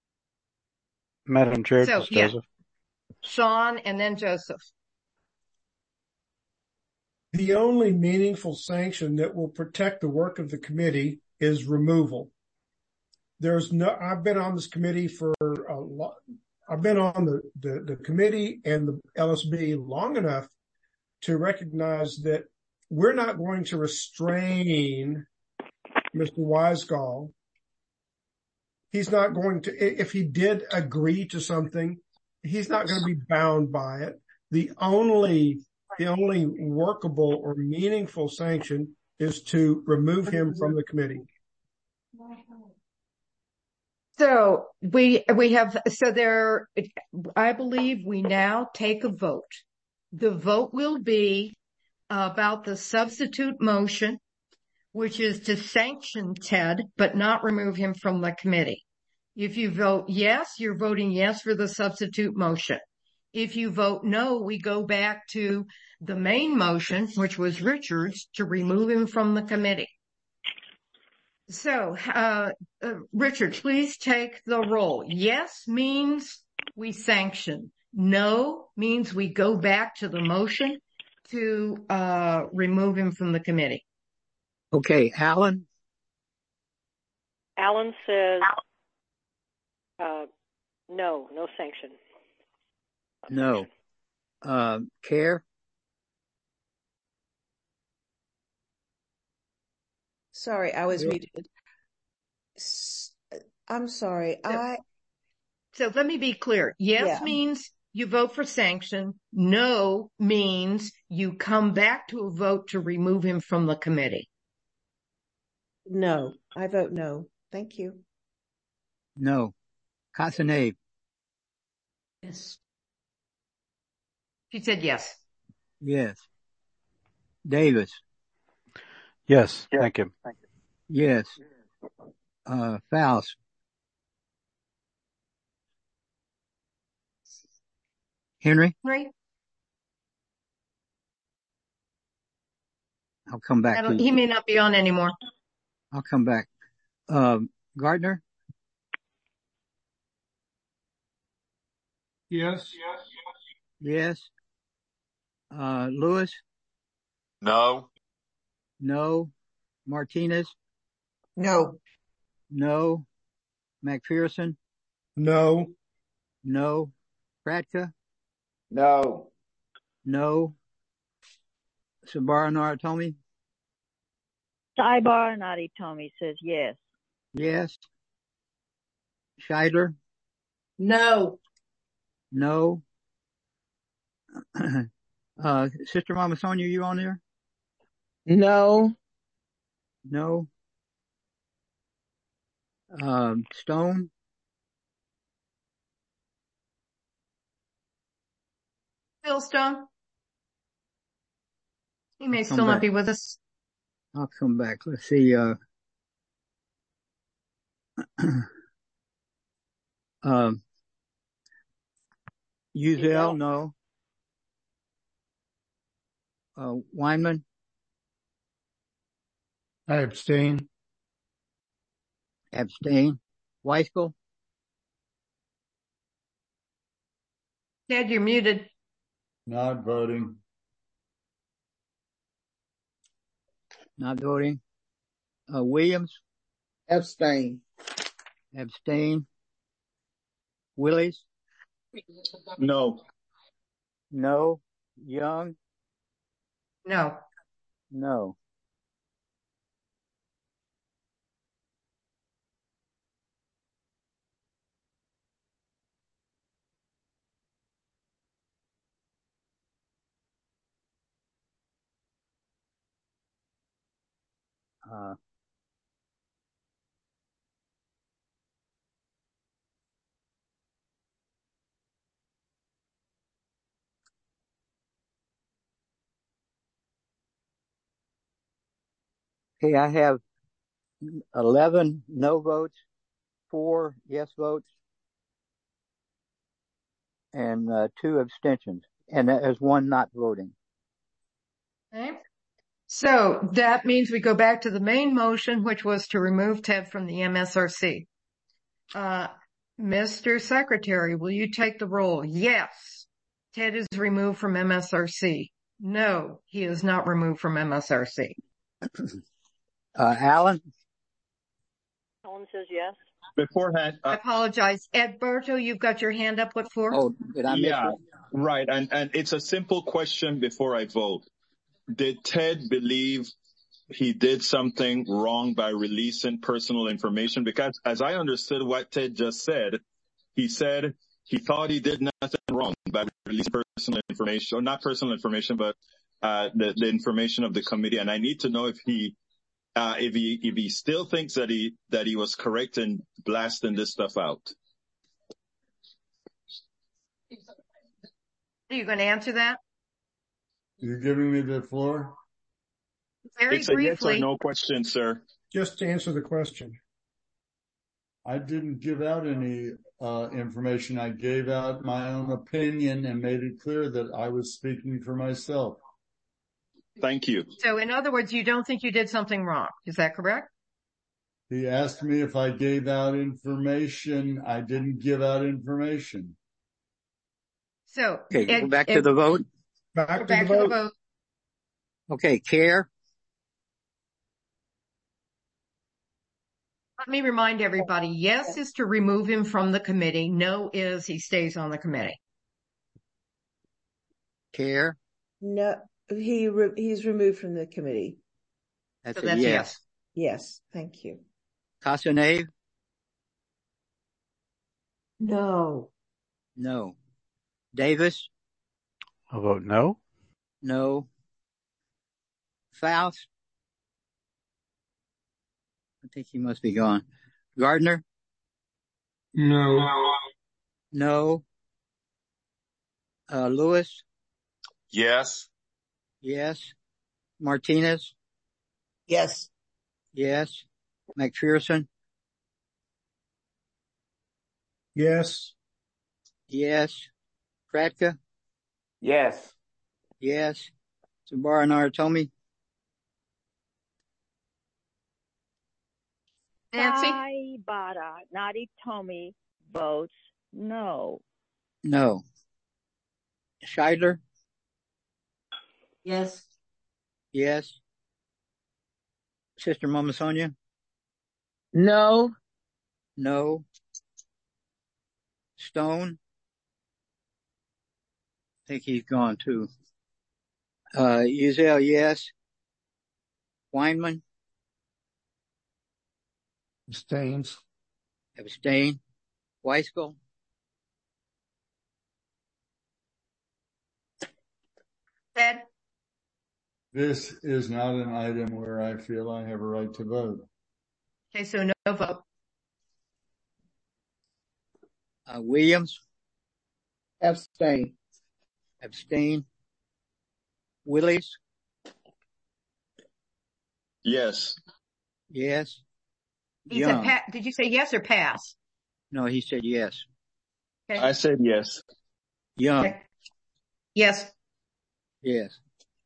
Madam Chair, So, this is yeah. Joseph. Sean and then Joseph. The only meaningful sanction that will protect the work of the committee is removal. There's no, I've been on this committee for a lot. I've been on the, the, the committee and the L S B long enough to recognize that we're not going to restrain Mister Weisgall. He's not going to, if he did agree to something, he's not going to be bound by it. The only, the only workable or meaningful sanction is to remove him from the committee. So we, we have, so there, I believe we now take a vote. The vote will be about the substitute motion, which is to sanction Ted, but not remove him from the committee. If you vote yes, you're voting yes for the substitute motion. If you vote no, we go back to the main motion, which was Richard's, to remove him from the committee. So, uh, uh, Richard, please take the roll. Yes means we sanction. No means we go back to the motion to, uh, remove him from the committee. Okay, Alan? Alan says, uh, no, no sanction. No. Uh, Care? Sorry, I was Yeah. muted. S- I'm sorry. So, I, so let me be clear. Yes Yeah. means you vote for sanction. No means you come back to a vote to remove him from the committee. no, I vote no. Thank you. No. Castanet? yes. She said yes. Yes. Davis? Yes, thank you. Yes. Uh, Faust? Henry? Right? I'll come I back to don't, you. he may not be on anymore. I'll come back. Um, Gardner? Yes. Yes. Uh, Lewis? No. No. Martinez? No. No. McPherson? No. No. Kratka? No. No. Sabara Naratomi? Saibar Naritomi says yes. Yes. Scheidler? No. No. uh, Sister Mama Sonia, you on there? No. No. Um, Stone? Bill Stone? He may I'll still come not back. be with us. I'll come back. Let's see. Uh, um, Uzel, no. Uh, Weinman? I abstain. Abstain. Weiskel? Ted, you're muted. Not voting. Not voting. Uh, Williams? Abstain. Abstain. Willies? No. No. Young? No. No. Uh, okay, I have eleven no votes, four yes votes, and uh, two abstentions, and there's one not voting. Okay. So that means we go back to the main motion, which was to remove Ted from the M S R C. Uh, Mister Secretary, will you take the roll? Yes. Ted is removed from M S R C. No, he is not removed from M S R C. Uh, Alan? Alan says yes. Beforehand, I uh, apologize. Edberto, you've got your hand up. What for? Oh, did I miss yeah, it? right. And, and it's a simple question before I vote. Did Ted believe he did something wrong by releasing personal information? Because as I understood what Ted just said, he said he thought he did nothing wrong by releasing personal information, or not personal information, but uh, the, the information of the committee. And I need to know if he, uh, if he, if he still thinks that he, that he was correct in blasting this stuff out. Are you going to answer that? You're giving me the floor? Very It's a yes or briefly. no question, sir. Just to answer the question. I didn't give out any uh, information. I gave out my own opinion and made it clear that I was speaking for myself. Thank you. So in other words, you don't think you did something wrong. Is that correct? He asked me if I gave out information. I didn't give out information. So Okay, Ed, go back Ed, to the vote. Back, go to, back the to the vote. vote. Okay, Care? Let me remind everybody, yes is to remove him from the committee. No is he stays on the committee. Care? No, he re- he's removed from the committee. That's So a that's yes. yes. Yes, thank you. Casanave? No. No. Davis? I'll vote no. No. Faust? I think he must be gone. Gardner? No. No. Uh, Lewis? Yes. Yes. Martinez? Yes. Yes. McPherson? Yes. Yes. Kratka? Yes. Yes. Sabara Naratomi? Nancy? Saibara Naritomi votes no. No. Scheidler? Yes. Yes. Sister Mama Sonia? No. No. Stone? I think he's gone too. Uh, Uzel, yes. Weinman? Abstains. Abstain. Weiskel. Ted? This is not an item where I feel I have a right to vote. Okay, so no vote. Uh, Williams. Abstain. Abstain. Willis. Yes. Yes. He Young. said, pa- did you say yes or pass? No, he said yes. Okay. I said yes. Young. Okay. Yes. Yes.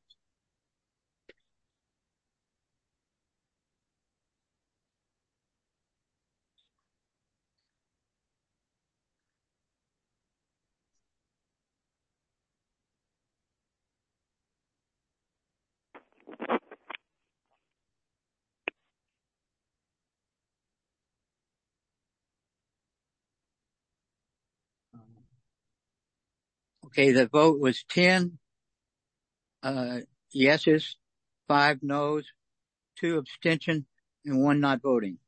Okay, the vote was ten uh, yeses, five noes, two abstention, and one not voting.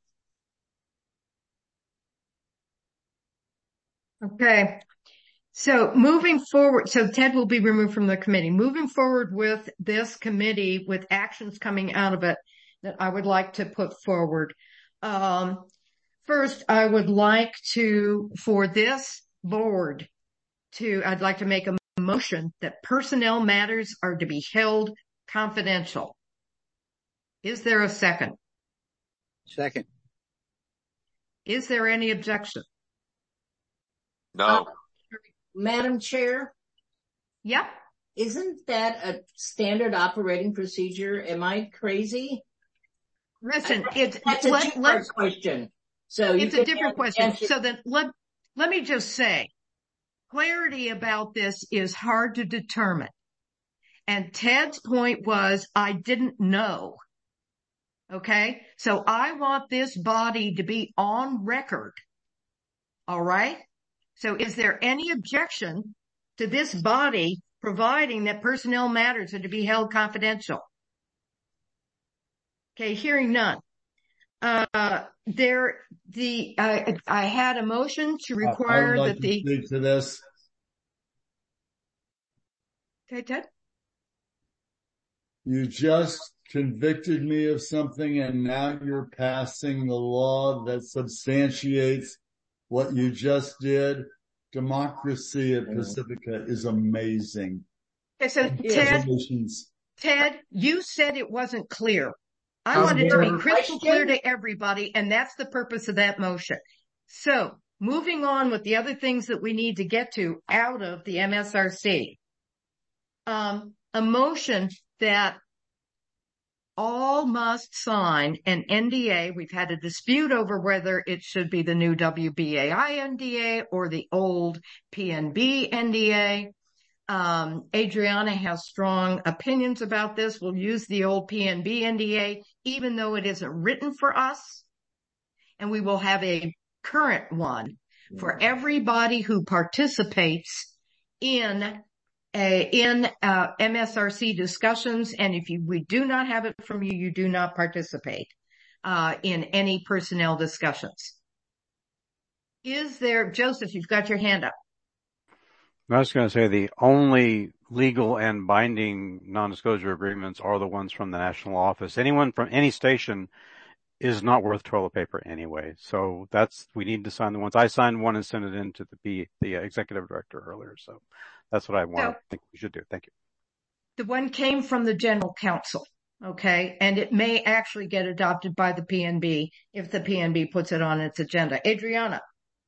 Okay. So moving forward, so Ted will be removed from the committee. Moving forward with this committee, with actions coming out of it that I would like to put forward. Um, first, I would like to, for this board, to, I'd like to make a motion that personnel matters are to be held confidential. Is there a second? Second. Is there any objection? No. Uh, Madam Chair? Yep. Isn't that a standard operating procedure? Am I crazy? Listen, I, it's, that's a let, different let, question. So it's you a different question. answer. So then let, let me just say, clarity about this is hard to determine. And Ted's point was, I didn't know. Okay. So I want this body to be on record. All right. So is there any objection to this body providing that personnel matters are to be held confidential? Okay. Hearing none. Uh, there, the, uh, I had a motion to require I would like that to the, speak to this. okay, Ted? You just convicted me of something and now you're passing the law that substantiates what you just did. Democracy at Pacifica is amazing. Okay, so Ted, Ted, you said it wasn't clear. I Um, want it to be there- crystal clear to everybody, and that's the purpose of that motion. So, moving on with the other things that we need to get to out of the M S R C. Um, a motion that all must sign an N D A. We've had a dispute over whether it should be the new W B A I N D A or the old P N B N D A. Um, Adriana has strong opinions about this. We'll use the old P N B N D A, even though it isn't written for us. And we will have a current one for everybody who participates in a, in, uh, M S R C discussions. And if you, we do not have it from you, you do not participate, uh, in any personnel discussions. Is there, Joseph, you've got your hand up. I was going to say the only legal and binding non-disclosure agreements are the ones from the national office. Anyone from any station is not worth toilet paper anyway. So that's, we need to sign the ones. I signed one and sent it in to the P, the executive director earlier. So that's what I want to So, think we should do. Thank you. The one came from the general counsel. Okay. And it may actually get adopted by the P N B if the P N B puts it on its agenda. Adriana.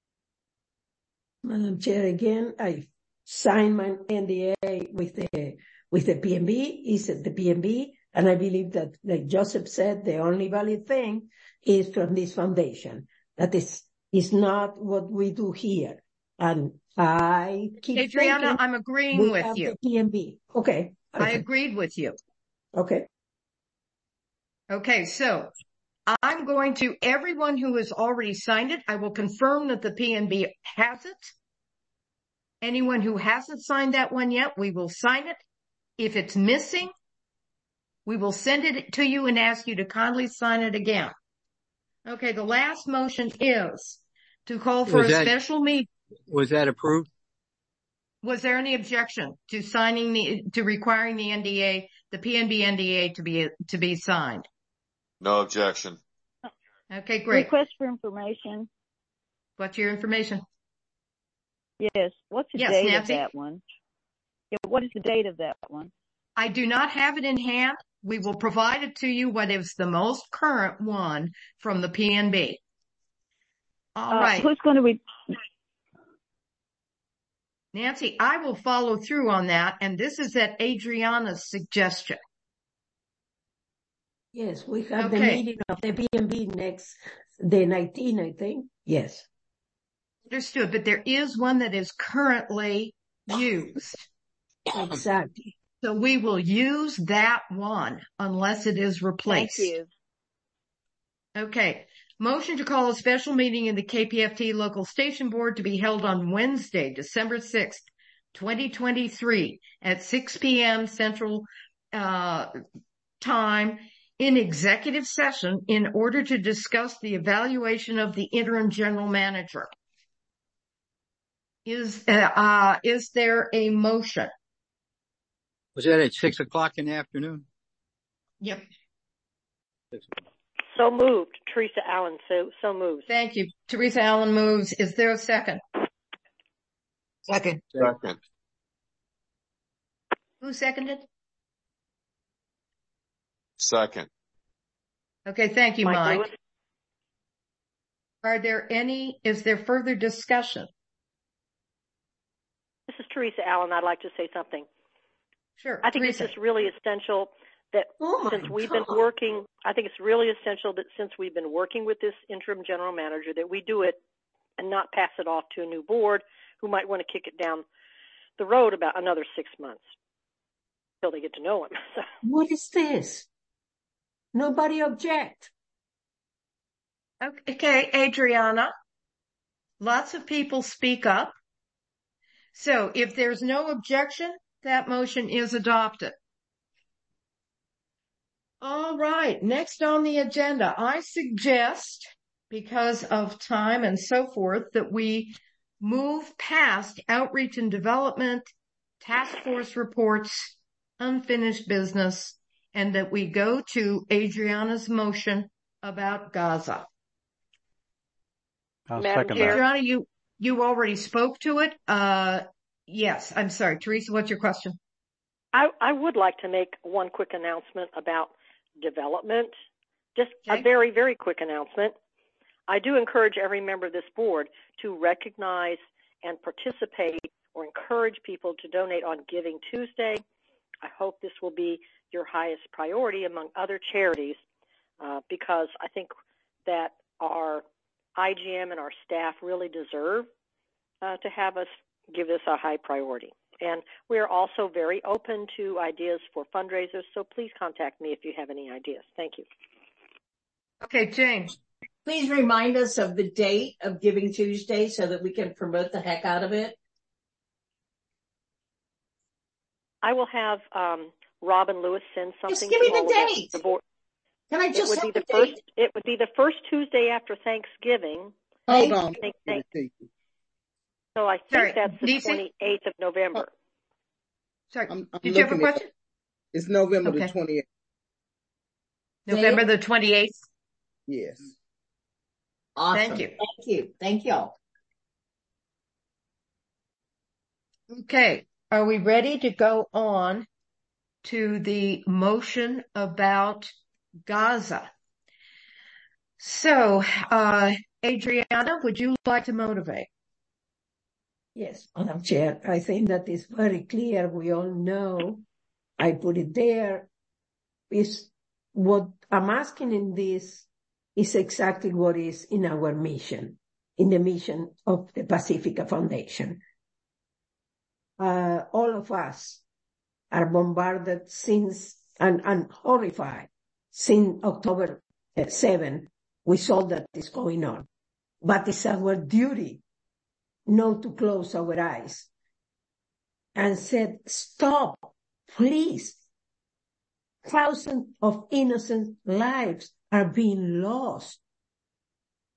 Madam Chair, again, I signed my N D A with the, with the P N B, is the P N B, and I believe that, like Joseph said, the only valid thing is from this foundation. That is, is not what we do here. And I keep Adriana, thinking I'm agreeing we with have you. the P N B. Okay. I Okay. agreed with you. Okay. Okay. So I'm going to, everyone who has already signed it, I will confirm that the P N B has it. Anyone who hasn't signed that one yet, we will sign it. If it's missing, we will send it to you and ask you to kindly sign it again. Okay, the last motion is to call for Was a that- special meeting. Was that approved? Was there any objection to signing the, to requiring the N D A, the P N B N D A to be, to be signed? No objection. Okay, great. Request for information. What's your information? Yes. What's the Yes, date Nancy? of that one? Yeah, what is the date of that one? I do not have it in hand. We will provide it to you what is the most current one from the P N B. All Uh, right. Who's going to be? Nancy, I will follow through on that, and this is at Adriana's suggestion. Yes, we have the Okay. meeting of the P N B next, the nineteenth, I think. Yes. Understood, but there is one that is currently used. Exactly. So we will use that one unless it is replaced. Thank you. Okay. Motion to call a special meeting in the K P F T local station board to be held on Wednesday, December sixth, twenty twenty-three at six p.m. Central uh, Time in executive session in order to discuss the evaluation of the interim general manager. Is, uh, uh, is there a motion? Was that at six o'clock in the afternoon? Yep. So moved. Teresa Allen, so, so moved. Thank you. Teresa Allen moves. Is there a second? Second. Second. Who seconded? Second. Okay, thank you, Mike Mike. Lewis? Are there any, is there further discussion? This is Teresa Allen. I'd like to say something. Sure. I think Teresa. it's just really essential that Oh since my we've God. been working, I think it's really essential that since we've been working with this interim general manager, that we do it and not pass it off to a new board who might want to kick it down the road about another six months until they get to know him. So, What is this? Nobody object. Okay, Adriana. Lots of people speak up. So if there's no objection, that motion is adopted. All right. Next on the agenda, I suggest, because of time and so forth, that we move past outreach and development, task force reports, unfinished business, and that we go to Adriana's motion about Gaza. I'll Madam second Chair. that. Adriana, you, you already spoke to it. Uh, yes, I'm sorry. Teresa, what's your question? I, I would like to make one quick announcement about development, just Okay. a very, very quick announcement. I do encourage every member of this board to recognize and participate or encourage people to donate on Giving Tuesday. I hope this will be your highest priority among other charities uh, because I think that our I G M and our staff really deserve uh, to have us give this a high priority. And we are also very open to ideas for fundraisers, so please contact me if you have any ideas. Thank you. Okay, James. Please remind us of the date of Giving Tuesday so that we can promote the heck out of it. I will have um, Robin Lewis send something. Just give me to all the of us, date. the board. Can I It just would have be the the first. date? It would be the first Tuesday after Thanksgiving. Hold on. Thank, thank, so I think Sorry, that's the Nisi? twenty-eighth of November. Sorry, I'm, I'm did you have a looking at question? it. It's November Okay. the twentieth. November the twenty-eighth. Yes. Awesome. Thank you. Thank you. Thank y'all. Okay, are we ready to go on to the motion about Gaza? So, uh, Adriana, would you like to motivate? Yes, Madam Chair, I think that is very clear. We all know. I put it there. Is what I'm asking in this is exactly what is in our mission, in the mission of the Pacifica Foundation. Uh, all of us are bombarded since and, and horrified since October seventh. We saw that is going on, but it's our duty not to close our eyes and said, stop, please. Thousands of innocent lives are being lost.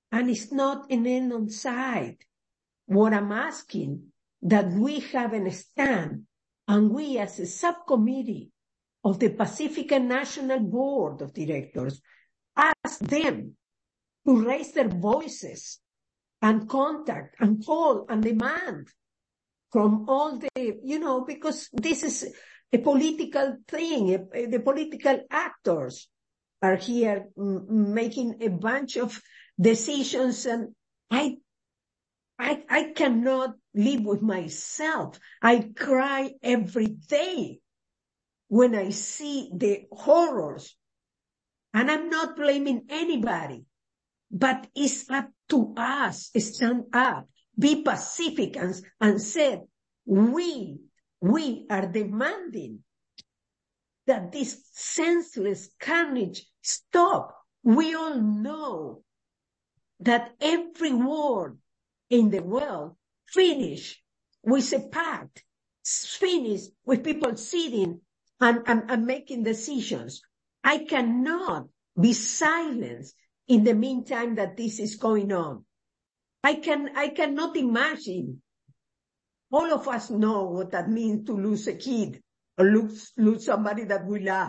And it's not an end on side. What I'm asking, that we have a stand, and we as a subcommittee of the Pacifica National Board of Directors ask them to raise their voices and contact and call and demand from all the, you know, because this is a political thing. The political actors are here m- making a bunch of decisions, and I, I, I cannot live with myself. I cry every day when I see the horrors, and I'm not blaming anybody, but it's up to us to stand up, be Pacificans, and say, we, we are demanding that this senseless carnage stop. We all know that every war in the world finish with a pact, finish with people sitting and, and, and making decisions. I cannot be silenced in the meantime that this is going on. I can, I cannot imagine. All of us know what that means to lose a kid or lose, lose somebody that we love.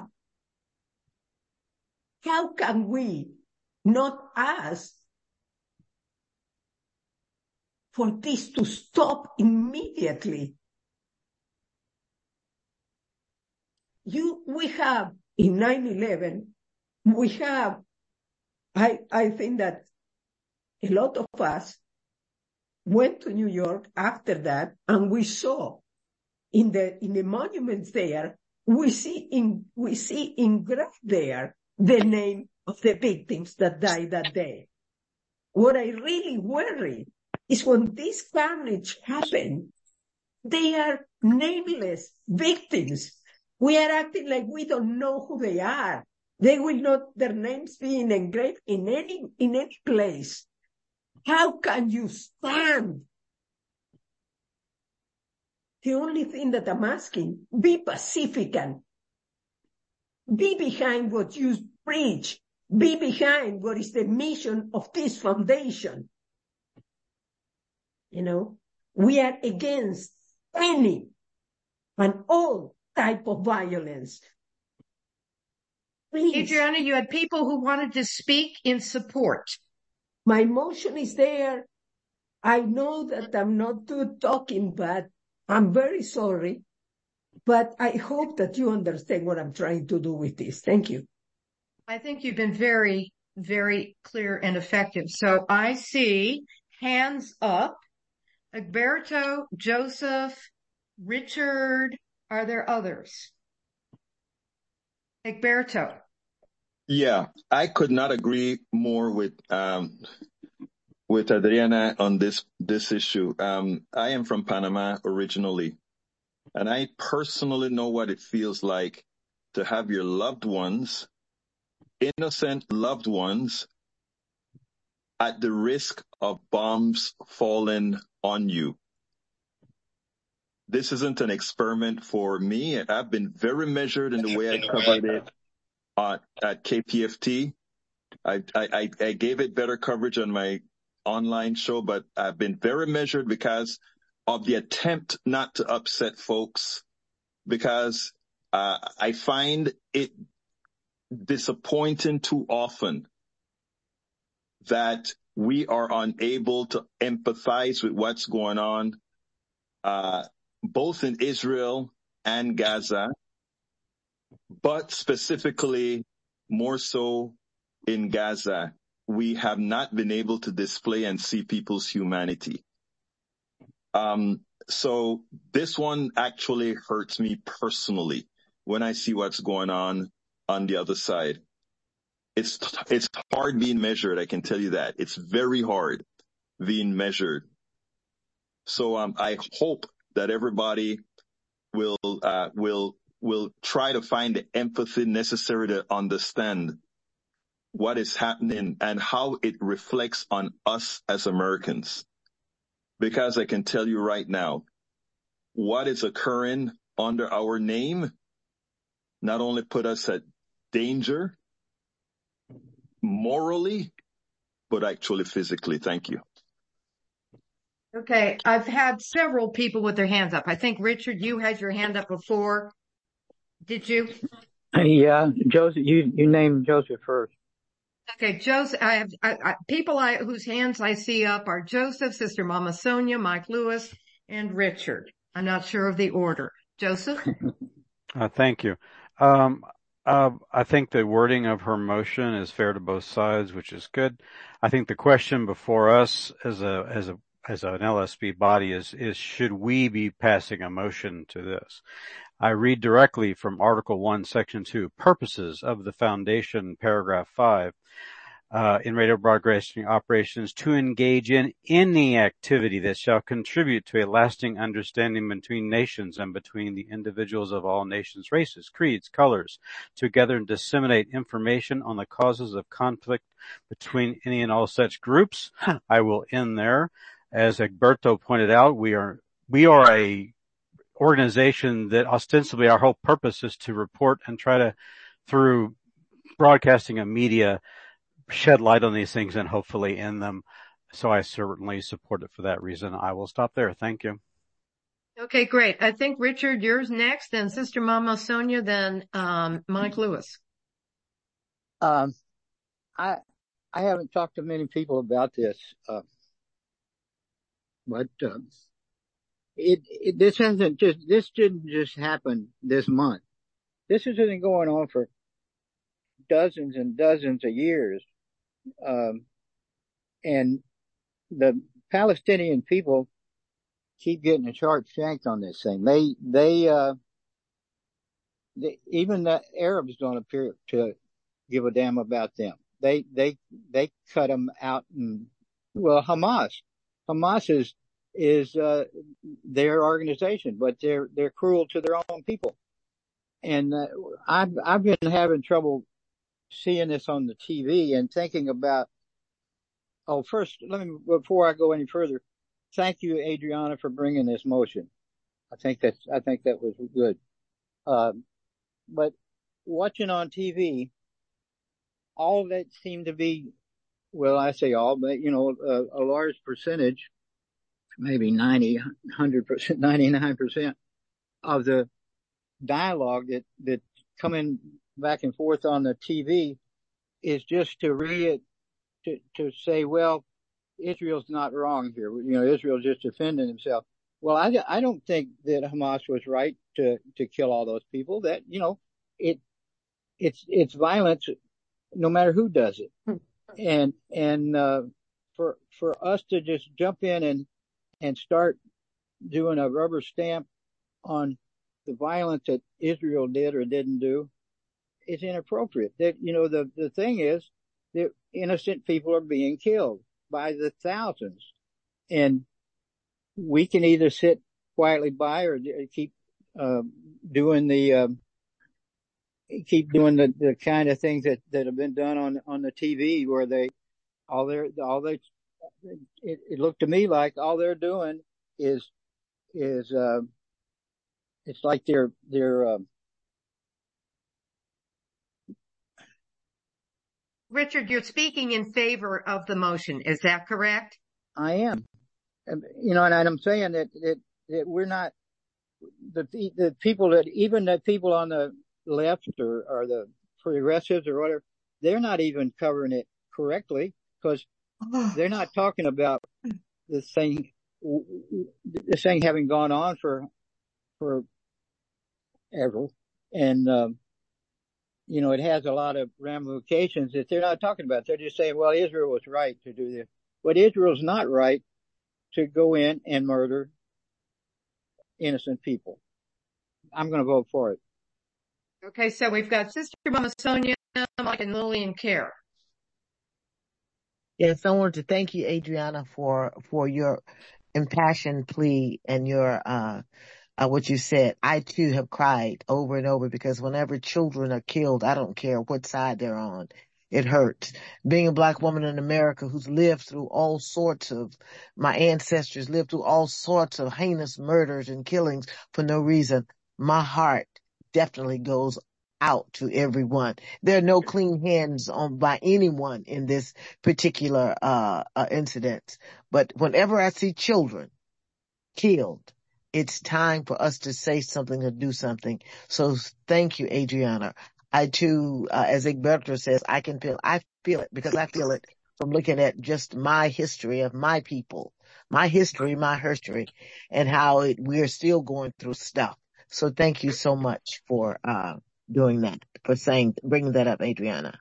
How can we not ask for this to stop immediately? You, we have in nine eleven, we have, I, I think that a lot of us went to New York after that, and we saw in the, in the monuments there, we see in, we see engraved there the name of the victims that died that day. What I really worry is when this carnage happened, they are nameless victims. We are acting like we don't know who they are. They will not, their names being engraved in any, in any place. How can you stand? The only thing that I'm asking, be Pacifican. Be behind what you preach. Be behind what is the mission of this foundation. You know, we are against any and all type of violence. Please. Adriana, you had people who wanted to speak in support. My motion is there. I know that I'm not good talking, but I'm very sorry. But I hope that you understand what I'm trying to do with this. Thank you. I think you've been very, very clear and effective. So I see hands up. Egberto, Joseph, Richard, are there others? Egberto. Yeah, I could not agree more with um, with Adriana on this this issue. Um, I am from Panama originally, and I personally know what it feels like to have your loved ones, innocent loved ones, at the risk of bombs falling on you. This isn't an experiment for me. I've been very measured in the way I covered it at, at K P F T. I, I, I gave it better coverage on my online show, but I've been very measured because of the attempt not to upset folks, because uh, I find it disappointing too often that we are unable to empathize with what's going on, uh, both in Israel and Gaza, but specifically more so in Gaza. We have not been able to display and see people's humanity. Um, so this one actually hurts me personally when I see what's going on on the other side. It's, it's hard being measured. I can tell you that. It's very hard being measured. So, um, I hope that everybody will, uh, will, will try to find the empathy necessary to understand what is happening and how it reflects on us as Americans. Because I can tell you right now, what is occurring under our name not only put us at danger morally, but actually physically. Thank you. Okay, I've had several people with their hands up. I think, Richard, you had your hand up before. Did you? Yeah, Joseph, you, you named Joseph first. Okay, Joseph, I have I, I, people I, whose hands I see up are Joseph, Sister Mama Sonia, Mike Lewis, and Richard. I'm not sure of the order. Joseph? Uh, thank you. Um, uh, I think the wording of her motion is fair to both sides, which is good. I think the question before us as a, as a, as an L S B body is, is should we be passing a motion to this? I read directly from Article one, Section two, purposes of the Foundation, paragraph five. Uh, in radio broadcasting operations to engage in any activity that shall contribute to a lasting understanding between nations and between the individuals of all nations, races, creeds, colors, together and disseminate information on the causes of conflict between any and all such groups. I will end there. As Egberto pointed out, we are, we are a organization that ostensibly our whole purpose is to report and try to, through broadcasting and media, shed light on these things and hopefully end them. So I certainly support it for that reason. I will stop there. Thank you. Okay, great. I think, Richard, yours next, then Sister Mama Sonia, then um, Mike Lewis. Um, I I haven't talked to many people about this, uh, but uh, it, it this hasn't just this didn't just happen this month. This has been going on for dozens and dozens of years. Um, and the Palestinian people keep getting a sharp shank on this thing. They, they, uh, they, even the Arabs don't appear to give a damn about them. They, they, they cut them out and, well, Hamas, Hamas is, is, uh, their organization, but they're, they're cruel to their own people. And, uh, I've, I've been having trouble seeing this on the T V and thinking about, oh, first, let me, before I go any further, thank you, Adriana, for bringing this motion. I think that's, I think that was good. Um, but watching on T V, all that seemed to be, well, I say all, but, you know, a, a large percentage, maybe ninety, one hundred percent, ninety-nine percent of the dialogue that, that coming back and forth on the T V is just to read it, to, to say, well, Israel's not wrong here. You know, Israel's just defending himself. Well, I, I don't think that Hamas was right to, to kill all those people. That, you know, it, it's, it's violence no matter who does it. And, and, uh, for, for us to just jump in and, and start doing a rubber stamp on the violence that Israel did or didn't do is inappropriate. That, you know, the, the thing is that innocent people are being killed by the thousands, and we can either sit quietly by or keep, uh, doing the, um, keep doing the, the kind of things that, that have been done on, on the T V where they, all they're, all they, it, it looked to me like all they're doing is, is, uh, it's like they're, they're, um, Richard, you're speaking in favor of the motion. Is that correct? I am. And, you know, and I'm saying that, that, that we're not, the, the people that, even the people on the left or, or the progressives or whatever, they're not even covering it correctly because they're not talking about this thing, this thing having gone on for, for ever. And, um, you know, it has a lot of ramifications that they're not talking about. They're just saying, well, Israel was right to do this. But Israel's not right to go in and murder innocent people. I'm going to vote for it. Okay, so we've got Sister Mama Sonia, Mike, and Lillian Kerr. Yes, I wanted to thank you, Adriana, for, for your impassioned plea and your, uh, Uh, what you said. I too have cried over and over because whenever children are killed, I don't care what side they're on. It hurts. Being a black woman in America who's lived through all sorts of, my ancestors lived through all sorts of heinous murders and killings for no reason, my heart definitely goes out to everyone. There are no clean hands on by anyone in this particular uh, uh incident. But whenever I see children killed, it's time for us to say something or do something. So thank you, Adriana. I too, uh, as Egberto says, I can feel, I feel it because I feel it from looking at just my history of my people, my history, my history, and how it, we're still going through stuff. So thank you so much for, uh, doing that, for saying, bringing that up, Adriana.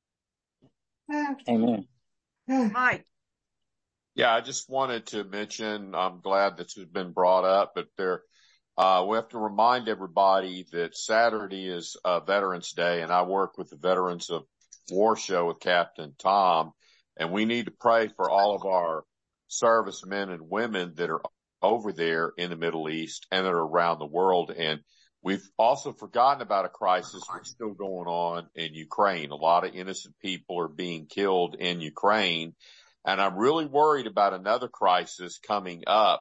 Amen. Mike. Yeah, I just wanted to mention, I'm glad this has been brought up, but there, uh, we have to remind everybody that Saturday is uh, Veterans Day, and I work with the Veterans of War Show with Captain Tom, and we need to pray for all of our servicemen and women that are over there in the Middle East and that are around the world. And we've also forgotten about a crisis that's still going on in Ukraine. A lot of innocent people are being killed in Ukraine. And I'm really worried about another crisis coming up.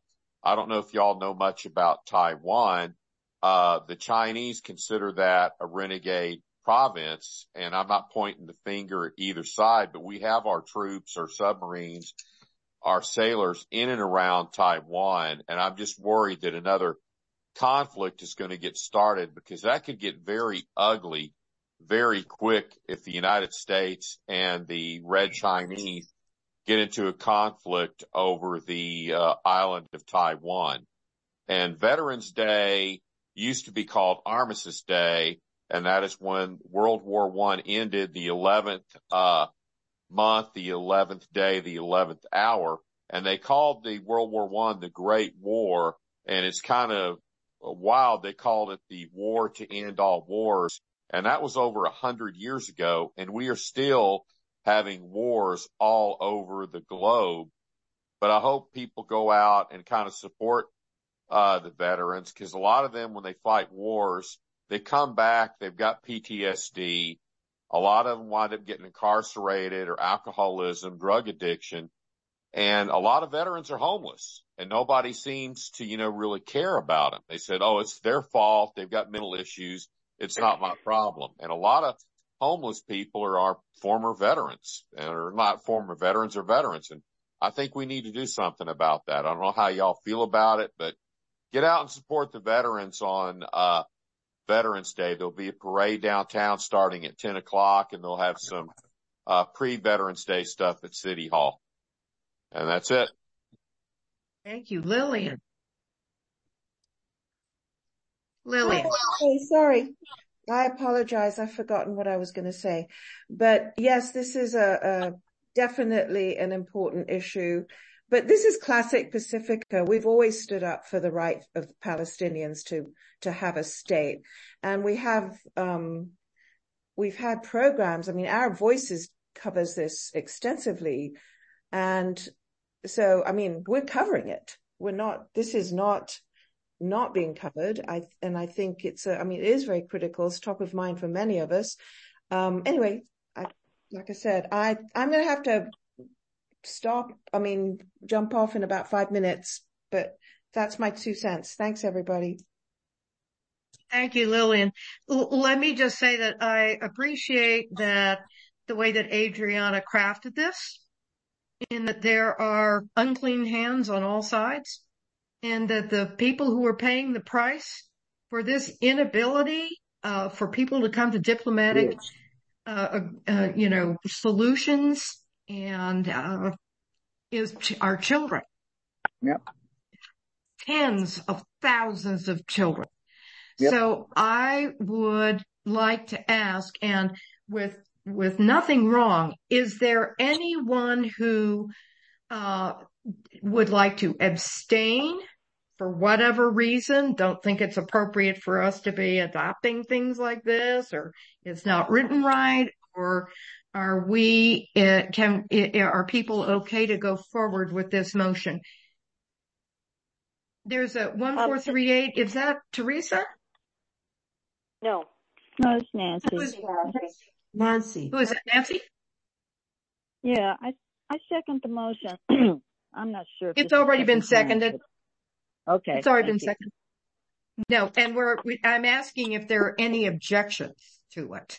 I don't know if y'all know much about Taiwan. Uh, the Chinese consider that a renegade province, and I'm not pointing the finger at either side, but we have our troops, our submarines, our sailors in and around Taiwan. And I'm just worried that another conflict is going to get started, because that could get very ugly very quick if the United States and the Red Chinese get into a conflict over the uh, island of Taiwan. And Veterans Day used to be called Armistice Day, and that is when World War One ended, the eleventh uh month, the eleventh day, the eleventh hour. And they called the World War One the Great War, and it's kind of wild. They called it the war to end all wars, and that was over a hundred years ago, and we are still having wars all over the globe. But I hope people go out and kind of support uh the veterans, because a lot of them, when they fight wars, they come back, they've got P T S D. A lot of them wind up getting incarcerated or alcoholism, drug addiction. And a lot of veterans are homeless, and nobody seems to, you know, really care about them. They said, oh, it's their fault. They've got mental issues. It's not my problem. And a lot of homeless people are our former veterans, or not former veterans, or veterans. And I think we need to do something about that. I don't know how y'all feel about it, but get out and support the veterans on, uh, Veterans Day. There'll be a parade downtown starting at ten o'clock, and they'll have some, uh, pre-Veterans Day stuff at City Hall. And that's it. Thank you. Lillian. Lillian. Hey, sorry. I apologize. I've forgotten what I was going to say. But yes, this is a, a definitely an important issue. But this is classic Pacifica. We've always stood up for the right of Palestinians to, to have a state. And we have, um, we've had programs. I mean, Arab Voices covers this extensively. And so, I mean, we're covering it. We're not, this is not, not being covered. I, and I think it's, a, I mean, it is very critical. It's top of mind for many of us. Um, anyway, I, like I said, I, I'm going to have to stop. I mean, jump off in about five minutes, but that's my two cents. Thanks, everybody. Thank you, Lillian. L- let me just say that I appreciate that the way that Adriana crafted this, in that there are unclean hands on all sides, and that the people who are paying the price for this inability, uh, for people to come to diplomatic, uh, uh, you know, solutions and, uh, is ch- our children. Yep. Tens of thousands of children. Yep. So I would like to ask, and with with nothing wrong, is there anyone who uh would like to abstain for whatever reason? Don't think it's appropriate for us to be adopting things like this, or it's not written right, or are we uh, can uh, are people okay to go forward with this motion? There's a one four three eight. Is that Teresa? No. No, it's Nancy. Who's Nancy. Who is it? Nancy? Yeah, I I second the motion. I'm not sure if It's this is already been second time, seconded. but- Okay. It's already been thank you. seconded. No, and we're, we, I'm asking if there are any objections to it.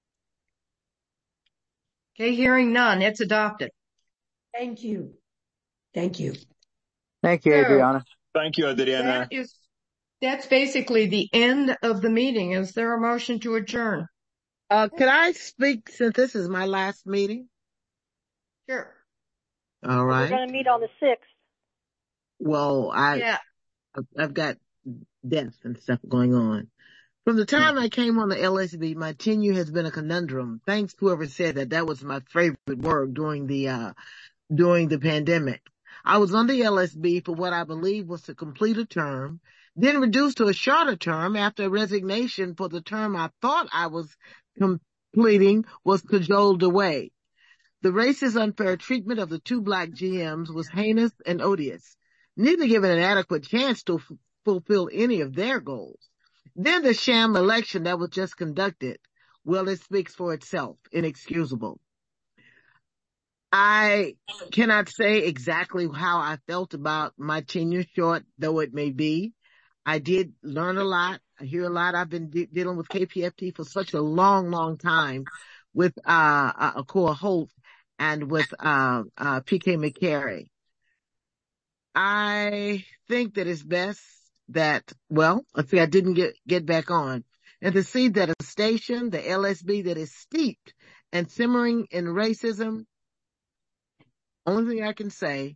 Okay, hearing none, it's adopted. Thank you. Thank you. Thank you, So, Adriana. Thank you, Adriana. That is, that's basically the end of the meeting. Is there a motion to adjourn? Uh, can I speak since this is my last meeting? Sure. All We're right. going to meet on the sixth. Well, I, Yeah. I've got death and stuff going on. From the time I came on the L S B, my tenure has been a conundrum. Thanks to whoever said that. That was my favorite word during the, uh, during the pandemic. I was on the L S B for what I believe was to complete a term, then reduced to a shorter term after a resignation for the term I thought I was completing was cajoled away. The racist unfair treatment of the two black G Ms was heinous and odious, neither given an adequate chance to f- fulfill any of their goals. Then the sham election that was just conducted, well, it speaks for itself, inexcusable. I cannot say exactly how I felt about my tenure, short though it may be. I did learn a lot. I hear a lot. I've been de- dealing with K P F T for such a long, long time with uh, uh Akua Holt and with uh, uh P K McCary. I think that it's best that, well, let's see, I didn't get, get back on. And to see that a station, the L S B, that is steeped and simmering in racism, only thing I can say,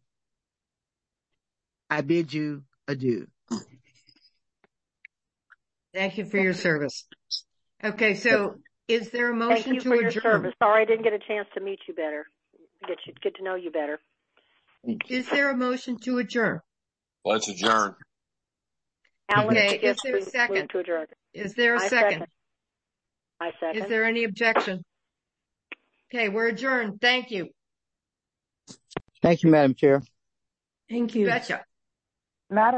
I bid you adieu. Thank you for your service. Okay, so is there a motion Thank you to for your adjourn? service. Sorry I didn't get a chance to meet you better, get you, get to know you better. Is there a motion to adjourn? Let's adjourn. Alan, Okay, is yes, there a we second? move to adjourn. Is there a I second? second. I second. Is there any objection? Okay, we're adjourned. Thank you. Thank you, Madam Chair. Thank you. Betcha. Madam